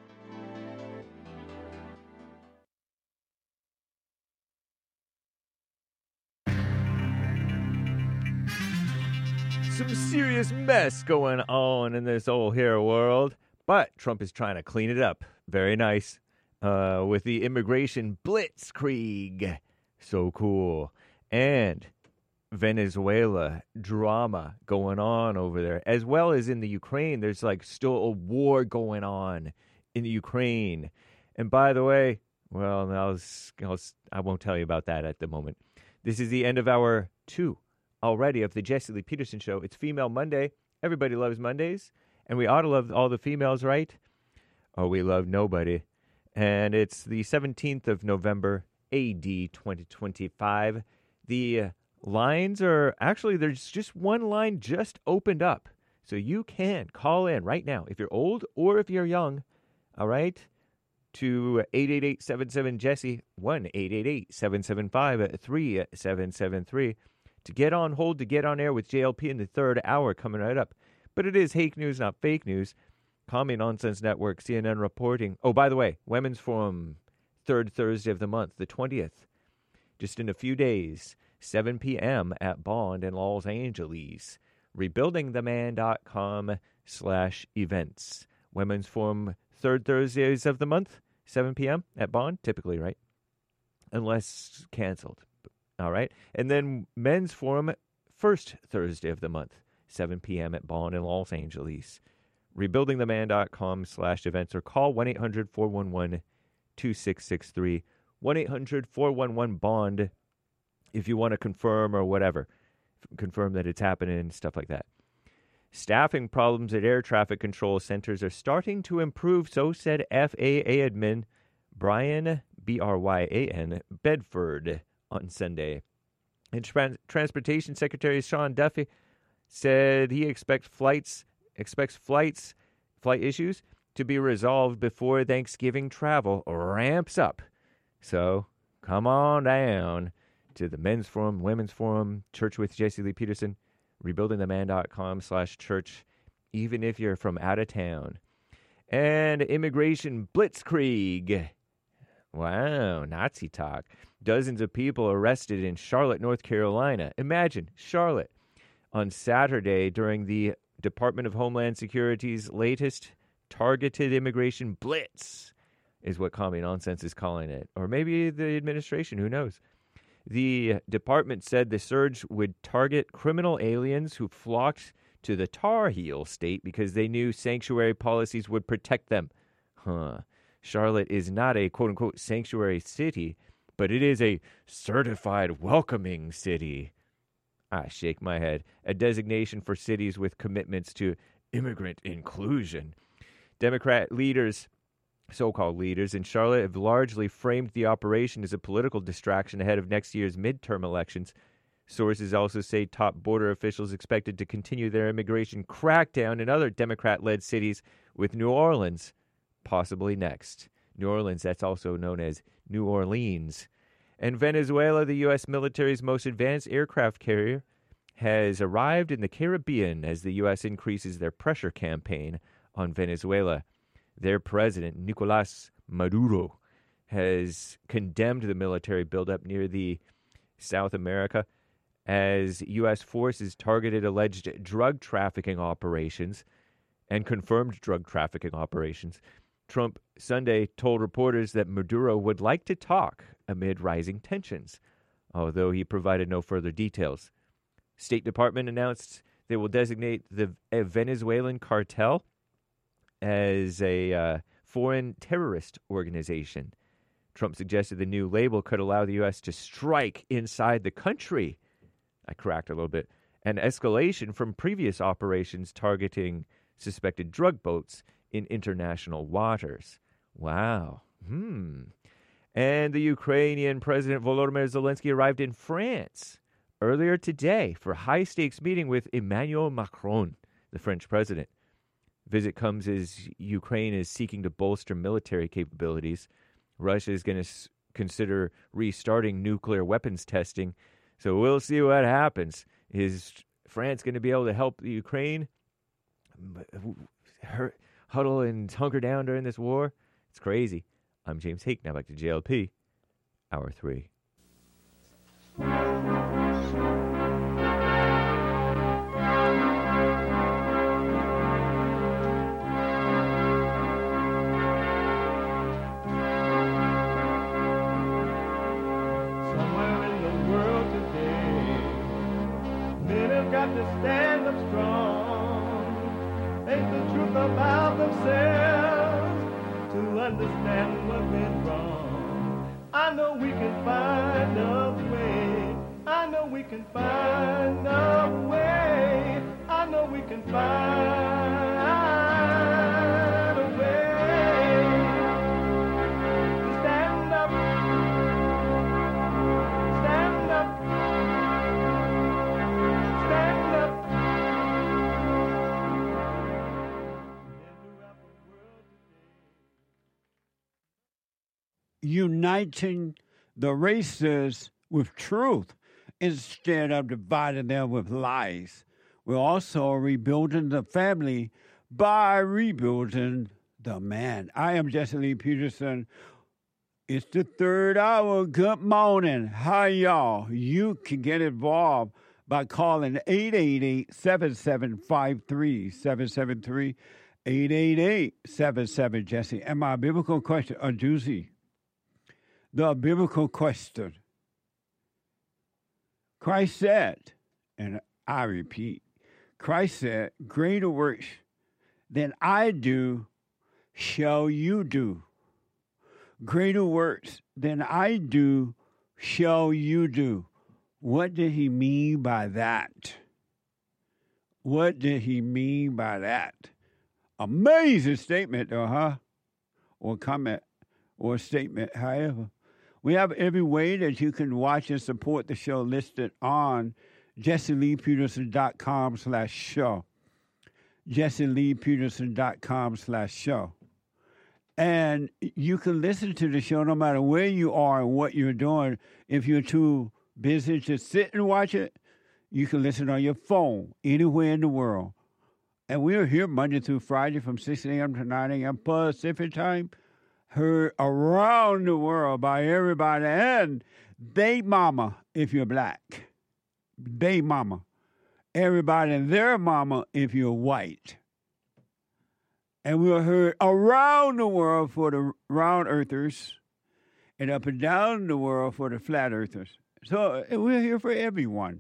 Some serious mess going on in this old here world, but Trump is trying to clean it up. Very nice. uh, with the immigration blitzkrieg. So cool. And Venezuela drama going on over there, as well as in the Ukraine. There's like still a war going on in the Ukraine. And by the way, well, I'll, I'll, I won't tell you about that at the moment. This is the end of hour two already of the Jesse Lee Peterson Show. It's Female Monday. Everybody loves Mondays, and we ought to love all the females, right? Oh, we love nobody. And it's the seventeenth of November, A D twenty twenty-five. The uh, lines are actually, there's just one line just opened up. So you can call in right now if you're old or if you're young, all right, to eight eight eight, seven seven, Jesse, one eight eight eight, seven seven five, three seven seven three, to get on hold, to get on air with J L P in the third hour coming right up. But it is hake news, not fake news. Commie Nonsense Network, C N N reporting. Oh, by the way, Women's Forum, third Thursday of the month, the twentieth. Just in a few days, seven p.m. at Bond in Los Angeles. rebuilding the man dot com slash events. Women's Forum, third Thursdays of the month, seven p.m. at Bond, typically, right? Unless canceled. All right. And then Men's Forum, first Thursday of the month, seven p.m. at Bond in Los Angeles. rebuilding the man dot com slash events, or call one eight hundred, four one one, two six six three. one eight hundred, four one one, BOND if you want to confirm or whatever. Confirm that it's happening and stuff like that. Staffing problems at air traffic control centers are starting to improve, so said F A A admin Brian, B R Y A N, Bedford on Sunday. And Trans- Transportation Secretary Sean Duffy said he expects flights, expects flights, flight issues to be resolved before Thanksgiving travel ramps up. So come on down to the Men's Forum, Women's Forum, Church with Jesse Lee Peterson, rebuilding the man dot com slash church, even if you're from out of town. And immigration blitzkrieg. Wow, Nazi talk. Dozens of people arrested in Charlotte, North Carolina. Imagine, Charlotte, on Saturday during the Department of Homeland Security's latest targeted immigration blitz, is what Commie Nonsense is calling it. Or maybe the administration, who knows? The department said the surge would target criminal aliens who flocked to the Tar Heel state because they knew sanctuary policies would protect them. Huh. Charlotte is not a quote-unquote sanctuary city, but it is a certified welcoming city. I shake my head. A designation for cities with commitments to immigrant inclusion. Democrat leaders, so-called leaders in Charlotte, have largely framed the operation as a political distraction ahead of next year's midterm elections. Sources also say top border officials expected to continue their immigration crackdown in other Democrat-led cities, with New Orleans possibly next. New Orleans, that's also known as New Orleans. And Venezuela, the U S military's most advanced aircraft carrier, has arrived in the Caribbean as the U S increases their pressure campaign on Venezuela. Their president, Nicolás Maduro, has condemned the military buildup near the South America as U S forces targeted alleged drug trafficking operations and confirmed drug trafficking operations. Trump Sunday told reporters that Maduro would like to talk amid rising tensions, although he provided no further details. State Department announced they will designate the a Venezuelan cartel as a uh, foreign terrorist organization. Trump suggested the new label could allow the U S to strike inside the country. I cracked a little bit. An escalation from previous operations targeting suspected drug boats in international waters. Wow. Hmm. And the Ukrainian President Volodymyr Zelensky arrived in France earlier today for a high-stakes meeting with Emmanuel Macron, the French president. Visit comes as Ukraine is seeking to bolster military capabilities. Russia is going to s- consider restarting nuclear weapons testing. So we'll see what happens. Is France going to be able to help the Ukraine Her, huddle and hunker down during this war? It's crazy. I'm James Hake. Now back to J L P. Hour three. got to stand up strong. Ain't the truth about themselves to understand what went wrong. I know we can find a way. I know we can find a way. I know we can find a way to stand up, stand up, stand up. Uniting the races with truth instead of dividing them with lies. We're also rebuilding the family by rebuilding the man. I am Jesse Lee Peterson. It's the third hour. Good morning. Hi, y'all. You can get involved by calling eight eight eight, seven seven five, three seven seven three, eight eight eight, seven seven, Jesse. And my biblical question, a doozy. The biblical question. Christ said, and I repeat, Christ said, greater works than I do shall you do. Greater works than I do shall you do. What did he mean by that? What did he mean by that? Amazing statement, though, huh? Or comment, or statement, however. We have every way that you can watch and support the show listed on jesseleepeterson.com slash show. jesseleepeterson.com slash show. And you can listen to the show no matter where you are and what you're doing. If you're too busy to sit and watch it, you can listen on your phone anywhere in the world. And we are here Monday through Friday from six a.m. to nine a.m. Pacific time. Heard around the world by everybody and they mama if you're black. They mama. Everybody and their mama if you're white. And we are heard around the world for the round earthers and up and down the world for the flat earthers. So we're here for everyone.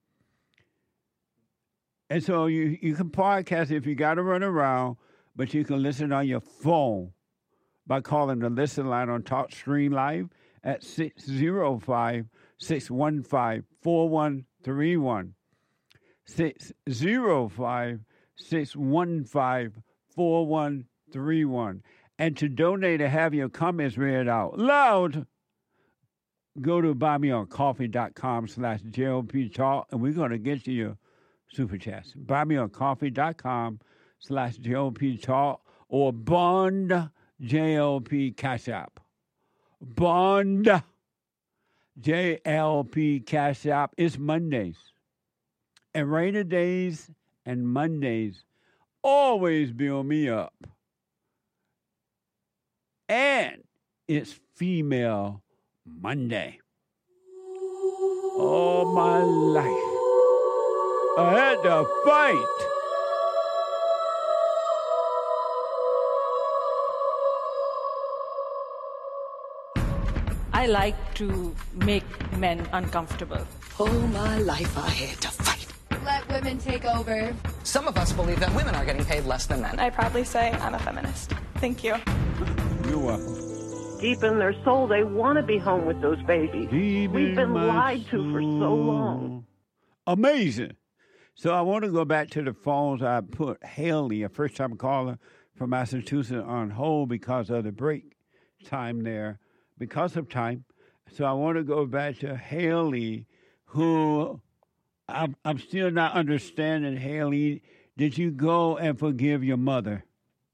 And so you, you can podcast if you got to run around, but you can listen on your phone by calling the listen line on TalkStream Live at six oh five, six one five, four one three one. six oh five, six one five, four one three one. And to donate and have your comments read out loud, go to buymeacoffee.com slash JLP Talk, and we're going to get to your super chats. Buymeacoffee.com slash JLP Talk or Bond J L P Cash App. Bond J L P Cash App. It's Mondays. And rainy days and Mondays always build me up. And it's Female Monday. All my life, I had to fight. I like to make men uncomfortable. All my life I had to fight. Let women take over. Some of us believe that women are getting paid less than men. I'd probably say I'm a feminist. Thank you. You're welcome. Deep in their soul, they want to be home with those babies. Deep We've been my lied to for so long. Amazing. So I want to go back to the phones. I put Haley, a first-time caller from Massachusetts, on hold because of the break time there, because of time. So I want to go back to Haley, who I'm, I'm still not understanding. Haley, did you go and forgive your mother?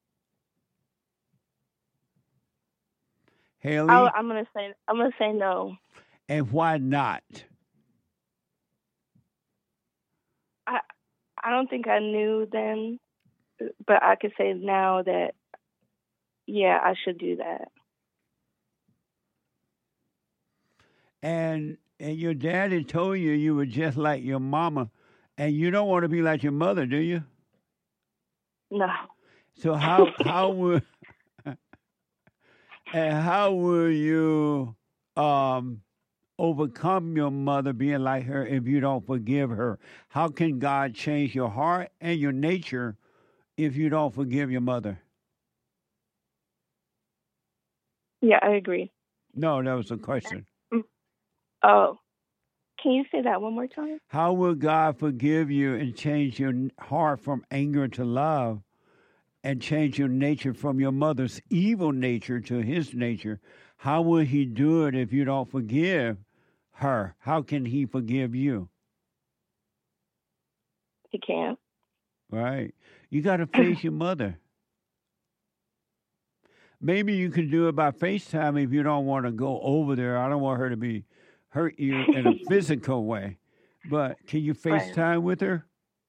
Haley? I, I'm gonna say I'm gonna say no. And why not? I I don't think I knew then, but I could say now that yeah, I should do that. And and your daddy told you you were just like your mama, and you don't want to be like your mother, do you? No. So how how would and how will you um overcome your mother being like her if you don't forgive her? How can God change your heart and your nature if you don't forgive your mother? Yeah, I agree. No, that was a question. Oh, can you say that one more time? How will God forgive you and change your n- heart from anger to love and change your nature from your mother's evil nature to his nature? How will he do it if you don't forgive her? How can he forgive you? He can't. Right. You got to face your mother. Maybe you can do it by FaceTime if you don't want to go over there. I don't want her to be hurt you in a physical way. But can you Right. FaceTime with her?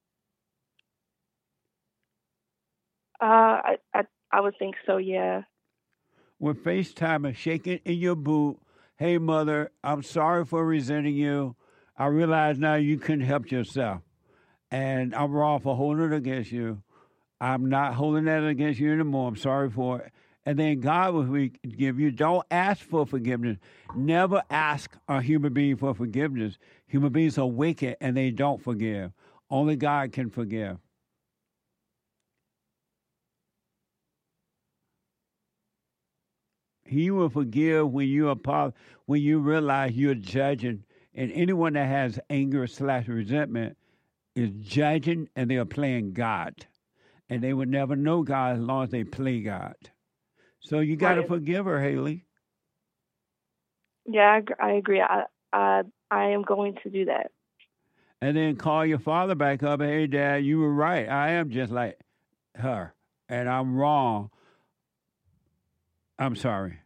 Uh, I, I, I would think so. Yeah. With FaceTime and shaking in your boot, hey, mother, I'm sorry for resenting you. I realize now you couldn't help yourself. And I'm wrong for holding it against you. I'm not holding that against you anymore. I'm sorry for it. And then God will forgive you. Don't ask for forgiveness. Never ask a human being for forgiveness. Human beings are wicked and they don't forgive. Only God can forgive. He will forgive when you apo- when you realize you're judging. And anyone that has anger slash resentment is judging and they are playing God. And they would never know God as long as they play God. So you got to Right. forgive her, Haley. Yeah, I, gr- I agree. I, I, I am going to do that. And then call your father back up. Hey, Dad, you were right. I am just like her. And I'm wrong. I'm sorry.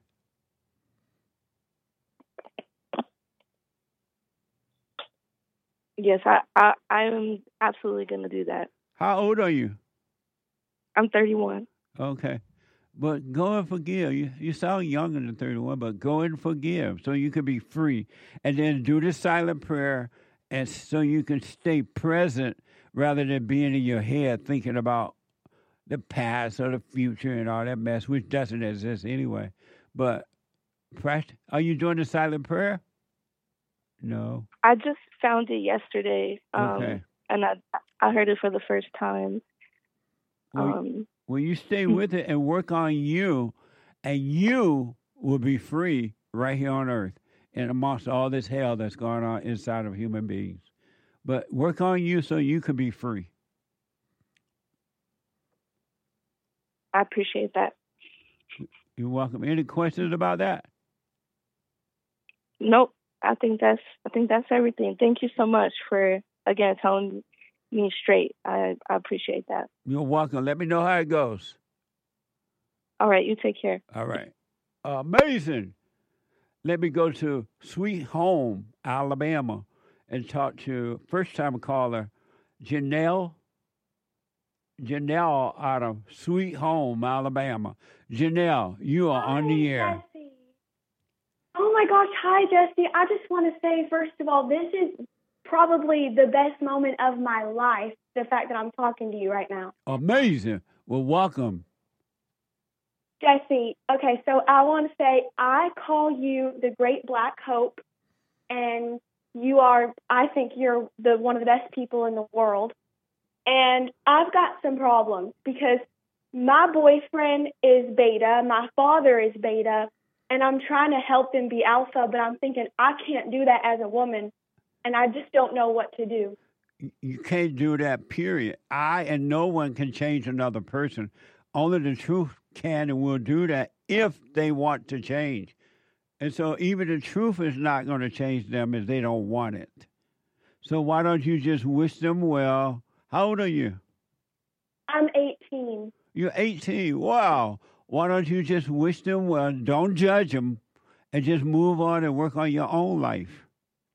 Yes, I, I, I am absolutely going to do that. How old are you? I'm thirty-one. Okay. But go and forgive. You, you sound younger than thirty-one, but go and forgive so you can be free. And then do the silent prayer and so you can stay present rather than being in your head thinking about the past or the future and all that mess, which doesn't exist anyway. But pract- are you doing the silent prayer? No. I just found it yesterday, um, Okay. and I, I heard it for the first time. Well, Um, well, you stay with it and work on you, and you will be free right here on earth and amongst all this hell that's going on inside of human beings. But work on you so you can be free. I appreciate that. You're welcome. Any questions about that? Nope. I think that's I think that's everything. Thank you so much for again telling me straight. I, I appreciate that. You're welcome. Let me know how it goes. All right, you take care. All right. Amazing. Let me go to Sweet Home, Alabama, and talk to first-time caller Janelle. Janelle out of Sweet Home, Alabama. Janelle, you are on the air. Oh my gosh, hi Jesse. I just want to say, first of all, this is probably the best moment of my life, the fact that I'm talking to you right now. Amazing. Well, welcome. Jesse, okay, so I want to say I call you the Great Black Hope, and you are, I think you're the one of the best people in the world. And I've got some problems because my boyfriend is beta, my father is beta, and I'm trying to help them be alpha, but I'm thinking I can't do that as a woman, and I just don't know what to do. You can't do that, period. I and no one can change another person. Only the truth can and will do that if they want to change. And so even the truth is not going to change them if they don't want it. So why don't you just wish them well? How old are you? I'm eighteen. You're eighteen. Wow. Why don't you just wish them well? Don't judge them and just move on and work on your own life.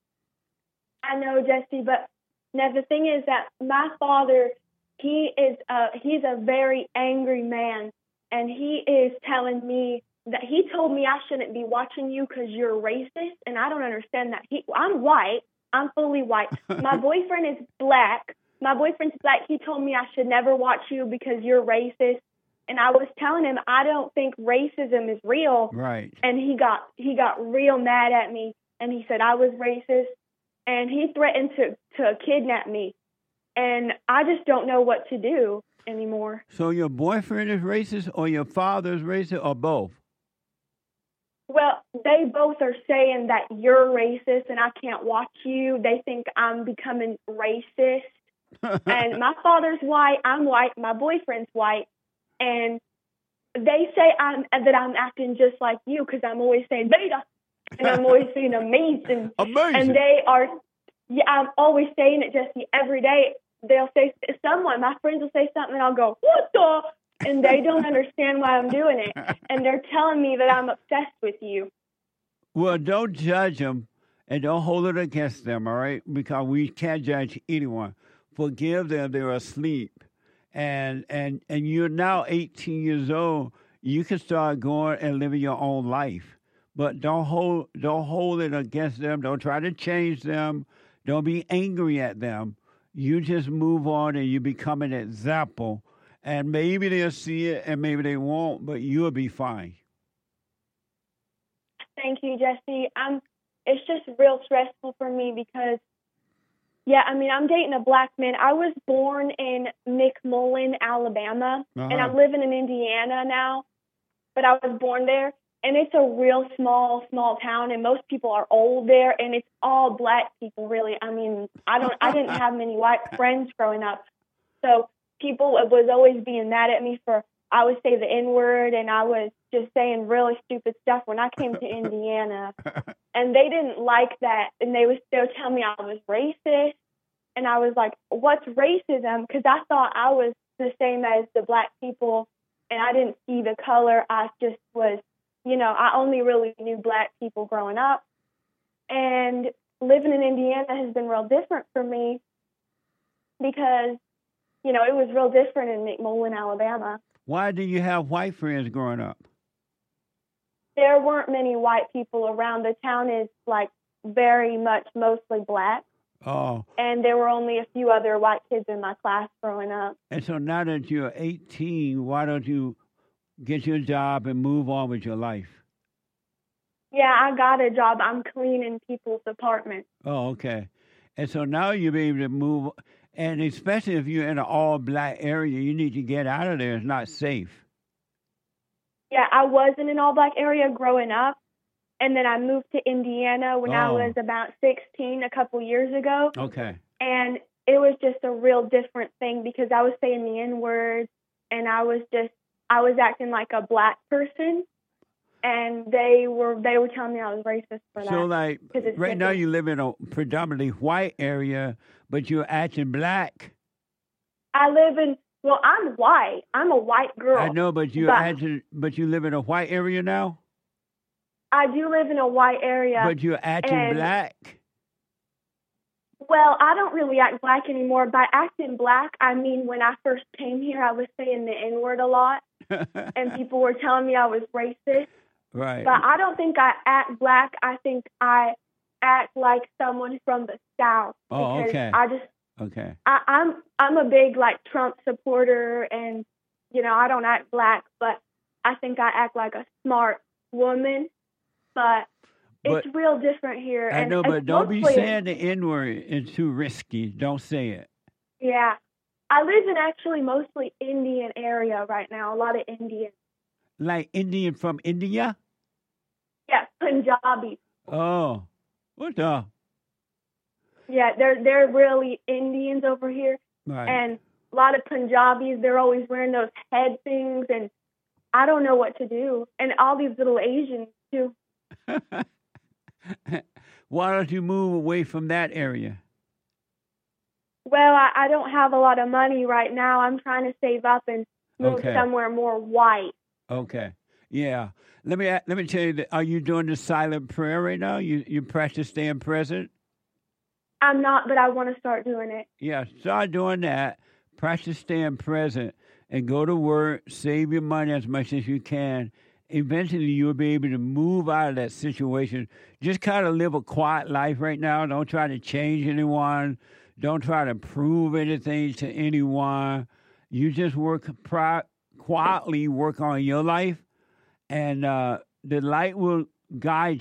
I know, Jesse, but now the thing is that my father, he is uh, he's a very angry man, and he is telling me that he told me I shouldn't be watching you because you're racist, and I don't understand that. He, I'm white. I'm fully white. My boyfriend is black. My boyfriend's black. He told me I should never watch you because you're racist. And I was telling him I don't think racism is real. Right. And he got he got real mad at me. and he said I was racist, and he threatened to, to kidnap me. And I just don't know what to do anymore. So your boyfriend is racist, or your father is racist, or both? Well, they both are saying that you're racist and I can't watch you. They think I'm becoming racist. And my father's white, I'm white, my boyfriend's white. And they say I'm that I'm acting just like you because I'm always saying beta. And I'm always saying amazing. Amazing. And they are, yeah, I'm always saying it, Jesse, every day. They'll say, someone, my friends will say something and I'll go, what the? And they don't understand why I'm doing it. And they're telling me that I'm obsessed with you. Well, don't judge them and don't hold it against them, all right? Because we can't judge anyone. Forgive them, they're asleep. And and and you're now eighteen years old. You can start going and living your own life. But don't hold don't hold it against them. Don't try to change them. Don't be angry at them. You just move on and you become an example. And maybe they'll see it and maybe they won't, but you'll be fine. Thank you, Jesse. I'm, it's just real stressful for me because, yeah, I mean, I'm dating a black man. I was born in McMullen, Alabama, Uh-huh. and I'm living in Indiana now, but I was born there. And it's a real small, small town, and most people are old there, and it's all black people, really. I mean, I don't, I didn't have many white friends growing up, so people was always being mad at me for I would say the N word, and I was just saying really stupid stuff when I came to Indiana, and they didn't like that, and they was they would tell me I was racist, and I was like, "What's racism?" Because I thought I was the same as the black people, and I didn't see the color. I just was. You know, I only really knew black people growing up. And living in Indiana has been real different for me because, you know, it was real different in McMullen, Alabama. Why did you have white friends growing up? There weren't many white people around. The town is, like, very much mostly black. Oh. And there were only a few other white kids in my class growing up. And so now that you're eighteen, why don't you get your job and move on with your life? Yeah, I got a job. I'm cleaning people's apartments. Oh, okay. And so now you'll be able to move, and especially if you're in an all-black area, you need to get out of there. It's not safe. Yeah, I was in an all-black area growing up, and then I moved to Indiana when I Oh. was about sixteen a couple years ago. Okay. And it was just a real different thing because I was saying the N-word, and I was just I was acting like a black person, and they were they were telling me I was racist for that. So, like, 'cause it's right now different. you live in a predominantly white area, but you're acting black. I live in well, I'm white. I'm a white girl. I know, but you're but acting, but you live in a white area now? I do live in a white area. But you're acting and- black? Well, I don't really act black anymore. By acting black, I mean when I first came here, I was saying the N-word a lot, and people were telling me I was racist. Right. But I don't think I act black. I think I act like someone from the South. Oh, because okay. I just, Okay. I, I'm, I'm a big like Trump supporter, and you know I don't act black, but I think I act like a smart woman. But But- it's real different here. I and know, it's but don't be mostly- saying the N-word. It's too risky. Don't say it. Yeah. I live in actually mostly Indian area right now, a lot of Indian. Like Indian from India? Yeah, Punjabi. Oh. What the? Yeah, they're they're really Indians over here. Right. And a lot of Punjabis, they're always wearing those head things, and I don't know what to do. And all these little Asians, too. Why don't you move away from that area? Well, I, I don't have a lot of money right now. I'm trying to save up and move Okay. somewhere more white. Okay. Yeah. Let me let me tell you that. Are you doing the silent prayer right now? You you practice staying present? I'm not, but I want to start doing it. Yeah. Start doing that. Practice staying present and go to work. Save your money as much as you can. Eventually, you'll be able to move out of that situation. Just kind of live a quiet life right now. Don't try to change anyone. Don't try to prove anything to anyone. You just work pri- quietly, work on your life, and uh, the light will guide you.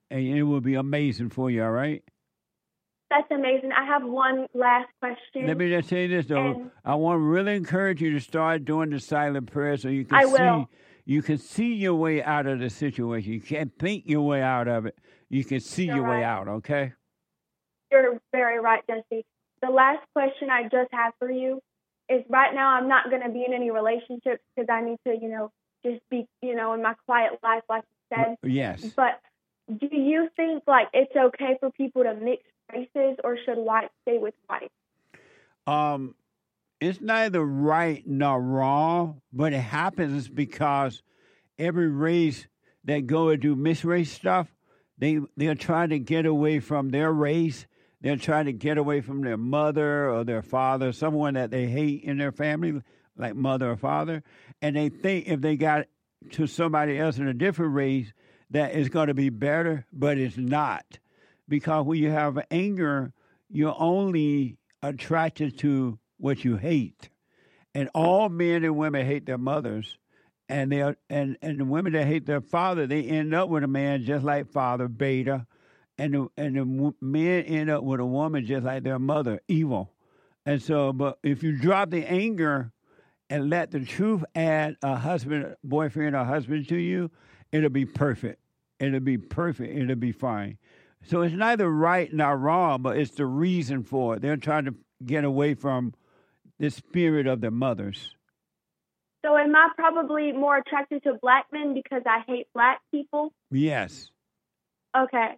and it will be amazing for you. All right. That's amazing. I have one last question. Let me just say this though. And I want to really encourage you to start doing the silent prayer so you can I see will. you can see your way out of the situation. You can't think your way out of it. You can see You're your way right. out. Okay. You're very right, Jesse. The last question I just have for you is right now I'm not going to be in any relationships because I need to, you know, just be, you know, in my quiet life, like you said. Yes. But do you think, like, it's okay for people to mix races, or should white stay with white? Um, it's neither right nor wrong, but it happens because every race that go and do mixed race stuff, they they're trying to get away from their race. They're trying to get away from their mother or their father, someone that they hate in their family, like mother or father, and they think if they got to somebody else in a different race, that it's going to be better, but it's not. Because when you have anger, you're only attracted to what you hate. And all men and women hate their mothers. And they are, and, and the women that hate their father, they end up with a man just like father, beta. And the, and the w- men end up with a woman just like their mother, evil. And so, but if you drop the anger and let the truth add a husband, boyfriend or husband to you, it'll be perfect. It'll be perfect. It'll be fine. So it's neither right nor wrong, but it's the reason for it. They're trying to get away from the spirit of their mothers. So am I probably more attracted to black men because I hate black people? Yes. Okay.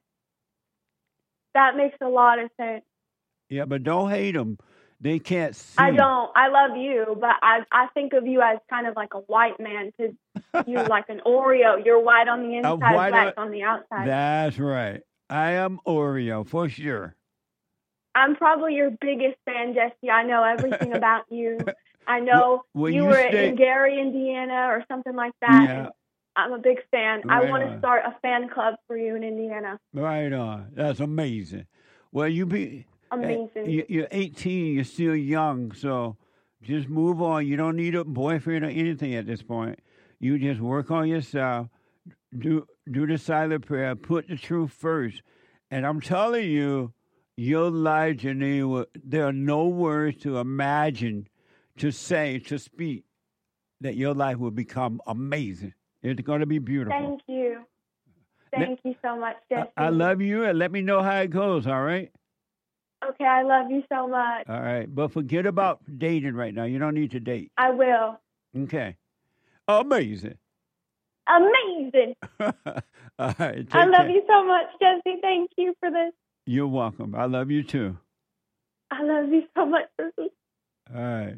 That makes a lot of sense. Yeah, but don't hate them. They can't see. I don't. I love you, but I I think of you as kind of like a white man because you're like an Oreo. You're white on the inside, white black on- on the outside. That's right. I am Oreo, for sure. I'm probably your biggest fan, Jesse. I know everything about you. I know Well, well, you, you were stay- in Gary, Indiana, or something like that. Yeah. And I'm a big fan. I Right want on. to start a fan club for you in Indiana. Right on. That's amazing. Well, you be Amazing. you- You're eighteen. You're still young, so just move on. You don't need a boyfriend or anything at this point. You just work on yourself. Do do the silent prayer. Put the truth first. And I'm telling you, your life, Janine, will- there are no words to imagine, to say, to speak, that your life will become amazing. It's going to be beautiful. Thank you. Thank you so much, Jesse. I love you, and let me know how it goes, all right? Okay, I love you so much. All right. But forget about dating right now. You don't need to date. I will. Okay. Amazing. Amazing. All right. I take love care. you so much, Jesse. Thank you for this. You're welcome. I love you too. I love you so much, Jesse. All right.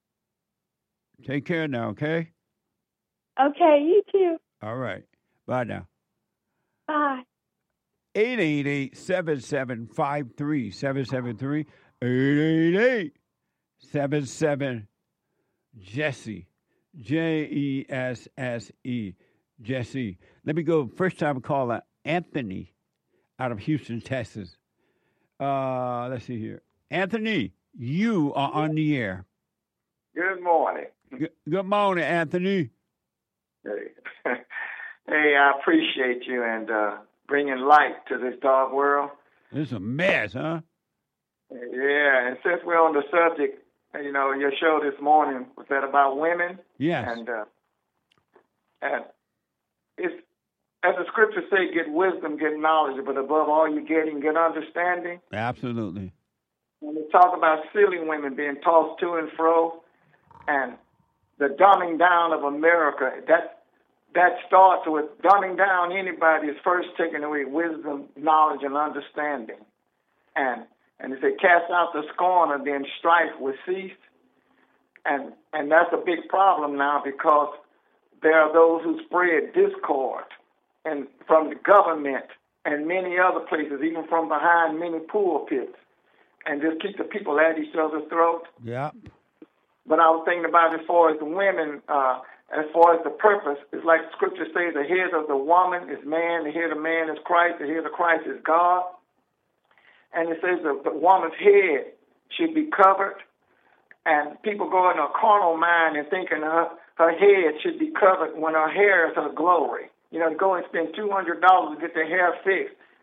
Take care now, okay? Okay, you too. All right. Bye now. Bye. eight eight eight, seven seven five three, seven seven three, eight eight eight, seven seven, Jesse, J E S S E, Jesse. Let me go, first time caller, Anthony, out of Houston, Texas. Uh, let's see here. Anthony, you are on the air. Good morning. Good, good morning, Anthony. Hey. hey, I appreciate you and uh, bringing light to this dark world. It's a mess, huh? Yeah, and since we're on the subject, you know, your show this morning was that about women. Yes. And uh, and it's as the scriptures say, get wisdom, get knowledge, but above all, you getting get understanding. Absolutely. When we talk about silly women being tossed to and fro, and the dumbing down of America, that that starts with dumbing down anybody is first taking away wisdom, knowledge, and understanding. And and they say, cast out the scorner, then strife will cease. And and that's a big problem now because there are those who spread discord and from the government and many other places, even from behind many pulpits, and just keep the people at each other's throat. Yeah. But I was thinking about as far as the women, uh, as far as the purpose, it's like Scripture says, the head of the woman is man, the head of man is Christ, the head of Christ is God. And it says the, the woman's head should be covered. And people go in a carnal mind and thinking her, her head should be covered when her hair is her glory. You know, to go and spend two hundred dollars to get their hair fixed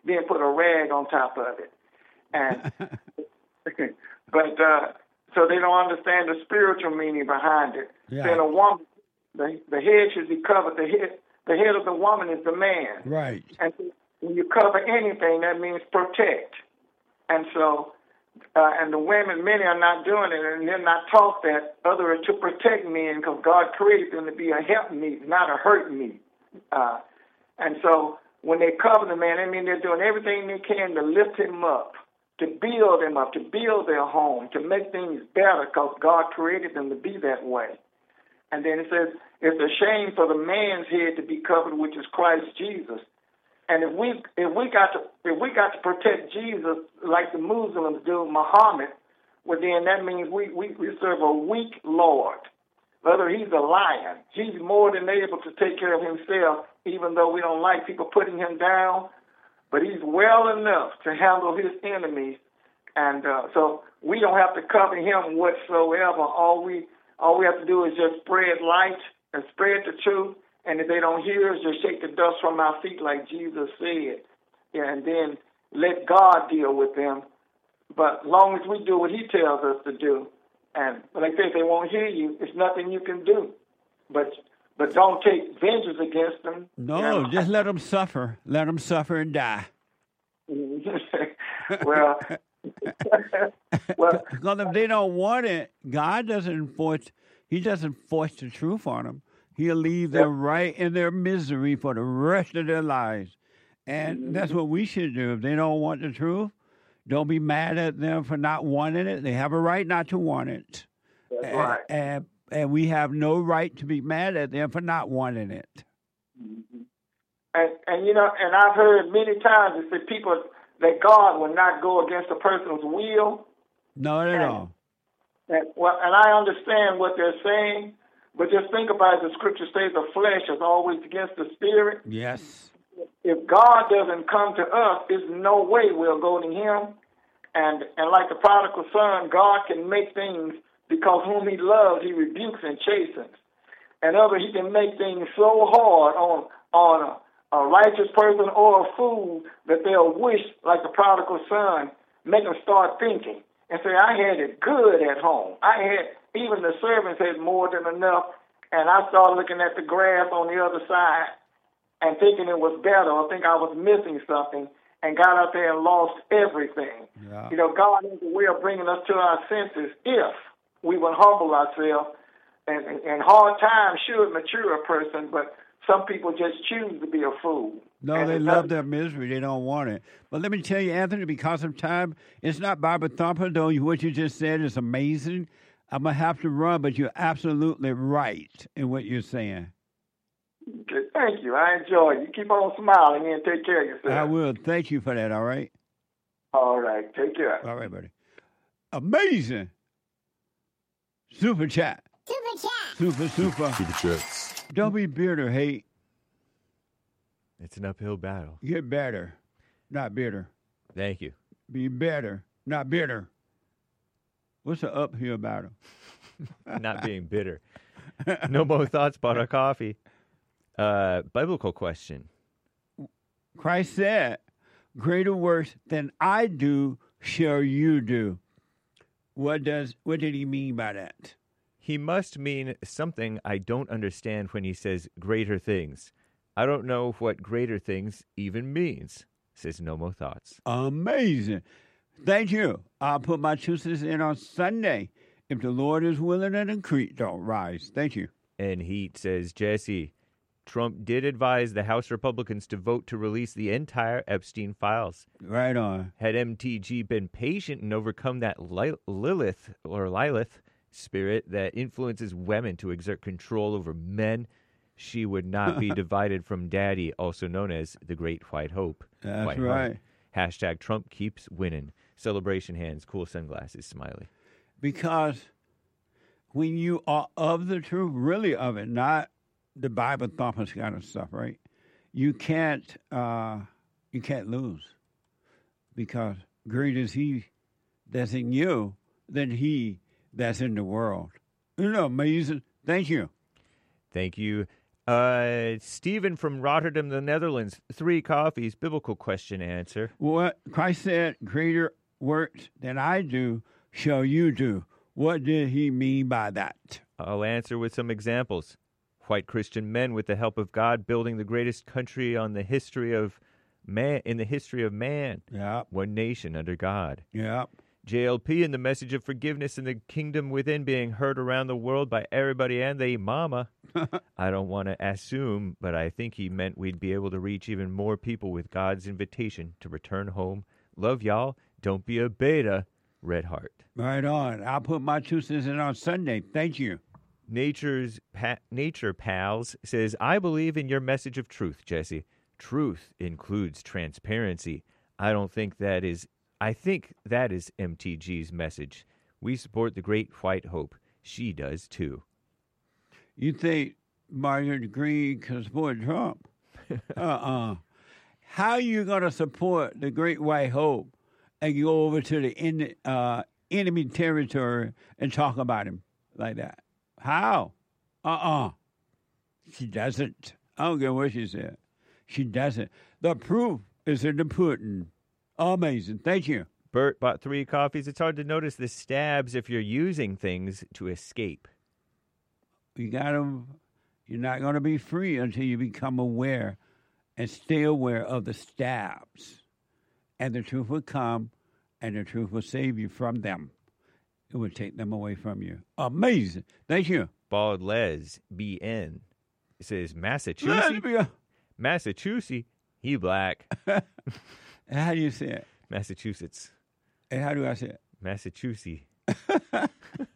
then put a rag on top of it. And but uh, so they don't understand the spiritual meaning behind it. Yeah. Then a woman, the the head should be covered. The head the head of the woman is the man. Right. And when you cover anything, that means protect. And so, uh, and the women, many are not doing it, and they're not taught that other are to protect men because God created them to be a helpmeet, not a hurtmeet. Uh, and so, when they cover the man, I mean they're doing everything they can to lift him up, to build him up, to build their home, to make things better because God created them to be that way. And then it says, it's a shame for the man's head to be covered, which is Christ Jesus. And if we if we got to if we got to protect Jesus like the Muslims do Muhammad, well then that means we, we, we serve a weak Lord. Whether he's a lion, he's more than able to take care of himself, even though we don't like people putting him down. But he's well enough to handle his enemies, and uh, so we don't have to cover him whatsoever. All we all we have to do is just spread light and spread the truth. And if they don't hear us, just shake the dust from our feet like Jesus said. Yeah, and then let God deal with them. But as long as we do what he tells us to do, and like I say, if they won't hear you, it's nothing you can do. But but don't take vengeance against them. No, You know? just let them suffer. Let them suffer and die. well, well, because if they don't want it, God doesn't force. He doesn't force the truth on them. He'll leave them right in their misery for the rest of their lives. And that's what we should do. If they don't want the truth, don't be mad at them for not wanting it. They have a right not to want it. That's and, right. And, and we have no right to be mad at them for not wanting it. And, and, you know, and I've heard many times that people, that God will not go against a person's will. Not at and, all. And, well, and I understand what they're saying, but just think about it. The scripture says the flesh is always against the spirit. Yes. If God doesn't come to us, there's no way we'll go to him. And and like the prodigal son, God can make things, because whom he loves, he rebukes and chastens. And other, he can make things so hard on on a, a righteous person or a fool that they'll wish, like the prodigal son, make them start thinking and say, I had it good at home. I had, even the servants had more than enough. And I started looking at the grass on the other side and thinking it was better, or think I was missing something, and got out there and lost everything. Yeah. You know, God has a way of bringing us to our senses if we would humble ourselves. And, and, and hard times should mature a person, but some people just choose to be a fool. No, And they it's love not- their misery. They don't want it. But let me tell you, Anthony, because of time, it's not Bible thumper, though. What you just said is amazing. I'm going to have to run, but you're absolutely right in what you're saying. Okay, thank you. I enjoy it. You keep on smiling and take care of yourself. I will. Thank you for that, all right? All right. Take care. All right, buddy. Amazing. Super chat. Super chat. Super, super. Super chats. Don't be bitter, hate. It's an uphill battle. Get better, not bitter. Thank you. Be better, not bitter. What's the uphill battle? Not being bitter. No more thoughts about our coffee. Uh, biblical question. Christ said, greater works than I do shall you do. What does what did he mean by that? He must mean something I don't understand when he says greater things. I don't know what greater things even means, says No More Thoughts. Amazing. Thank you. I'll put my two cents in on Sunday. If the Lord is willing and the creek don't rise. Thank you. And Heat says, Jesse, Trump did advise the House Republicans to vote to release the entire Epstein files. Right on. Had M T G been patient and overcome that Li- Lilith or Lilith spirit that influences women to exert control over men, she would not be divided from Daddy, also known as the Great White Hope. That's White Heart. right. Hashtag Trump keeps winning. Celebration hands, cool sunglasses, smiley. Because when you are of the truth, really of it, not the Bible thumpers kind of stuff, right? You can't, uh, you can't lose, because greater is He that's in you than he that's in the world. Isn't that amazing? Thank you. Thank you. Uh, Stephen from Rotterdam, the Netherlands. Three coffees. Biblical question answer. What Christ said, greater works than I do shall you do. What did he mean by that? I'll answer with some examples. White Christian men, with the help of God, building the greatest country on the history of man in the history of man. Yeah. One nation under God. Yeah. J L P and the message of forgiveness and the kingdom within being heard around the world by everybody and the mama. I don't want to assume, but I think he meant we'd be able to reach even more people with God's invitation to return home. Love y'all. Don't be a beta. Red Heart. Right on. I'll put my two cents in on Sunday. Thank you. Nature's pa- Nature Pals says, I believe in your message of truth, Jesse. Truth includes transparency. I don't think that is, I think that is M T G's message. We support the great white hope. She does too. You think Margaret Green can support Trump? uh-uh. How you going to support the great white hope and you go over to the en- uh, enemy territory and talk about him like that? How? Uh-uh. She doesn't. I don't care what she said. She doesn't. The proof is in the pudding. Amazing. Thank you. Bert bought three coffees. It's hard to notice the stabs if you're using things to escape. You got to, you're not going to be free until you become aware and stay aware of the stabs. And the truth will come, and the truth will save you from them. It will take them away from you. Amazing. Thank you. Bald Les, B N. It says Massachusetts. Lesbia. Massachusetts. He black. How do you say it? Massachusetts. And how do I say it? Massachusetts. I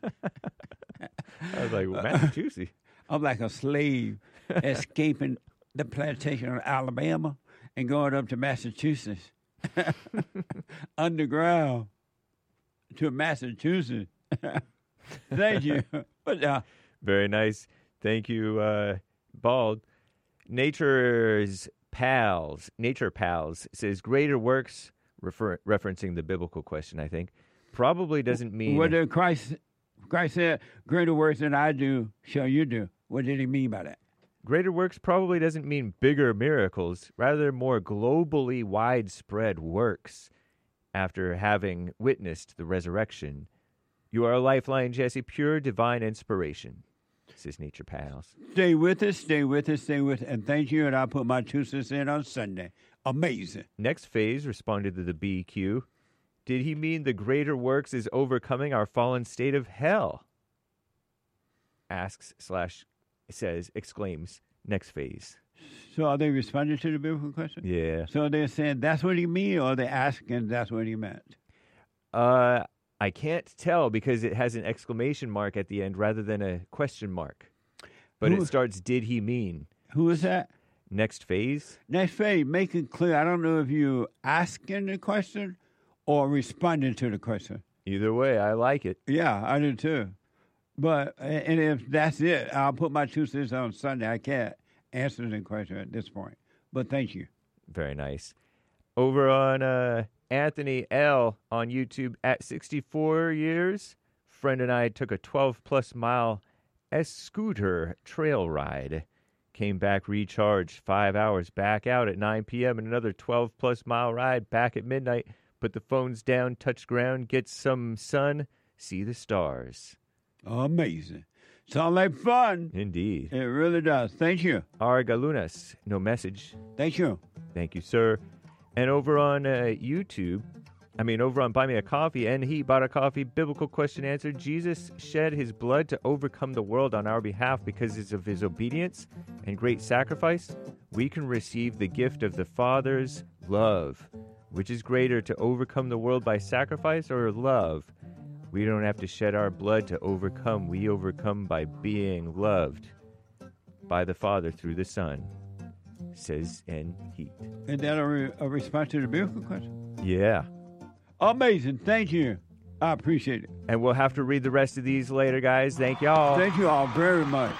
was like, well, Massachusetts. I'm like a slave escaping the plantation of Alabama and going up to Massachusetts. Underground to Massachusetts. Thank you. But, uh, Very nice. Thank you, uh, Bald. Nature's Pals, Nature Pals says greater works, refer- referencing the biblical question, I think, probably doesn't mean. What did Christ, Christ said, greater works than I do shall you do. What did he mean by that? Greater works probably doesn't mean bigger miracles, rather more globally widespread works after having witnessed the resurrection. You are a lifeline, Jesse, pure divine inspiration, says Nature Pals. Stay with us, stay with us, stay with us, and thank you, and I'll put my two cents in on Sunday. Amazing. Next phase responded to the B Q. Did he mean the greater works is overcoming our fallen state of hell? Asks slash says, exclaims, next phase. So are they responding to the biblical question? Yeah. So they're saying that's what he mean, or they're asking that's what he meant? Uh, I can't tell because it has an exclamation mark at the end rather than a question mark. But Who- it starts, did he mean? Who is that? Next phase? Next phase, make it clear. I don't know if you asking the question or responding to the question. Either way, I like it. Yeah, I do too. But, and if that's it, I'll put my two cents on Sunday. I can't answer the question at this point. But thank you. Very nice. Over on uh, Anthony L. on YouTube at sixty-four years, friend and I took a twelve-plus mile S-scooter trail ride. Came back recharged five hours, back out at nine p.m. and another twelve-plus mile ride back at midnight. Put the phones down, touch ground, get some sun, see the stars. Amazing. Sounds like fun. Indeed. It really does. Thank you. Argalunas, no message. Thank you. Thank you, sir. And over on uh, YouTube, I mean, over on Buy Me a Coffee, and he bought a coffee, biblical question answer. Jesus shed his blood to overcome the world on our behalf because of his obedience and great sacrifice. We can receive the gift of the Father's love. Which is greater, to overcome the world by sacrifice or love? We don't have to shed our blood to overcome. We overcome by being loved by the Father through the Son, says N. Heat. Is that a, re- a response to the biblical question? Yeah. Amazing. Thank you. I appreciate it. And we'll have to read the rest of these later, guys. Thank y'all. Thank you all very much.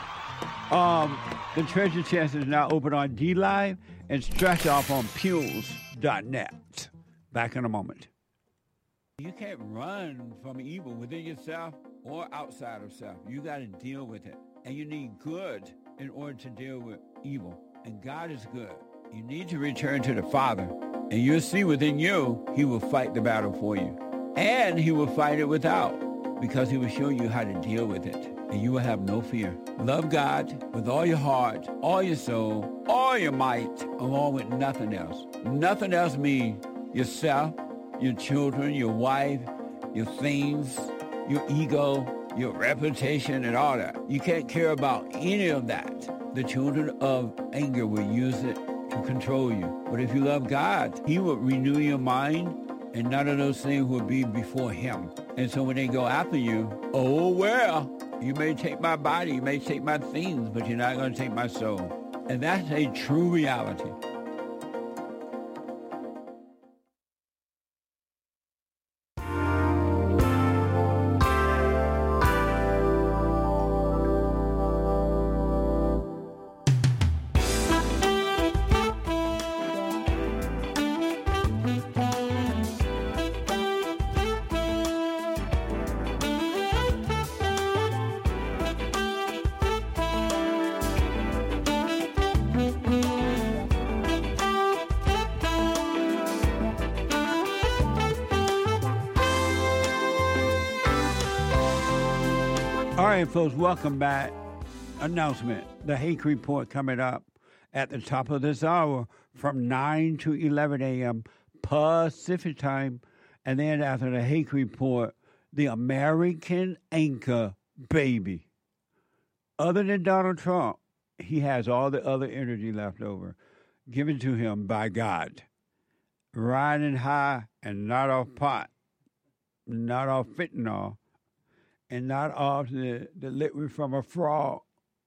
Um, the treasure chest is now open on D Live and stretch off on Pules dot net. Back in a moment. You can't run from evil within yourself or outside of self. You got to deal with it. And you need good in order to deal with evil. And God is good. You need to return to the Father, and you'll see within you, he will fight the battle for you. And he will fight it without, because he will show you how to deal with it, and you will have no fear. Love God with all your heart, all your soul, all your might, along with nothing else. Nothing else means yourself, your children, your wife, your things, your ego, your reputation, and all that. You can't care about any of that. The children of anger will use it to control you. But if you love God, he will renew your mind, and none of those things will be before him. And so when they go after you, oh, well, you may take my body, you may take my things, but you're not going to take my soul. And that's a true reality. All right, folks, welcome back. Announcement. The Hake Report coming up at the top of this hour from nine to eleven a.m. Pacific time. And then after the Hake Report, the American Anchor Baby. Other than Donald Trump, he has all the other energy left over, given to him by God. Riding high and not off pot, not off fentanyl, and not off the, the liquid from a frog,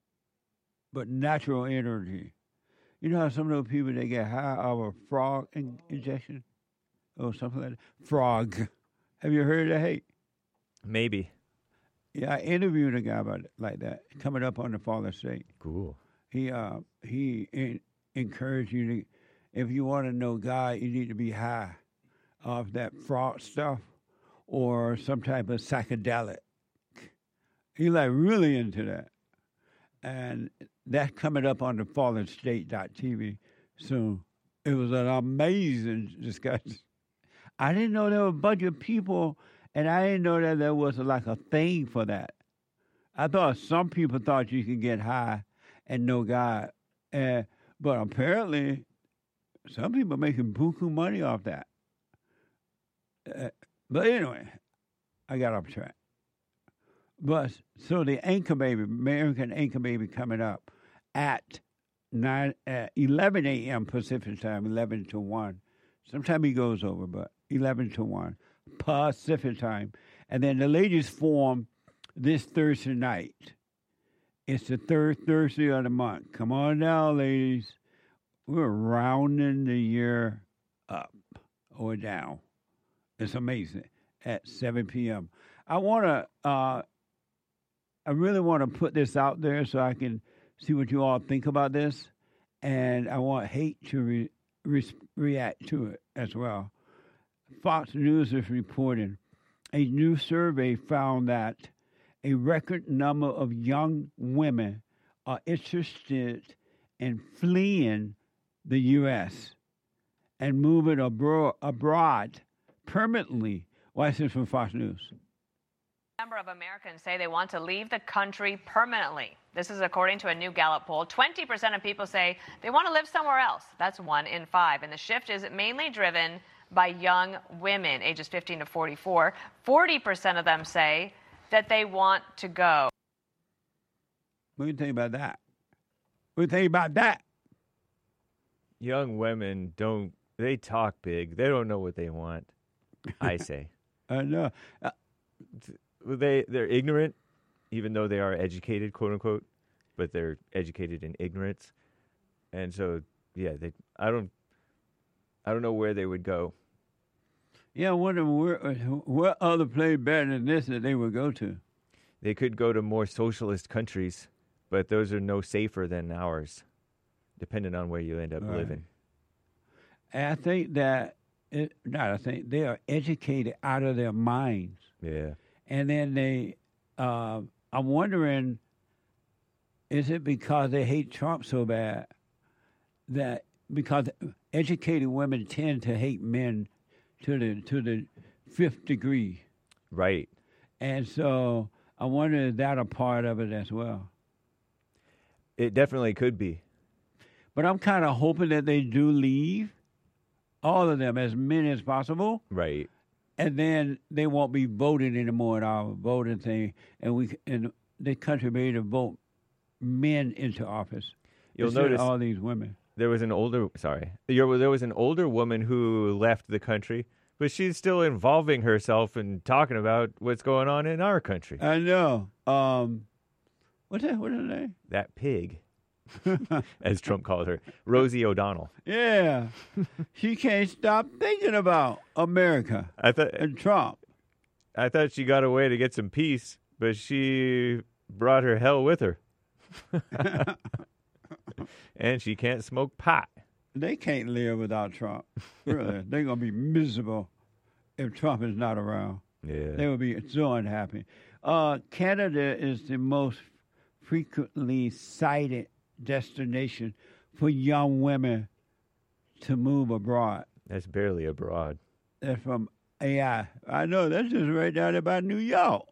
but natural energy. You know how some of those people, they get high off a frog in, injection? Or something like that? Frog. Have you heard of that, Hake? Maybe. Yeah, I interviewed a guy about it, like that, coming up on the Fallen State. Cool. He uh, he in, encouraged you to, if you want to know God, you need to be high off that frog stuff or some type of psychedelic. He's like really into that. And that's coming up on the fallen state dot t v soon. It was an amazing discussion. I didn't know there were a bunch of people, and I didn't know that there was like a thing for that. I thought some people thought you could get high and know God. Uh, but apparently, some people making buku money off that. Uh, but anyway, I got off track. But so the Anchor Baby, American Anchor Baby, coming up at nine, uh, eleven a.m. Pacific time, eleven to one. Sometimes he goes over, but eleven to one Pacific time. And then the ladies form this Thursday night. It's the third Thursday of the month. Come on now, ladies. We're rounding the year up or down. It's amazing. At seven p.m. I want to... Uh, I really want to put this out there so I can see what you all think about this, and I want Hake to re- re- react to it as well. Fox News is reporting a new survey found that a record number of young women are interested in fleeing the U S and moving abro- abroad permanently. Watch this from Fox News. Number of Americans say they want to leave the country permanently. This is according to a new Gallup poll. twenty percent of people say they want to live somewhere else. That's one in five. And the shift is mainly driven by young women, ages fifteen to forty-four. forty percent of them say that they want to go. What do you think about that? What do you think about that? Young women don't, they talk big. They don't know what they want, I say. I know. Uh, They they're ignorant, even though they are educated, quote unquote, but they're educated in ignorance, and so yeah, they I don't I don't know where they would go. Yeah, I wonder where what other place better than this that they would go to. They could go to more socialist countries, but those are no safer than ours, depending on where you end up Right. living. And I think that it, not I think they are educated out of their minds. Yeah. And then they, uh, I'm wondering Is it because they hate Trump so bad that because educated women tend to hate men to the to the fifth degree? Right. And so I wonder if that a part of it as well. It definitely could be. But I'm kind of hoping that they do leave, all of them, as many as possible. Right. And then they won't be voting anymore in our voting thing, and we and the country be able to vote men into office. You'll instead of notice all these women. There was an older, sorry, there was an older woman who left the country, but she's still involving herself and talking about what's going on in our country. I know. Um, what's that? What's her name? That pig, as Trump called her, Rosie O'Donnell. Yeah, she can't stop thinking about America I thought and Trump. I thought she got away to get some peace, but she brought her hell with her. And she can't smoke pot. They can't live without Trump. Really, they're gonna be miserable if Trump is not around. Yeah, they will be so unhappy. Uh, Canada is the most frequently cited destination for young women to move abroad. That's barely abroad. That's from A I. I know, that's just right down there by New York.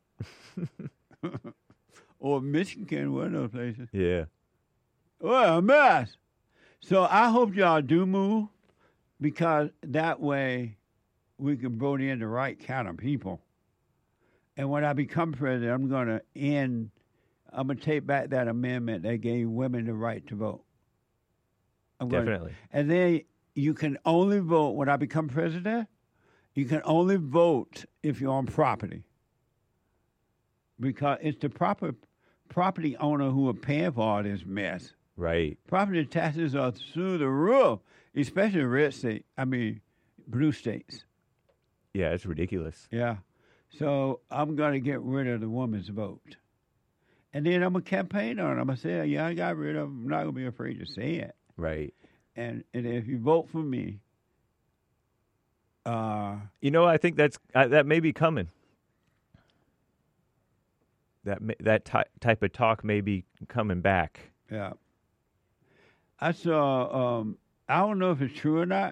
Or Michigan, one of those places. Yeah. Well, a mess. So I hope y'all do move, because that way we can vote in the right kind of people. And when I become president, I'm going to end, I'm going to take back that amendment that gave women the right to vote. I'm Definitely. Gonna, and then you can only vote, when I become president, you can only vote if you're on property. Because it's the proper property owner who are paying for all this mess. Right. Property taxes are through the roof, especially red state. I mean, blue states. Yeah, it's ridiculous. Yeah. So I'm going to get rid of the woman's vote. And then I'm going to campaign on it. I'm going to say, yeah, I got rid of it. I'm not going to be afraid to say it. Right. And, and if you vote for me, uh, you know, I think that's uh, that may be coming. That may, that ty- type of talk may be coming back. Yeah. I saw, um, I don't know if it's true or not.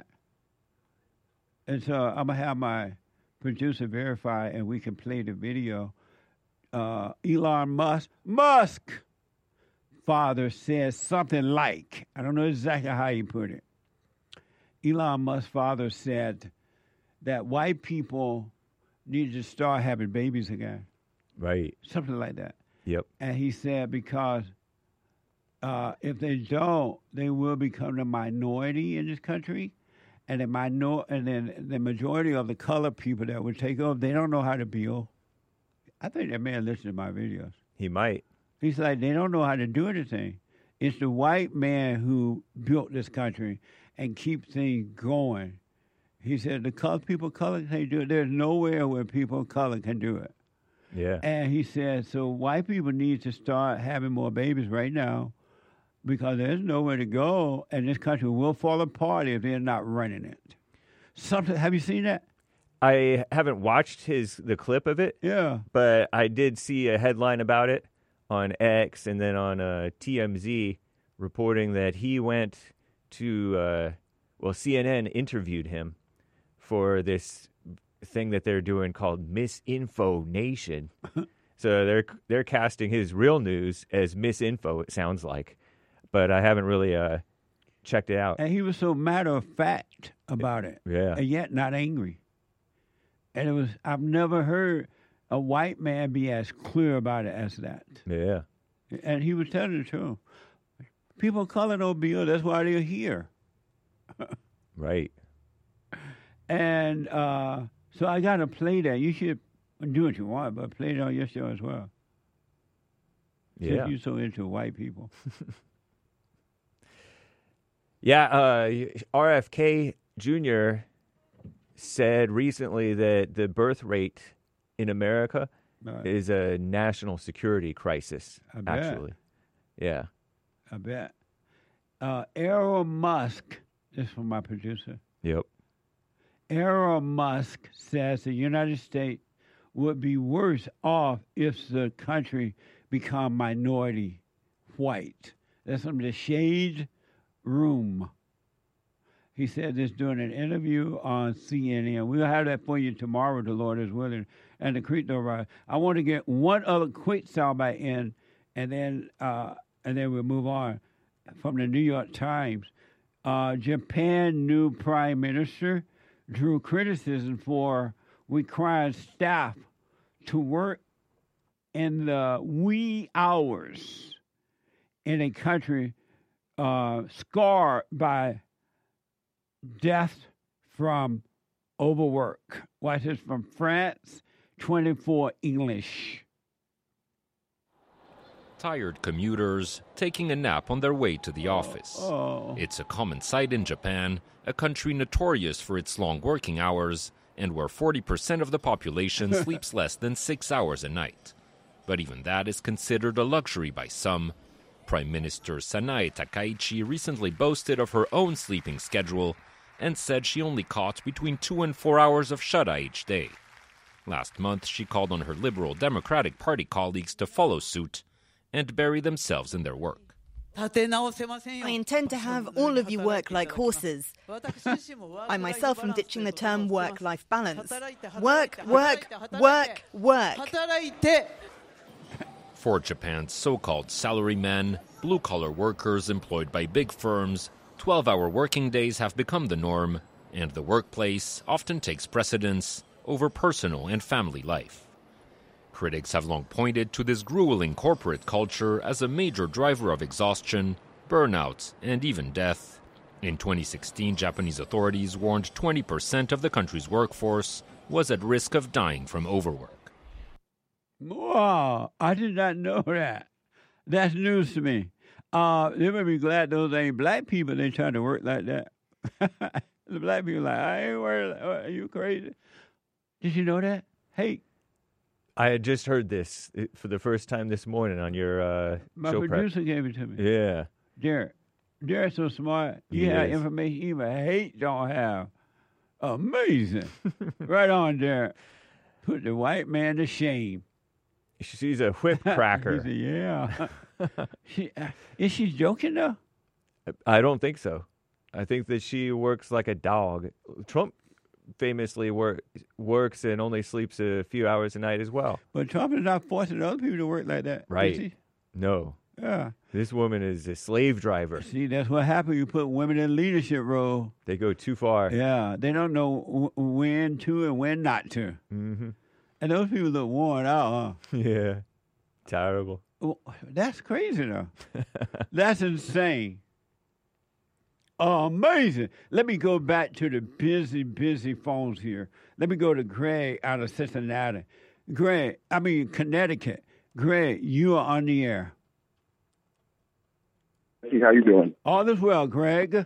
And so I'm going to have my producer verify, and we can play the video. Uh, Elon Musk, Musk father says something like, I don't know exactly how he put it. Elon Musk's father said that white people need to start having babies again. Right. Something like that. Yep. And he said because uh, if they don't, they will become the minority in this country. And the minor- and then the majority of the colored people that would take over, they don't know how to build. I think that man listened to my videos. He might. He's like, they don't know how to do anything. It's the white man who built this country and keep things going. He said the colored people, color can't do it. There's nowhere where people of color can do it. Yeah. And he said, so white people need to start having more babies right now, because there's nowhere to go, and this country will fall apart if they're not running it. Something. Have you seen that? I haven't watched his the clip of it. Yeah. But I did see a headline about it on X and then on uh, T M Z reporting that he went to, uh, well, C N N interviewed him for this thing that they're doing called Misinfo Nation. So they're they're casting his real news as misinfo, it sounds like. But I haven't really uh, checked it out. And he was so matter of fact about it. Yeah. And yet not angry. And it was, I've never heard a white man be as clear about it as that. Yeah. And he was telling the truth. People of color don't build, that's why they're here. Right. And uh, so I got to play that. You should do what you want, but play it on your show as well. Yeah. Since you're so into white people. Yeah, uh, R F K Junior said recently that the birth rate in America Right. is a national security crisis, I bet. actually. Yeah. I bet. Uh, Elon Musk, this is from my producer. Yep. Elon Musk says the United States would be worse off if the country become minority White. That's from the Shade Room. He said this during an interview on C N N. We'll have that for you tomorrow, the Lord is willing, and the Creek Door Ride. I want to get one other quick soundbite in, and then uh, and then we'll move on. From the New York Times, uh, Japan new prime minister drew criticism for requiring staff to work in the wee hours in a country uh, scarred by death from overwork. Watch this from France twenty-four English. Tired commuters taking a nap on their way to the office. Oh. It's a common sight in Japan, a country notorious for its long working hours and where forty percent of the population sleeps less than six hours a night. But even that is considered a luxury by some. Prime Minister Sanae Takaichi recently boasted of her own sleeping schedule and said she only caught between two and four hours of shut-eye each day. Last month, she called on her Liberal Democratic Party colleagues to follow suit and bury themselves in their work. I intend to have all of you work like horses. I myself am ditching the term work-life balance. Work, work, work, work. For Japan's so-called salarymen, blue-collar workers employed by big firms, twelve-hour working days have become the norm, and the workplace often takes precedence over personal and family life. Critics have long pointed to this grueling corporate culture as a major driver of exhaustion, burnout, and even death. In twenty sixteen, Japanese authorities warned twenty percent of the country's workforce was at risk of dying from overwork. Wow, I did not know that. That's news to me. Uh, they may be glad those ain't black people they trying to work like that. The black people like, I ain't worried. Are you crazy? Did you know that? Hey. I had just heard this for the first time this morning on your uh, My show producer prep. gave it to me. Yeah. Derek. Derek's so smart. He, He had is. information even hate don't have. Amazing. Right on, Derek. Put the white man to shame. She's a whip cracker. He said, yeah. she, uh, is she joking, though? I don't think so. I think that she works like a dog. Trump famously work, works and only sleeps a few hours a night as well. But Trump is not forcing other people to work like that. Right. Is he? No. Yeah. This woman is a slave driver. See, that's what happens. You put women in leadership role. They go too far. Yeah. They don't know w- when to and when not to. Mm-hmm. And those people look worn out, huh? Yeah. Terrible. Well, that's crazy, though. That's insane. Amazing. Let me go back to the busy, busy phones here. Let me go to Greg out of Cincinnati. Greg, I mean, Connecticut. Greg, you are on the air. Hey, how you doing? All is well, Greg.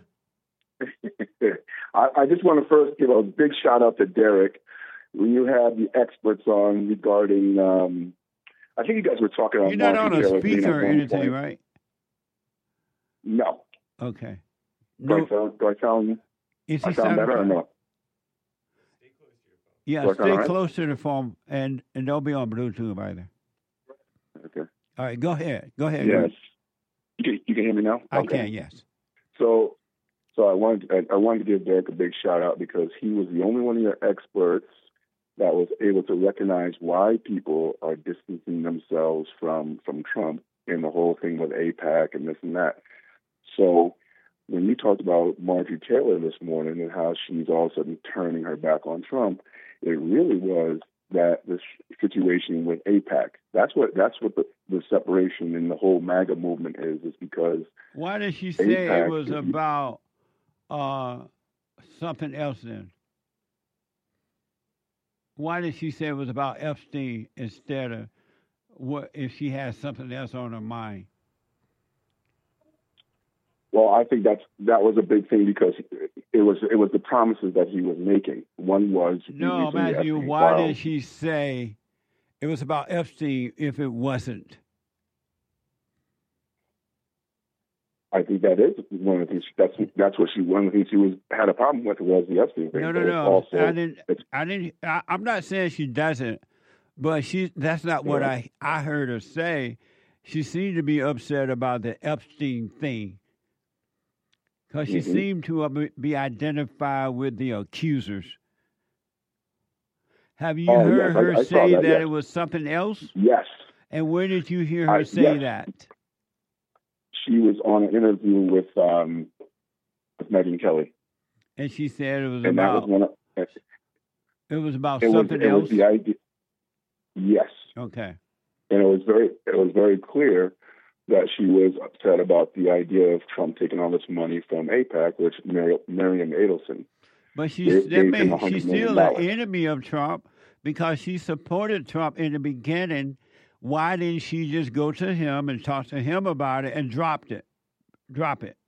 I, I just want to first give a big shout out to Derek. When you had the experts on regarding, um, I think you guys were talking on. You're not on Martin a Taylor Greene speaker or at one anything, point. right? No. Okay. Do, No. I sound, do I sound, Is I he sound sounding better or fine? no? Yeah, Do I sound stay all right? close to the phone and, and don't be on Bluetooth either. Okay. All right, go ahead. Go ahead. Yes. Greg. You can, you can hear me now? I Okay. can, yes. So, so I wanted I, I wanted to give Derek a big shout out because he was the only one of your experts that was able to recognize why people are distancing themselves from from Trump and the whole thing with AIPAC and this and that. So, when you talked about Marjorie Taylor this morning and how she's all of a sudden turning her back on Trump, it really was that the situation with AIPAC. That's what that's what the, the separation in the whole MAGA movement is. Is because Why did she say AIPAC it was is- about uh, something else then? Why did she say it was about Epstein instead of what if she had something else on her mind? Well, I think that's that was a big thing because it was it was the promises that he was making. One was No, I'm releasing the asking you, Epstein why files. did she say it was about Epstein if it wasn't? I think that is one of the things. That's that's what she one of the things she was had a problem with was the Epstein thing. No, no, But no. Also, I didn't. I didn't. I, I'm not saying she doesn't, but she. That's not what Yeah. I I heard her say. she seemed to be upset about the Epstein thing because she Mhm. seemed to uh, be identified with the accusers. Have you Oh, heard yes, I- her I saw say that, that yes. it was something else? Yes. And where did you hear her I- say yes. that? She was on an interview with um, with Megyn Kelly, And she said it was and that about was one. Of, it it was about was something it else. was the idea. Yes, Okay. and it was very it was very clear that she was upset about the idea of Trump taking all this money from AIPAC, which Mar- Miriam Adelson. But They- she's that gave him made, one hundred she's million still an dollars. enemy of Trump because she supported Trump in the beginning. Why didn't she just go to him and talk to him about it and dropped it? Drop it.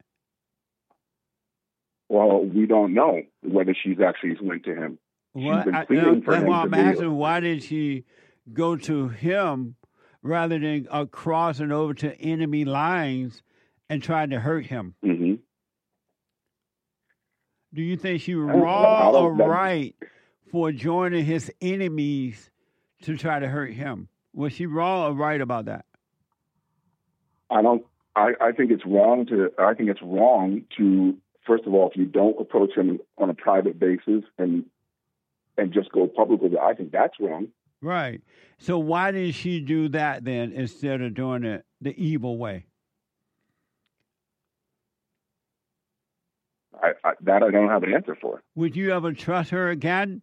Well, we don't know whether she's actually went to him. What? She's been I, pleading uh, for that's him why to I'm be. asking. Why did she go to him rather than uh, crossing over to enemy lines and trying to hurt him? Mm-hmm. Do you think she was I don't- I wrong don't- or that- right for joining his enemies to try to hurt him? Was she wrong or right about that? I don't. I, I think it's wrong to. I think it's wrong to. First of all, if you don't approach him on a private basis and and just go public with it, I think that's wrong. Right. So why did she do that then instead of doing it the evil way? I, I, that I don't have an answer for. Would you ever trust her again?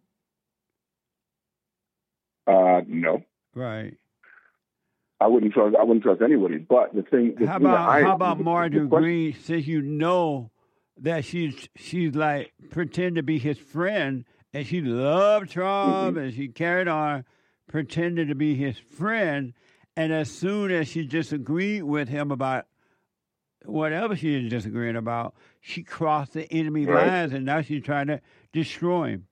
Uh, no, Right. I wouldn't trust. I wouldn't trust anybody. But the thing. The How thing that about I, how about the- Marjorie the question- Green? Since you know that she's she's like pretend to be his friend, and she loved Trump, Mm-hmm. and she carried on pretending to be his friend, and as soon as she disagreed with him about whatever she is disagreeing about, she crossed the enemy Right. lines, and now she's trying to destroy him.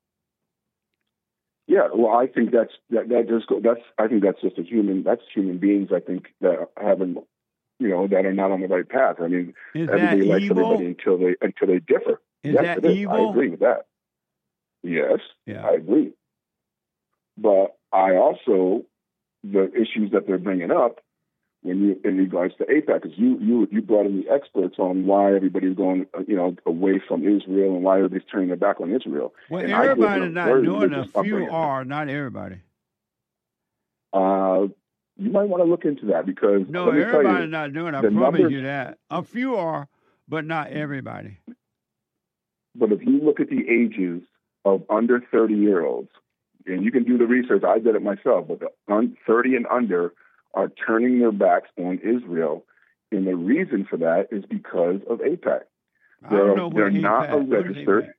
Yeah, well, I think that's that, that just go, that's I think that's just a human. That's human beings. I think that haven't, you know, that are not on the right path. I mean, Is that everybody likes evil? everybody until they until they differ. Is yes, that it is. evil? I agree with that. Yes, Yeah. I agree. But I also the issues that they're bringing up when you in regards to AIPAC, because you you you brought in the experts on why everybody's going, uh, you know, away from Israel and why everybody's turning their back on Israel. Well, And I grew up in everybody's a not very doing it. religious A few upbringing. are, not everybody. Uh, you might want to look into that because No, let me tell everybody's you, not doing it. I the promise numbers- you that. A few are, but not everybody. But if you look at the ages of under thirty year olds, and you can do the research, I did it myself, but the un- thirty and under are turning their backs on Israel. And the reason for that is because of AIPAC. I They're, don't know what they're not a AIPAC what is registered.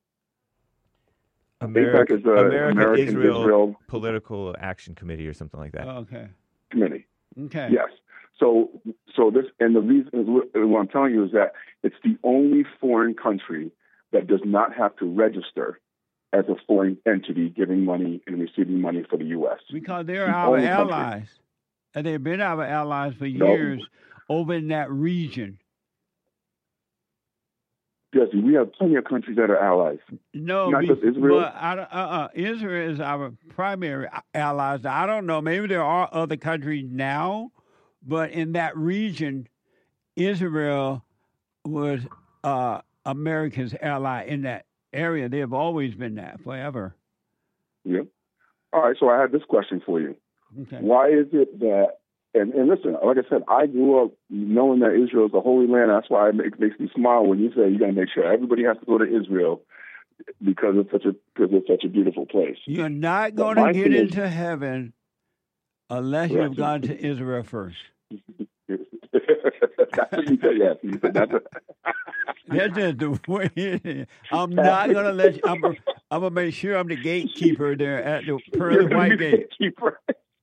America, AIPAC is a American American Israel, Israel Political Action Committee or something like that. Oh, okay. Committee. Okay. Yes. So, so this, and the reason is what, what I'm telling you is that it's the only foreign country that does not have to register as a foreign entity giving money and receiving money for the U S. Because they're The our only country. allies. And they've been our allies for No. years over in that region. Jesse, we have plenty of countries that are allies. No, Not be- just Israel. but I, don't- uh-uh. Israel is our primary allies. I don't know. Maybe there are other countries now, but in that region, Israel was uh, America's ally in that area. They have always been that forever. Yeah. All right. So I have this question for you. Okay. Why is it that, and, and listen, like I said, I grew up knowing that Israel is a holy land. That's why it make, makes me smile when you say you got to make sure everybody has to go to Israel because it's such a because it's such a beautiful place. You're not But going to my get thing is- into heaven unless Right. you've gone to Israel first. That's what you said. Yes, you said that's. A, That's just the way it is. I'm not going to let you. I'm, I'm going to make sure I'm the gatekeeper there at the pearly You're white the gate. gatekeeper.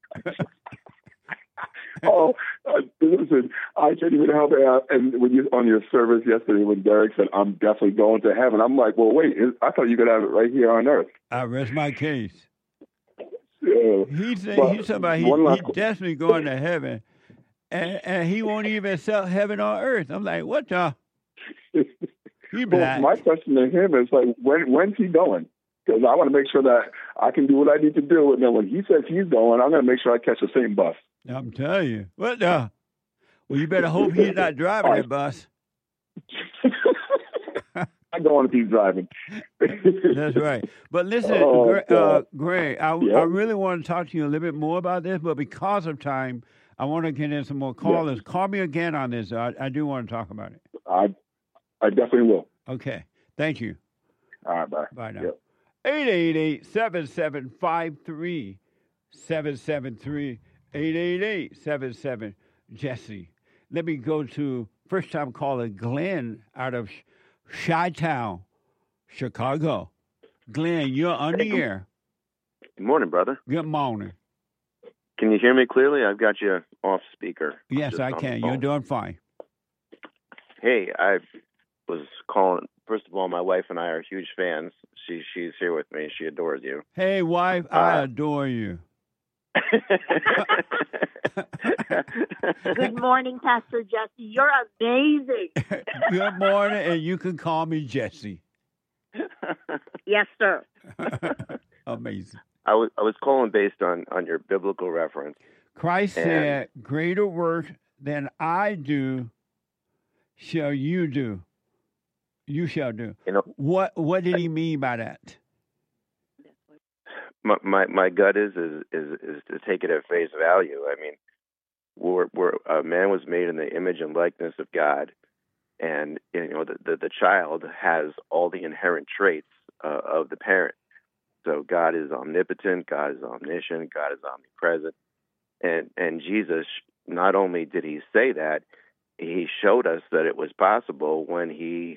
Oh, uh, listen, I can't even help it. Uh, and when you on your service yesterday, when Derek said, "I'm definitely going to heaven," I'm like, "Well, wait, I thought you could have it right here on earth." I rest my case. Yeah. He said But he's somebody he, one he last- definitely going to heaven, and, and he won't even accept heaven on earth. I'm like, what the? He Well, black. my question to him is like, when when's he going? Because I want to make sure that I can do what I need to do, and then when he says he's going, I'm going to make sure I catch the same bus. I'm telling you. What the? Well, you better hope he's not driving that bus. I don't want to keep driving. That's right. But listen, Oh, Gre- uh, God. Greg, I, Yeah. I really want to talk to you a little bit more about this, but because of time, I want to get in some more callers. Call me again on this. I, I do want to talk about it. I, I definitely will. Okay. Thank you. All right, bye. Bye now. Yep. eight eight eight, seven seven five, three seven seven three. eight eight eight, seven seven, Jesse. Let me go to first-time caller Glenn out of Chi-Town, Chicago. Glenn, you're on the air. Good morning, brother. Good morning. Can you hear me clearly? I've got you off speaker. Yes, Just I on the can. phone. You're doing fine. Hey, I was calling. First of all, my wife and I are huge fans. She she's here with me. She adores you. Hey, wife, I adore you. Good morning, Pastor Jesse. You're amazing. Good morning, and you can call me Jesse. Yes, sir. Amazing. I was I was calling based on on your biblical reference. Christ And- said, greater work than I do shall you do. You shall do. You know, What What did he mean by that? my my, my gut is, is is is to take it at face value. I mean, we're, we're a man was made in the image and likeness of God, and you know the the, the child has all the inherent traits uh, of the parent. So God is omnipotent, God is omniscient, God is omnipresent, and and Jesus, not only did he say that, he showed us that it was possible when he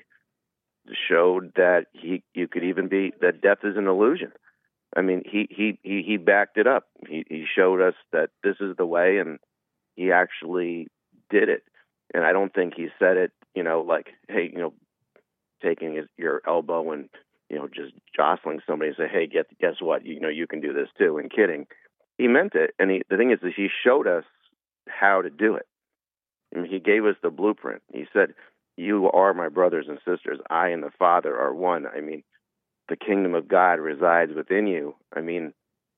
showed that he you could even be that death is an illusion. I mean, he he he, he backed it up. He he showed us that this is the way, and he actually did it. And I don't think he said it, you know, like, hey, you know, taking his, your elbow and, you know, just jostling somebody and say, hey, guess, guess what? You know, you can do this too, and kidding. He meant it. And he, the thing is that he showed us how to do it. I mean, he gave us the blueprint. He said, you are my brothers and sisters. I and the Father are one. I mean, the kingdom of God resides within you. I mean,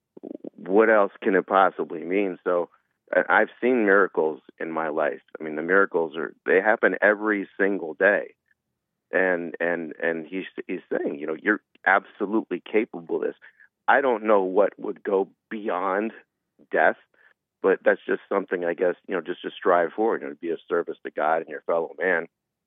what else can it possibly mean? So I- I've seen miracles in my life. I mean, the miracles are, they happen every single day. And, and, and he's, he's saying, you know, you're absolutely capable of this. I don't know what would go beyond death, but that's just something, I guess, you know, just to strive for, you know, to be of service to God and your fellow man.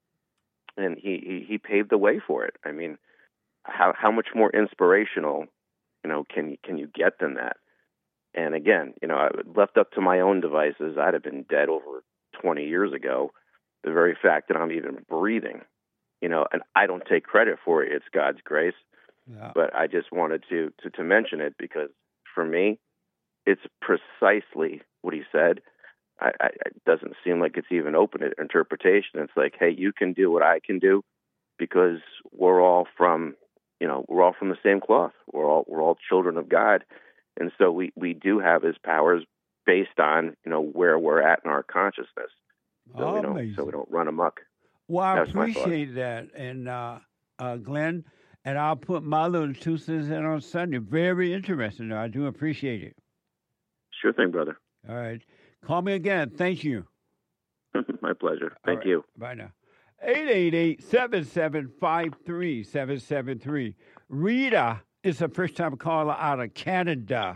And he, he, he paved the way for it. I mean, how, how much more inspirational, you know, can you, can you get than that? And again, you know, I, left up to my own devices, I'd have been dead over twenty years ago. The very fact that I'm even breathing, you know, and I don't take credit for it. It's God's grace. Yeah. But I just wanted to, to, to mention it because for me, it's precisely what he said. I, I, it doesn't seem like it's even open to interpretation. It's like, hey, you can do what I can do because we're all from, you know, we're all from the same cloth. We're all we're all children of God, and so we, we do have His powers based on, you know, where we're at in our consciousness. So we don't Amazing. so we don't run amok. Well, I That's my thought. appreciate that. And uh, uh, Glenn, and I'll put my little two cents in on Sunday. Very interesting. I do appreciate it. Sure thing, brother. All right. Call me again. Thank you. My pleasure. All Thank right. you. Bye now. eight eight eight, seven seven five, three seven seven three. Rita is a first-time caller out of Canada.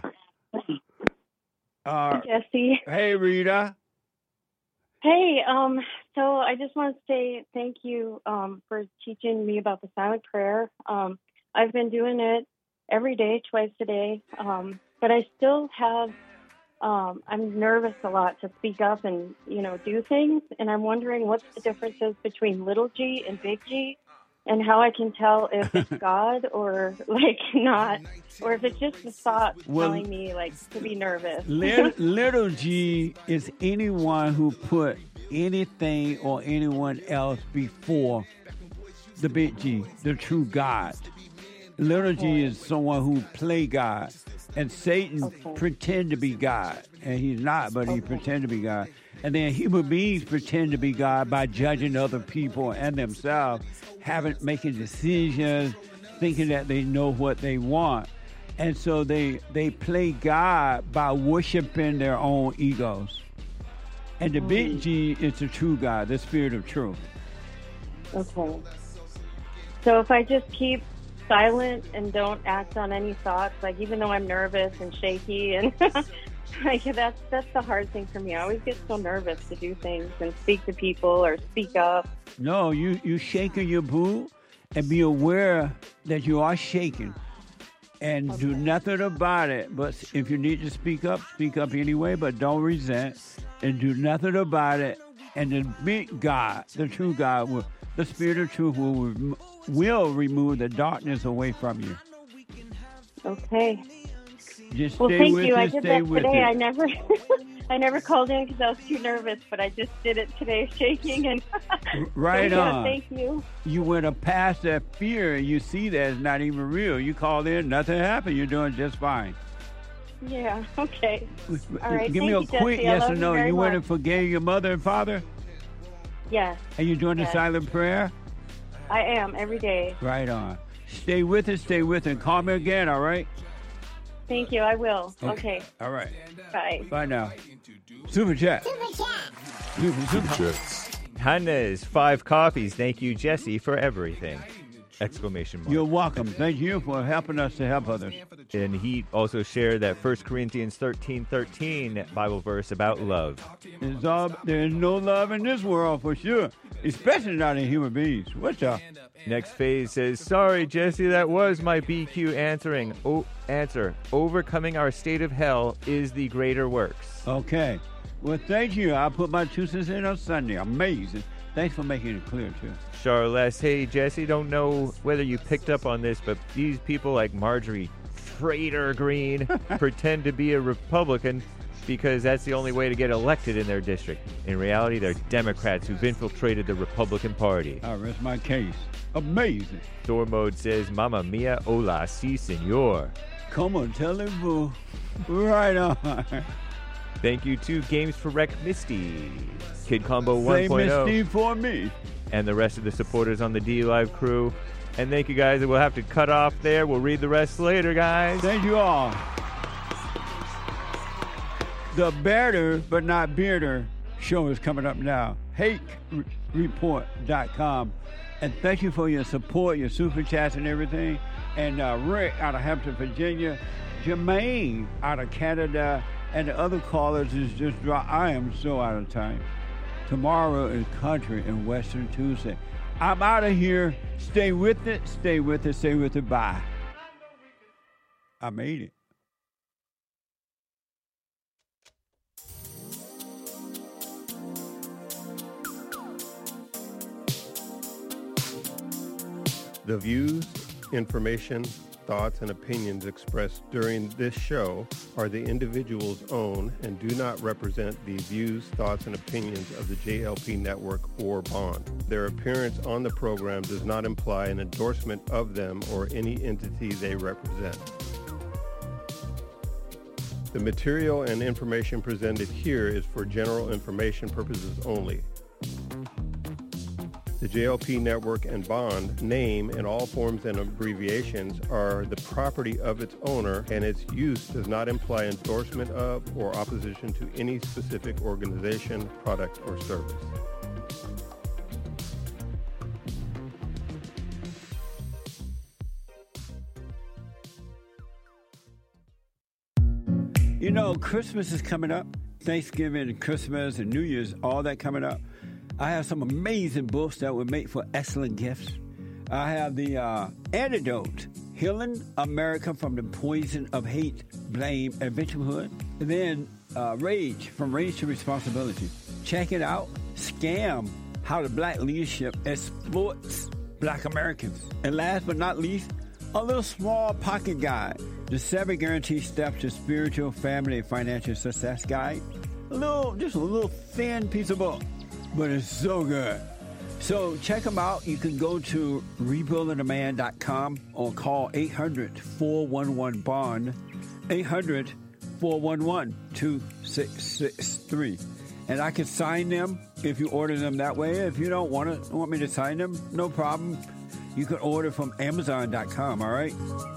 Uh, Jesse. hey, Rita. Hey, um, so I just want to say thank you um, for teaching me about the silent prayer. Um, I've been doing it every day, twice a day, um, but I still have, um, I'm nervous a lot to speak up and, you know, do things, and I'm wondering what the difference is between little g and big G, and how I can tell if it's God or, like, not, or if it's just the thought Well, telling me, like, to be nervous. Little, little G is anyone who put anything or anyone else before the big G, the true God. Little G is someone who play God. And Satan Okay. pretend to be God. And he's not, but he pretend to be God. And then human beings pretend to be God by judging other people and themselves, having making decisions, thinking that they know what they want. And so they they play God by worshiping their own egos. And the big G is the true God, the spirit of truth. Okay. So if I just keep silent and don't act on any thoughts, like even though I'm nervous and shaky, and like that's that's the hard thing for me. I always get so nervous to do things and speak to people or speak up. No, you you shaking your boo, and be aware that you are shaking, and Okay. do nothing about it. But if you need to speak up, speak up anyway. But don't resent, and do nothing about it. And the big God, the true God, will, the spirit of truth will rem- will remove the darkness away from you. Okay. Just Well, stay thank with you. it. I did Stay that with today. it. I never, I never called in because I was too nervous, but I just did it today, shaking and. Right so, yeah, on. Thank you. You went up past that fear, and you see that it's not even real. You called in, nothing happened. You're doing just fine. Yeah. Okay. All right. Give thank me a you, quick Jesse. I yes love or you no. very You went much. and forgave your mother and father, Yes, and you're doing Yes. the silent prayer. I am every day. Right on. Stay with it. Stay with it. Call me again. All right. Thank you. I will. Okay. All right. Bye. Bye now. Super chat. Super, super Chats. Hannes, five coffees. Thank you, Jesse, for everything. Exclamation mark. You're welcome. Thank you for helping us to help others. And he also shared that First Corinthians thirteen thirteen Bible verse about love. There's, all, there's no love in this world for sure, especially not in human beings. What's up? Next phase says, sorry, Jesse, that was my B Q answering. Oh, answer. Overcoming our state of hell is the greater works. Okay. Well, thank you. I'll put my two cents in on Sunday. Amazing. Thanks for making it clear, too. Charles, hey, Jesse, don't know whether you picked up on this, but these people like Marjorie Trader Green pretend to be a Republican because that's the only way to get elected in their district. In reality, they're Democrats who've infiltrated the Republican Party. I rest my case. Amazing. Thor Mode says, Mamma mia, hola, si, senor. Come on, tell him, boo. Right on. Thank you to Games for Rec Misty, Kid Combo Say one point oh, Misty for me. and the rest of the supporters on the D Live crew. And thank you guys. We'll have to cut off there. We'll read the rest later, guys. Thank you all. The Better But Not Bearder show is coming up now. hake report dot com. And thank you for your support, your super chats and everything. And uh, Rick out of Hampton, Virginia. Jermaine out of Canada. And the other callers is just dry. I am so out of time. Tomorrow is Country and Western Tuesday. I'm out of here. Stay with it. Stay with it. Stay with it. Bye. I made it. The views, information, thoughts, and opinions expressed during this show are the individual's own and do not represent the views, thoughts, and opinions of the J L P Network or Bond. Their appearance on the program does not imply an endorsement of them or any entity they represent. The material and information presented here is for general information purposes only. The J L P Network and Bond name and all forms and abbreviations are the property of its owner, and its use does not imply endorsement of or opposition to any specific organization, product, or service. You know, Christmas is coming up. Thanksgiving and Christmas and New Year's, all that coming up. I have some amazing books that would make for excellent gifts. I have the uh, Antidote, Healing America from the Poison of Hate, Blame, and Victimhood. And then uh, Rage, From Rage to Responsibility. Check it out. Scam, How the Black Leadership Exploits Black Americans. And last but not least, a little small pocket guide, the seven guaranteed steps to spiritual, family, and financial success guide. A little, just a little thin piece of book, but it's so good. So check them out. You can go to rebuilding a man dot com or call eight hundred, four one one, BOND, eight hundred, four one one, two six six three. And I can sign them if you order them that way. If you don't want to want me to sign them, no problem. You can order from amazon dot com, all right?